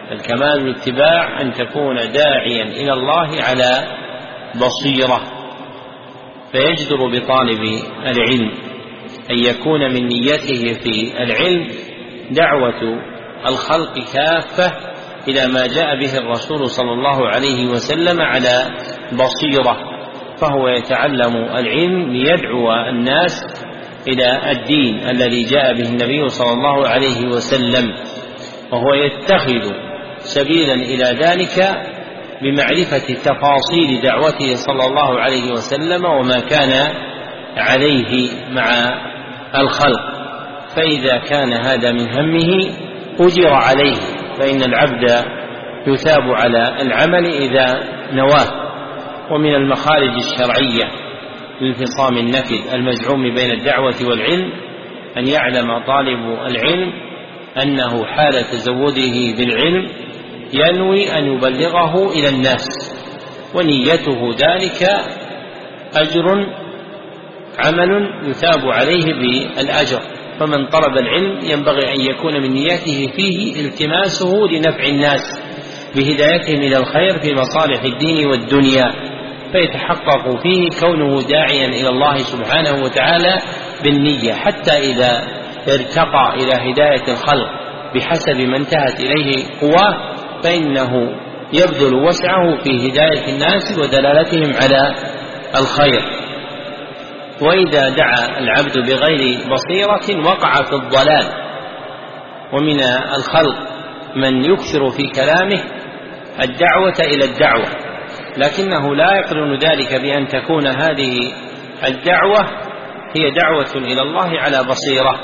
الكمال الاتباع أن تكون داعيا إلى الله على بصيرة، فيجدر بطالب العلم أن يكون من نيته في العلم دعوة الخلق كافة إلى ما جاء به الرسول صلى الله عليه وسلم على بصيرة، فهو يتعلم العلم ليدعو الناس إلى الدين الذي جاء به النبي صلى الله عليه وسلم، وهو يتخذ سبيلا إلى ذلك بمعرفة تفاصيل دعوته صلى الله عليه وسلم وما كان عليه مع الخلق. فإذا كان هذا من همه أجر عليه، فإن العبد يثاب على العمل إذا نواه. ومن المخارج الشرعية للفصام النفذ المزعوم بين الدعوة والعلم أن يعلم طالب العلم أنه حال تزوده بالعلم ينوي أن يبلغه إلى الناس، ونيته ذلك أجر عمل يثاب عليه بالأجر. فمن طلب العلم ينبغي أن يكون من نيته فيه التماسه لنفع الناس بهدايتهم إلى الخير في مصالح الدين والدنيا، فيتحقق فيه كونه داعيا إلى الله سبحانه وتعالى بالنية، حتى إذا ارتقى إلى هداية الخلق بحسب ما انتهت إليه قواه فإنه يبذل وسعه في هداية الناس ودلالتهم على الخير. وإذا دعا العبد بغير بصيرة وقع في الضلال. ومن الخلق من يكثر في كلامه الدعوة إلى الدعوة، لكنه لا يقرن ذلك بأن تكون هذه الدعوة هي دعوة إلى الله على بصيرة،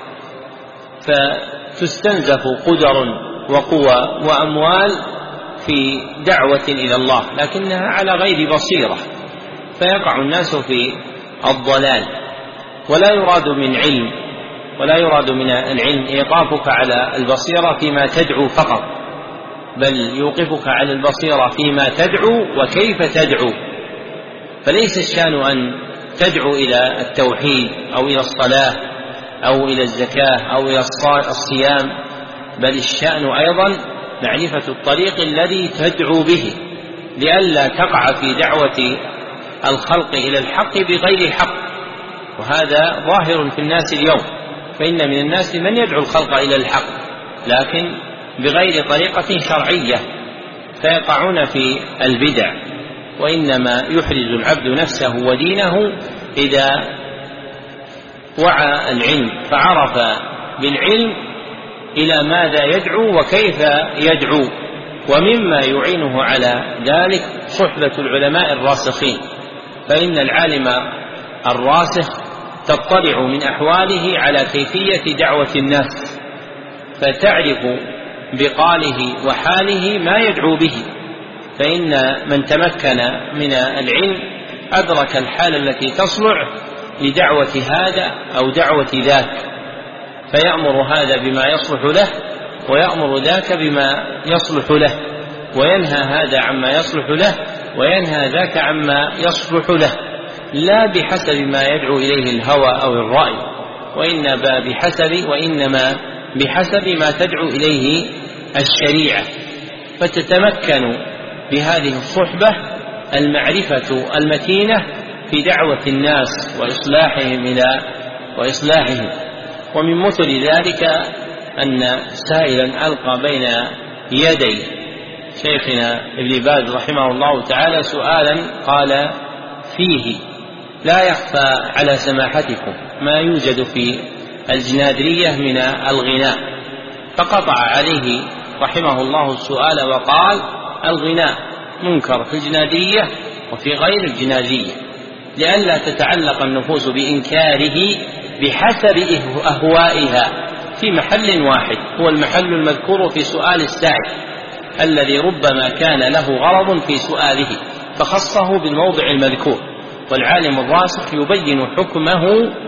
فتستنزف قدر وقوى وأموال في دعوة إلى الله لكنها على غير بصيرة، فيقع الناس في الضلال. ولا يراد من علم ولا يراد من العلم إيقافك على البصيرة فيما تدعو فقط، بل يوقفك على البصيرة فيما تدعو وكيف تدعو. فليس الشأن أن تدعو إلى التوحيد أو إلى الصلاة أو إلى الزكاة أو إلى الصيام، بل الشأن أيضا معرفة الطريق الذي تدعو به، لئلا تقع في دعوة الخلق إلى الحق بغير حق. وهذا ظاهر في الناس اليوم، فإن من الناس من يدعو الخلق إلى الحق لكن بغير طريقة شرعية، فيقعون في البدع. وإنما يحرز العبد نفسه ودينه إذا وعى العلم فعرف بالعلم إلى ماذا يدعو وكيف يدعو. ومما يعينه على ذلك صحبة العلماء الراسخين، فإن العالم الراسخ تطلع من أحواله على كيفية دعوة الناس، فتعرف بقاله وحاله ما يدعو به. فإن من تمكن من العلم أدرك الحال التي تصلح لدعوة هذا أو دعوة ذاك، فيأمر هذا بما يصلح له ويأمر ذاك بما يصلح له، وينهى هذا عما يصلح له وينهى ذاك عما يصلح له، لا بحسب ما يدعو إليه الهوى أو الرأي، وإنما بحسب وإنما بحسب ما تدعو إليه الشريعة. فتتمكن بهذه الصحبة المعرفة المتينة في دعوة الناس وإصلاحهم إلى وإصلاحهم. ومن مثل ذلك أن سائلا ألقى بين يدي شيخنا ابن باز رحمه الله تعالى سؤالا قال فيه: لا يخفى على سماحتكم ما يوجد في الجنادرية من الغناء. فقطع عليه رحمه الله السؤال وقال: الغناء منكر في الجنادرية وفي غير الجنادرية، لئلا تتعلق النفوس بإنكاره بحسب أهوائها في محل واحد، هو المحل المذكور في سؤال السائل الذي ربما كان له غرض في سؤاله فخصه بالموضع المذكور، والعالم الراسخ يبين حكمه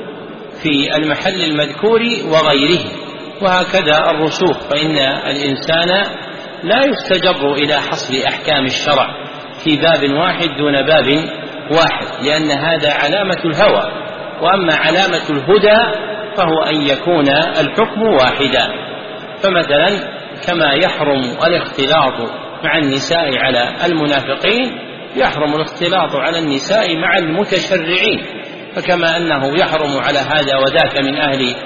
في المحل المذكور وغيره. وهكذا الرسوخ، فإن الإنسان لا يستجر إلى حصر أحكام الشرع في باب واحد دون باب واحد، لأن هذا علامة الهوى، وأما علامة الهدى فهو أن يكون الحكم واحدا. فمثلا كما يحرم الاختلاط مع النساء على المنافقين يحرم الاختلاط على النساء مع المتشرعين، فكما أنه يحرم على هذا وذاك من أهل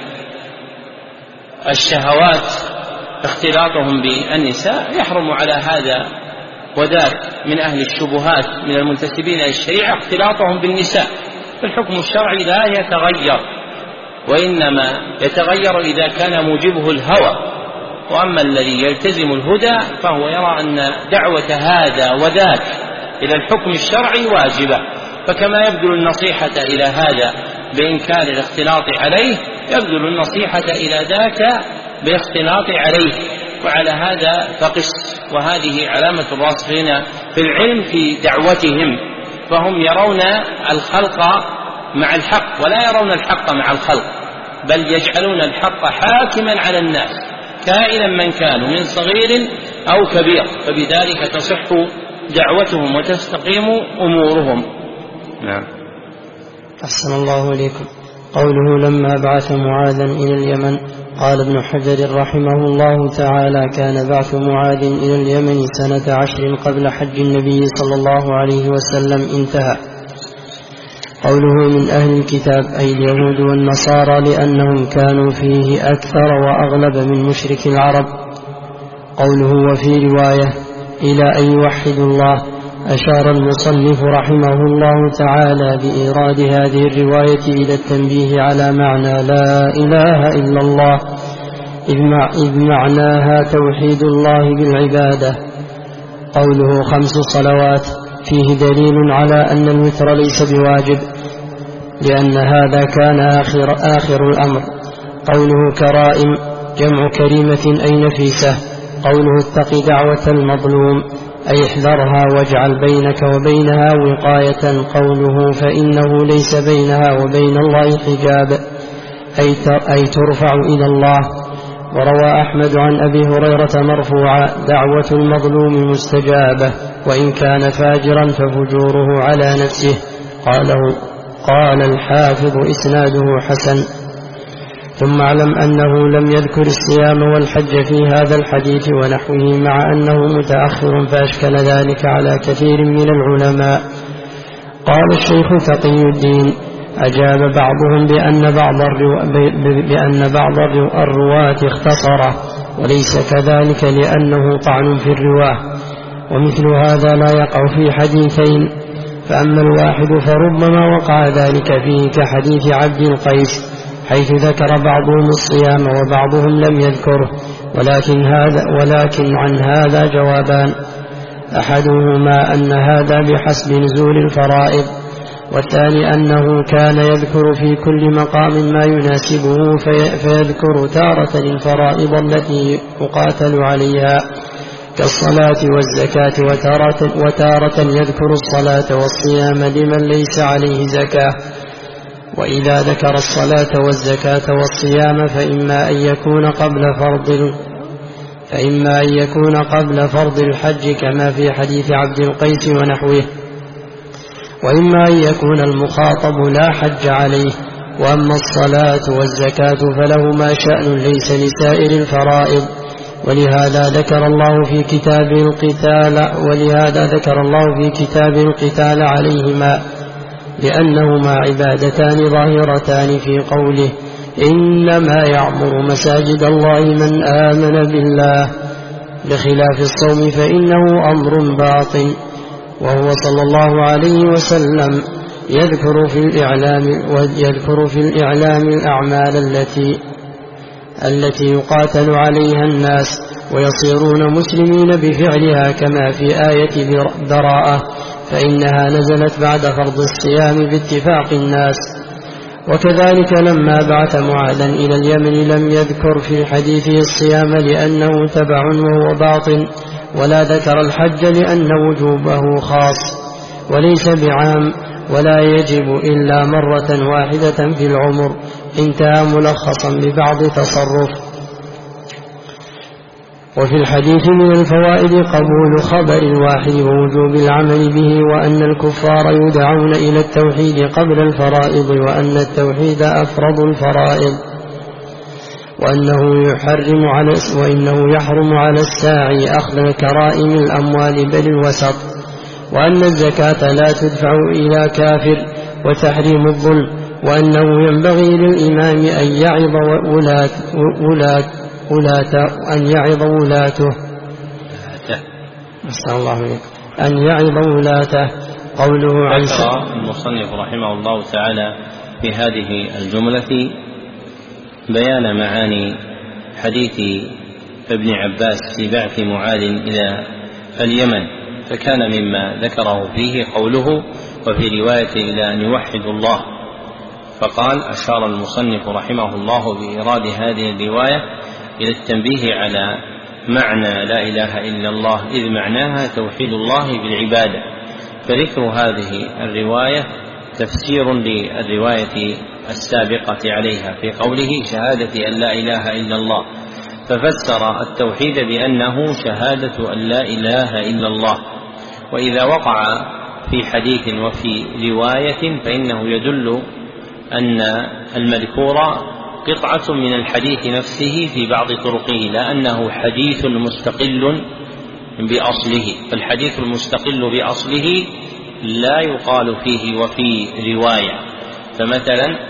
الشهوات اختلاطهم بالنساء، يحرم على هذا وذاك من أهل الشبهات من المنتسبين للشريعة اختلاطهم بالنساء. فالحكم الشرعي لا يتغير، وإنما يتغير إذا كان موجبه الهوى. وأما الذي يلتزم الهدى فهو يرى أن دعوة هذا وذاك إلى الحكم الشرعي واجبة، فكما يبذل النصيحة إلى هذا بإنكار الاختلاط عليه يبذل النصيحة إلى ذاك بالاختلاط عليه، وعلى هذا فقس. وهذه علامة الراسخين في العلم في دعوتهم، فهم يرون الخلق مع الحق ولا يرون الحق مع الخلق، بل يجعلون الحق حاكما على الناس كائنا من كانوا من صغير أو كبير، فبذلك تصح دعوتهم وتستقيم أمورهم. نعم. أحسن الله إليكم. قوله لما بعث معاذا إلى اليمن، قال ابن حجر رحمه الله تعالى كان بعث معاذ إلى اليمن سنة عشر قبل حج النبي صلى الله عليه وسلم انتهى. قوله من أهل الكتاب أي اليهود والنصارى لأنهم كانوا فيه أكثر وأغلب من مشرك العرب. قوله وفي رواية إلى أن يوحدوا الله، أشار المصنف رحمه الله تعالى بإيراد هذه الرواية إلى التنبيه على معنى لا إله إلا الله، إذ معناها توحيد الله بالعبادة. قوله خمس صلوات فيه دليل على أن الوتر ليس بواجب، لأن هذا كان آخر, آخر الأمر. قوله كرائم جمع كريمة أي نفيسة. قوله اتق دعوة المظلوم أي احذرها واجعل بينك وبينها وقاية. قوله فإنه ليس بينها وبين الله حجاب أي ترفع إلى الله. وروى أحمد عن أبي هريرة مرفوعا دعوة المظلوم مستجابة وإن كان فاجرا ففجوره على نفسه. قاله قال الحافظ إسناده حسن. ثم اعلم أنه لم يذكر الصيام والحج في هذا الحديث ونحوه، مع أنه متأخر فأشكل ذلك على كثير من العلماء. قال الشيخ تقي الدين أجاب بعضهم بأن بعض, الرو... بأن بعض الرواة اختصره، وليس كذلك لأنه طعن في الرواه، ومثل هذا لا يقع في حديثين، فأما الواحد فربما وقع ذلك فيه كحديث عبد القيس حيث ذكر بعضهم الصيام وبعضهم لم يذكره، ولكن, هذا ولكن عن هذا جوابان: أحدهما أن هذا بحسب نزول الفرائض، والثاني أنه كان يذكر في كل مقام ما يناسبه في فيذكر تارة الفرائض التي يقاتل عليها كالصلاة والزكاة، وتارة, وتارة يذكر الصلاة والصيام لمن ليس عليه زكاة. وإذا ذكر الصلاة والزكاة والصيام فإما أن يكون قبل فرض فإما أن يكون قبل فرض الحج كما في حديث عبد القيس ونحوه، وإما أن يكون المخاطب لا حج عليه. وأما الصلاة والزكاة فلهما شأن ليس لسائر الفرائض، ولهذا ذكر الله في كتاب القتال ولهذا ذكر الله في كتاب القتال عليهما، لأنهما عبادتان ظاهرتان في قوله إنما يعمر مساجد الله من آمن بالله، بخلاف الصوم فإنه أمر باطن. وهو صلى الله عليه وسلم يذكر في الإعلام ويذكر في الإعلام الأعمال التي التي يقاتل عليها الناس ويصيرون مسلمين بفعلها، كما في آية براءة فإنها نزلت بعد فرض الصيام باتفاق الناس. وكذلك لما بعث معاذا إلى اليمن لم يذكر في حديثه الصيام لأنه تبع وهو باطن، ولا ذكر الحج لأن وجوبه خاص وليس بعام، ولا يجب إلا مرة واحدة في العمر. انتهى ملخصا ببعض تصرف. وفي الحديث من الفوائد قبول خبر الواحد ووجوب العمل به، وأن الكفار يدعون إلى التوحيد قبل الفرائض، وأن التوحيد أفرض الفرائض. وأنه يحرم على وإنه يحرم على الساعي أخذ كرائم الأموال بل الوسط، وأن الزكاة لا تدفع إلى كافر، وتحريم الظلم، وأنه ينبغي للإمام أن يعظ ولاة ولاة ولاة أن يعظ ولاته أسأل الله عليك أن يعظ ولاته. قوله عن ذكر المصنف رحمه الله تعالى في هذه الجملة بيان معاني حديث ابن عباس في بعث معاذ إلى اليمن، فكان مما ذكره فيه قوله وفي رواية إلى أن يوحدوا الله، فقال أشار المصنف رحمه الله بإيراد هذه الرواية إلى التنبيه على معنى لا إله إلا الله، إذ معناها توحيد الله بالعبادة، فذكر هذه الرواية تفسير للرواية السابقة عليها في قوله شهادة أن لا إله إلا الله، ففسر التوحيد بأنه شهادة أن لا إله إلا الله. وإذا وقع في حديث وفي رواية فإنه يدل أن المذكور قطعة من الحديث نفسه في بعض طرقه، لا أنه حديث مستقل بأصله، فالحديث المستقل بأصله لا يقال فيه وفي رواية. فمثلا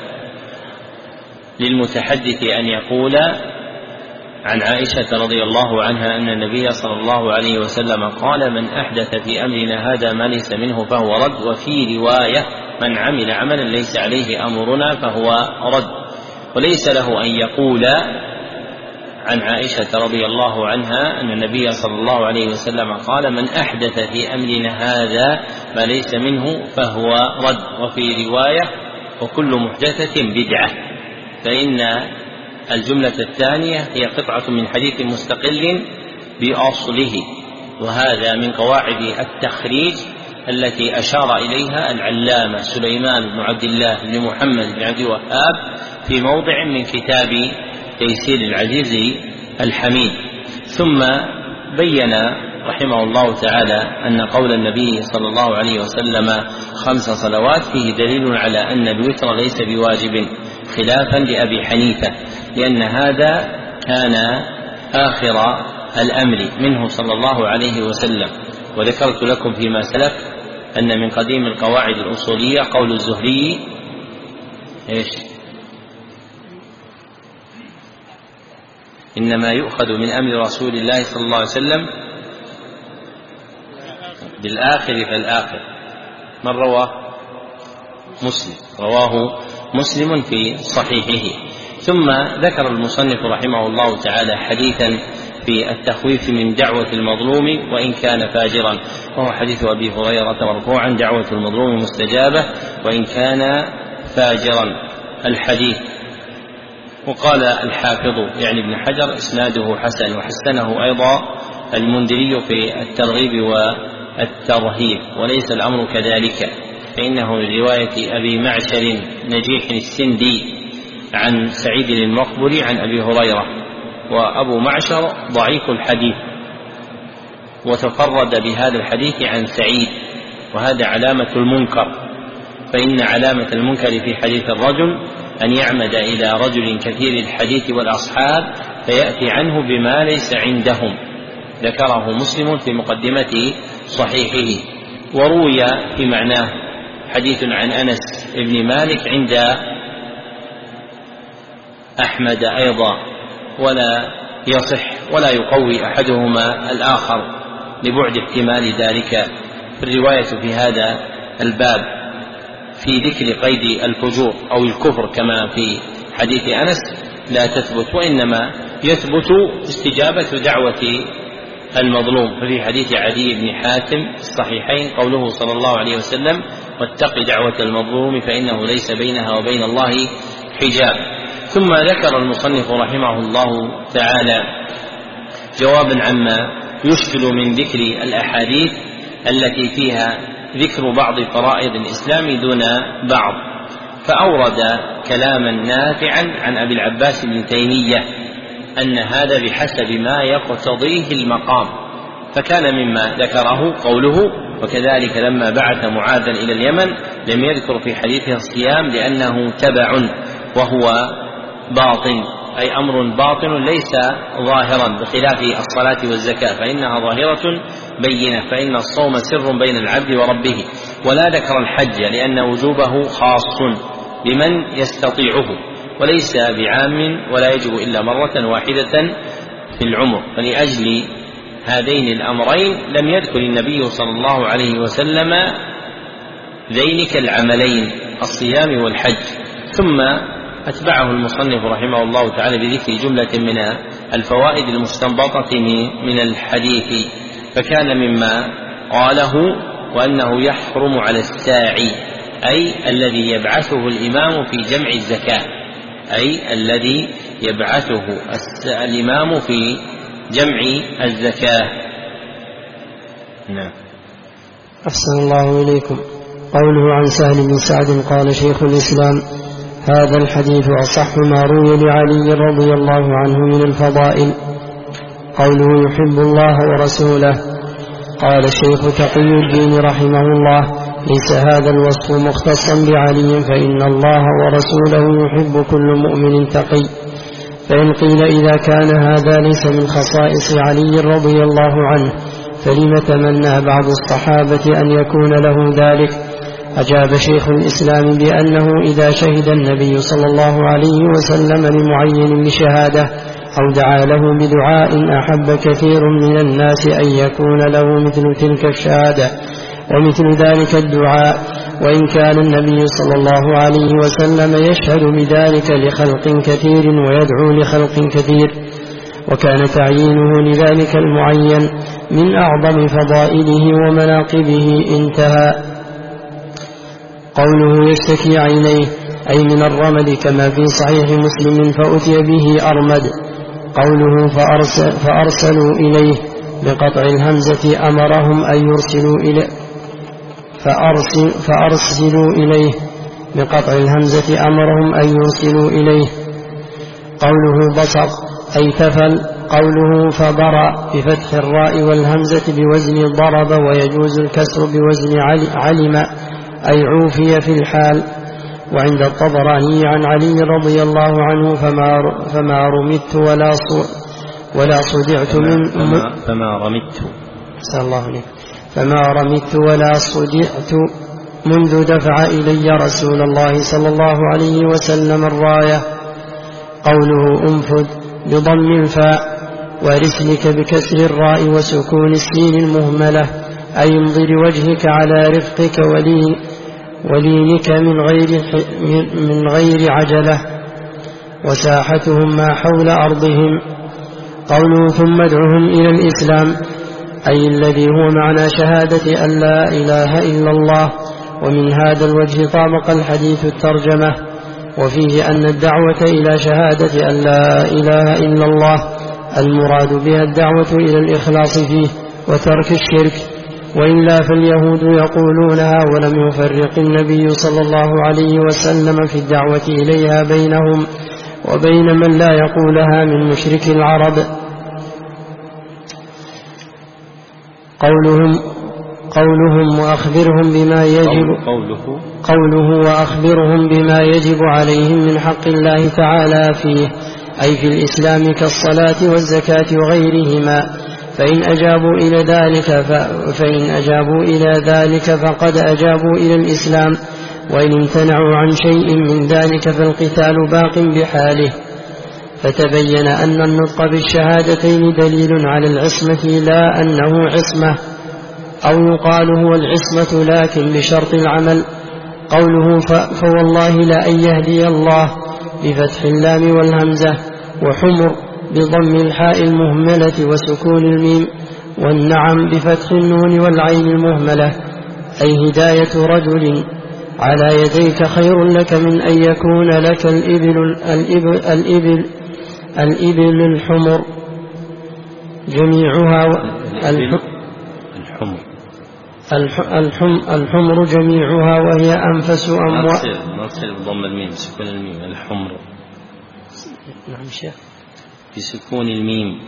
للمتحدث أن يقول عن عائشة رضي الله عنها أن النبي صلى الله عليه وسلم قال من أحدث في أمرنا هذا ما ليس منه فهو رد، وفي رواية من عمل عملا ليس عليه أمرنا فهو رد. وليس له أن يقول عن عائشة رضي الله عنها أن النبي صلى الله عليه وسلم قال من أحدث في أمرنا هذا ما ليس منه فهو رد، وفي رواية وكل محدثة بدعة، فإن الجملة الثانية هي قطعة من حديث مستقل بأصله، وهذا من قواعد التخريج التي أشار إليها العلامة سليمان بن عبد الله بن محمد بن عبد الوهاب في موضع من كتاب تيسير العزيز الحميد. ثم بين رحمه الله تعالى أن قول النبي صلى الله عليه وسلم خمس صلوات فيه دليل على أن الوتر ليس بواجب خلافا لأبي حنيفة، لأن هذا كان آخر الأمر منه صلى الله عليه وسلم. وذكرت لكم فيما سلف أن من قديم القواعد الأصولية قول الزهري إيش؟ إنما يؤخذ من أمر رسول الله صلى الله عليه وسلم بالآخر فالآخر. من رواه؟ مسلم، رواه مسلم في صحيحه. ثم ذكر المصنف رحمه الله تعالى حديثا في التخويف من دعوة المظلوم وإن كان فاجرا، وهو حديث أبي هريرة مرفوعا دعوة المظلوم مستجابة وإن كان فاجرا الحديث. وقال الحافظ يعني ابن حجر إسناده حسن، وحسنه أيضا المنذري في الترغيب والترهيب، وليس الأمر كذلك، فإنه من رواية أبي معشر نجيح السندي عن سعيد المقبري عن أبي هريرة، وأبو معشر ضعيف الحديث وتفرد بهذا الحديث عن سعيد، وهذا علامة المنكر، فإن علامة المنكر في حديث الرجل أن يعمد إلى رجل كثير الحديث والأصحاب فيأتي عنه بما ليس عندهم. ذكره مسلم في مقدمة صحيحه. وروي في معناه حديث عن أنس بن مالك عند أحمد أيضا، ولا يصح ولا يقوي أحدهما الآخر لبعد احتمال ذلك. الرواية في هذا الباب في ذكر قيد الفجور أو الكفر كما في حديث أنس لا تثبت، وإنما يثبت استجابة دعوة المظلوم. ففي حديث عدي بن حاتم الصحيحين قوله صلى الله عليه وسلم واتق دعوة المظلوم فإنه ليس بينها وبين الله حجاب. ثم ذكر المصنف رحمه الله تعالى جوابا عما يشكل من ذكر الأحاديث التي فيها ذكر بعض فرائض الإسلام دون بعض، فأورد كلاما نافعا عن أبي العباس بن تيمية أن هذا بحسب ما يقتضيه المقام، فكان مما ذكره قوله وكذلك لما بعث معاذا إلى اليمن لم يذكر في حديثه الصيام لأنه تبع وهو باطن، أي أمر باطن ليس ظاهرا بخلاف الصلاة والزكاة فإنها ظاهرة بينة، فإن الصوم سر بين العبد وربه. ولا ذكر الحج لأن وجوبه خاص بمن يستطيعه وليس بعام ولا يجب إلا مرة واحدة في العمر، فلأجل هذين الأمرين لم يذكر النبي صلى الله عليه وسلم ذينك العملين الصيام والحج. ثم أتبعه المصنف رحمه الله تعالى بذكر جملة من الفوائد المستنبطة من الحديث، فكان مما قاله وأنه يحرم على الساعي أي الذي يبعثه الإمام في جمع الزكاة، أي الذي يبعثه الإمام في جمع الزكاة. نعم. أحسن الله إليكم. قوله عن سهل بن سعد قال شيخ الإسلام: هذا الحديث أصح ما روي لعلي رضي الله عنه من الفضائل. قوله يحب الله ورسوله، قال الشيخ تقي الدين رحمه الله: ليس هذا الوصف مختصا بعلي، فإن الله ورسوله يحب كل مؤمن تقي. فإن قيل إذا كان هذا ليس من خصائص علي رضي الله عنه فلم تمنى بعض الصحابة أن يكون له ذلك؟ أجاب شيخ الإسلام بأنه إذا شهد النبي صلى الله عليه وسلم لمعين بشهادة أو دعا له بدعاء أحب كثير من الناس أن يكون له مثل تلك الشهادة ومثل ذلك الدعاء، وإن كان النبي صلى الله عليه وسلم يشهد بذلك لخلق كثير ويدعو لخلق كثير، وكان تعيينه لذلك المعين من أعظم فضائله ومناقبه. انتهى. قوله يشتكي عينيه أي من الرمد كما في صحيح مسلم فأتي به أرمد. قوله فأرسل فأرسلوا إليه بقطع الهمزة أمرهم أن يرسلوا إليه فأرسل فأرسلوا إليه بقطع الهمزة أمرهم أن يرسلوا إليه. قوله بصق أي تفل. قوله فبرأ بفتح الراء والهمزة بوزن ضرب، ويجوز الكسر بوزن علم أي عوفي في الحال. وعند الطبراني عن علي رضي الله عنه فما, فما رمت ولا ولا صدعت من فما, فما رمت صلى الله عليه فما رمت ولا صدعت منذ دفع إلي رسول الله صلى الله عليه وسلم الراية. قوله أنفذ بضم الفاء ورسلك بكسر الراء وسكون السين المهملة أي انظر وجهك على رفقك ولين ولينك من غير, من غير عجلة، وساحتهم ما حول أرضهم. قوله ثم ادعهم إلى الإسلام أي الذي هو معنى شهادة أن لا إله إلا الله. ومن هذا الوجه طابق الحديث الترجمة، وفيه أن الدعوة إلى شهادة أن لا إله إلا الله المراد بها الدعوة إلى الإخلاص فيه وترك الشرك، وإلا فاليهود يقولونها ولم يفرق النبي صلى الله عليه وسلم في الدعوة إليها بينهم وبين من لا يقولها من مشرك العرب. قولهم قولهم وأخبرهم بما يجب قوله, قوله وأخبرهم بما يجب عليهم من حق الله تعالى فيه أي في الإسلام كالصلاة والزكاة وغيرهما. فإن أجابوا إلى ذلك فإن أجابوا إلى ذلك فقد أجابوا إلى الإسلام، وإن امتنعوا عن شيء من ذلك فالقتال باق بحاله. فتبين أن النطق بالشهادتين دليل على العصمة لا أنه عصمة، أو يقال هو العصمة لكن بشرط العمل. قوله فوالله لا أن يهدي الله بفتح اللام والهمزة، وحمر بضم الحاء المهملة وسكون الميم، والنعم بفتح النون والعين المهملة أي هداية رجل على يديك خير لك من أن يكون لك الإبل, الإبل, الإبل, الإبل الحمر جميعها الحمر الحم الحمر جميعها وهي أنفس أموال. نصل بضم الميم سكون الميم الحمر. نعم شيخ. بسكون الميم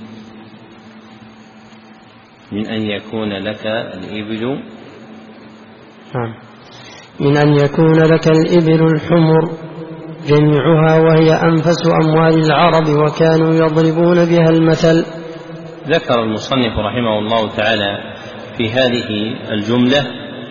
من أن يكون لك الإبل. نعم من أن يكون لك الإبل الحمر جميعها، وهي أنفس أموال العرب وكانوا يضربون بها المثل. ذكر المصنف رحمه الله تعالى في هذه الجملة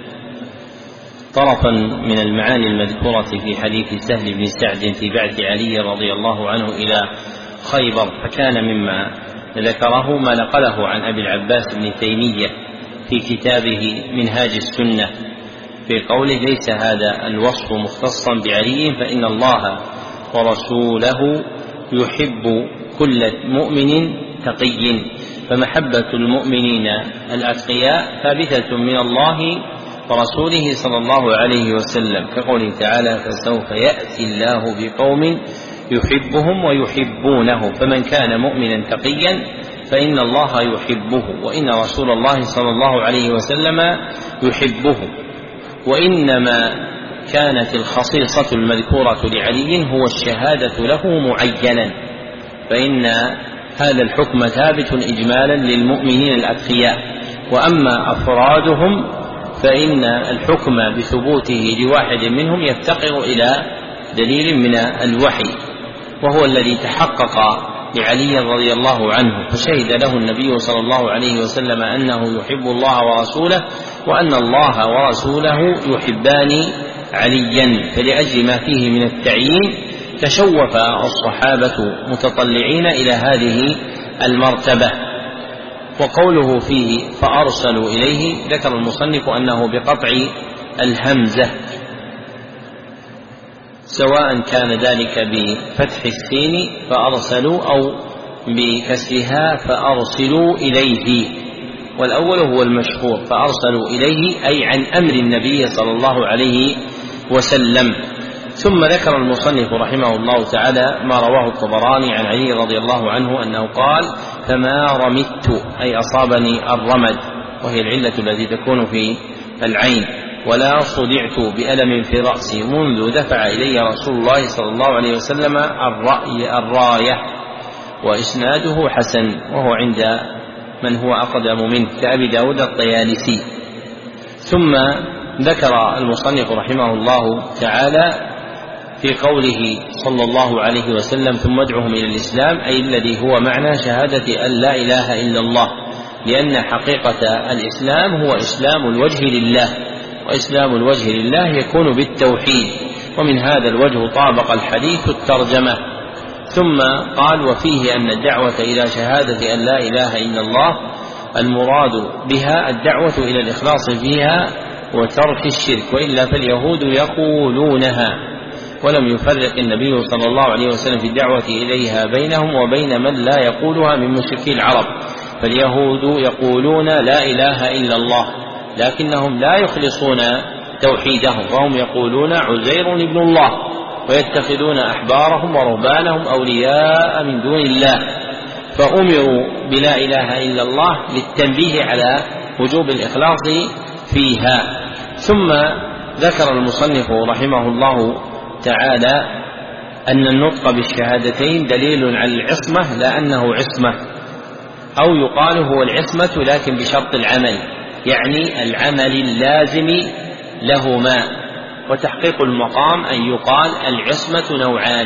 طرفا من المعاني المذكورة في حديث سهل بن سعد في بعث علي رضي الله عنه إلى خيبر، فكان مما ذكره ما نقله عن أبي العباس بن تيمية في كتابه منهاج السنة في قوله: ليس هذا الوصف مختصا بعلي، فإن الله ورسوله يحب كل مؤمن تقي، فمحبة المؤمنين الأتقياء ثابتة من الله ورسوله صلى الله عليه وسلم، كقوله تعالى: فسوف يأتي الله بقوم يحبهم ويحبونه، فمن كان مؤمنا تقيا فإن الله يحبه، وإن رسول الله صلى الله عليه وسلم يحبه. وإنما كانت الخصيصة المذكورة لعلي هو الشهادة له معينا، فإن هذا الحكم ثابت إجمالا للمؤمنين الأتقياء، وأما أفرادهم فإن الحكم بثبوته لواحد منهم يفتقر إلى دليل من الوحي، وهو الذي تحقق لعلي رضي الله عنه، فشهد له النبي صلى الله عليه وسلم أنه يحب الله ورسوله، وأن الله ورسوله يحبان عليا، فلأجل ما فيه من التعيين تشوف الصحابة متطلعين إلى هذه المرتبة. وقوله فيه فأرسلوا إليه ذكر المصنف أنه بقطع الهمزة، سواء كان ذلك بفتح السين فأرسلوا أو بكسرها فأرسلوا إليه، والأول هو المشهور، فأرسلوا إليه أي عن أمر النبي صلى الله عليه وسلم. ثم ذكر المصنف رحمه الله تعالى ما رواه الطبراني عن علي رضي الله عنه أنه قال: فما رمدت أي أصابني الرمد، وهي العلة التي تكون في العين، ولا صدعت بألم في رأسي منذ دفع إلي رسول الله صلى الله عليه وسلم الرأي الراية. وإسناده حسن، وهو عند من هو أقدم منه كأبي داود الطيالسي. ثم ذكر المصنف رحمه الله تعالى في قوله صلى الله عليه وسلم: ثم ادعهم إلى الإسلام، أي الذي هو معنى شهادة أن لا إله إلا الله، لأن حقيقة الإسلام هو إسلام الوجه لله، وإسلام الوجه لله يكون بالتوحيد، ومن هذا الوجه طابق الحديث الترجمة. ثم قال: وفيه أن الدعوة إلى شهادة أن لا إله إلا الله المراد بها الدعوة إلى الإخلاص فيها وترك الشرك، وإلا فاليهود يقولونها، ولم يفرق النبي صلى الله عليه وسلم في الدعوة إليها بينهم وبين من لا يقولها من مشركي العرب، فاليهود يقولون لا إله إلا الله لكنهم لا يخلصون توحيدهم، فهم يقولون عزير ابن الله، ويتخذون أحبارهم ورهبانهم أولياء من دون الله، فأمروا بلا إله إلا الله للتنبيه على وجوب الإخلاص فيها. ثم ذكر المصنف رحمه الله تعالى أن النطق بالشهادتين دليل على العصمة، لا أنه عصمة، أو يقال هو العصمة لكن بشرط العمل، يعني العمل اللازم لهما. وتحقيق المقام أن يقال العصمة نوعان: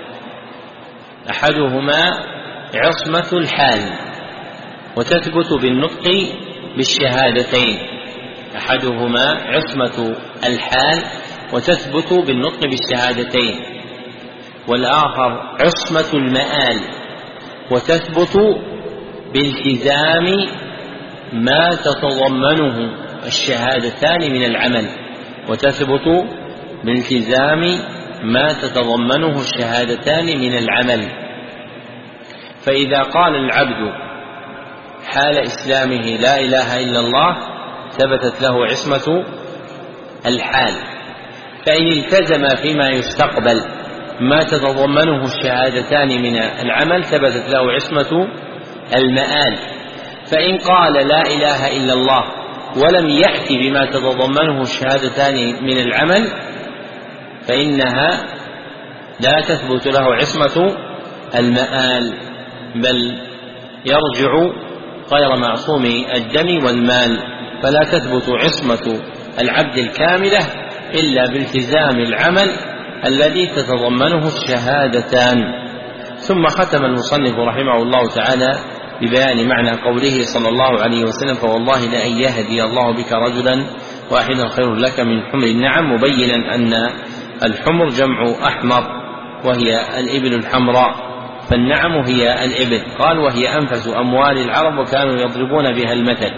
أحدهما عصمة الحال وتثبت بالنطق بالشهادتين، أحدهما عصمة الحال وتثبت بالنطق بالشهادتين، والآخر عصمة المآل وتثبت بالتزام ما تتضمنه الشهادتان من العمل، وتثبت بالتزام ما تتضمنه الشهادتان من العمل. فإذا قال العبد حال إسلامه لا إله إلا الله ثبتت له عصمة الحال، فإن التزم فيما يستقبل ما تتضمنه الشهادتان من العمل ثبتت له عصمة المآل. فإن قال لا إله إلا الله ولم يأتي بما تتضمنه الشهادتان من العمل فإنها لا تثبت له عصمة المآل، بل يرجع غير معصوم الدم والمال، فلا تثبت عصمة العبد الكاملة إلا بالتزام العمل الذي تتضمنه الشهادتان. ثم ختم المصنف رحمه الله تعالى ببيان معنى قوله صلى الله عليه وسلم: فوالله لأن يهدي الله بك رجلا واحدا خير لك من حمر النعم، مبينا أن الحمر جمع أحمر وهي الإبل الحمراء، فالنعم هي الإبل. قال: وهي أنفس أموال العرب وكانوا يضربون بها المثل.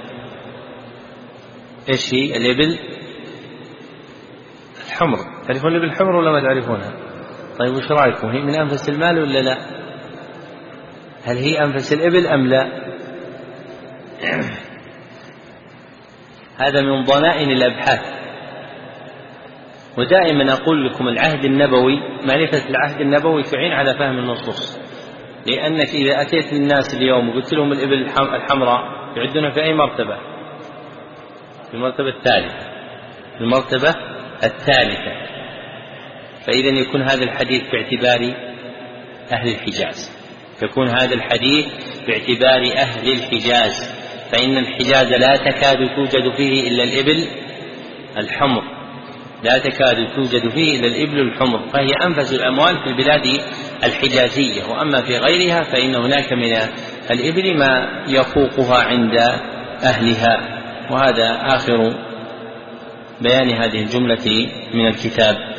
إيش هي الإبل؟ الحمر. تعرفون الإبل الحمر ولا ما تعرفونها؟ طيب وش رأيكم، هي من أنفس المال ولا لا؟ هل هي أنفس الإبل أم لا؟ هذا من ضنائن الأبحاث. ودائما أقول لكم العهد النبوي، معرفة العهد النبوي تعين على فهم النصوص، لأنك إذا أتيت للناس اليوم وقلت لهم الإبل الحمراء يعدون في أي مرتبة؟ في المرتبة الثالثة. في المرتبة الثالثة. فإذا يكون هذا الحديث باعتبار أهل الحجاز، يكون هذا الحديث باعتبار أهل الحجاز، فإن الحجاز لا تكاد توجد فيه إلا الإبل الحمر، لا تكاد توجد فيه إلا الإبل الحمر، فهي أنفس الأموال في البلاد الحجازية. وأما في غيرها فإن هناك من الإبل ما يفوقها عند أهلها. وهذا آخر بيان هذه الجملة من الكتاب.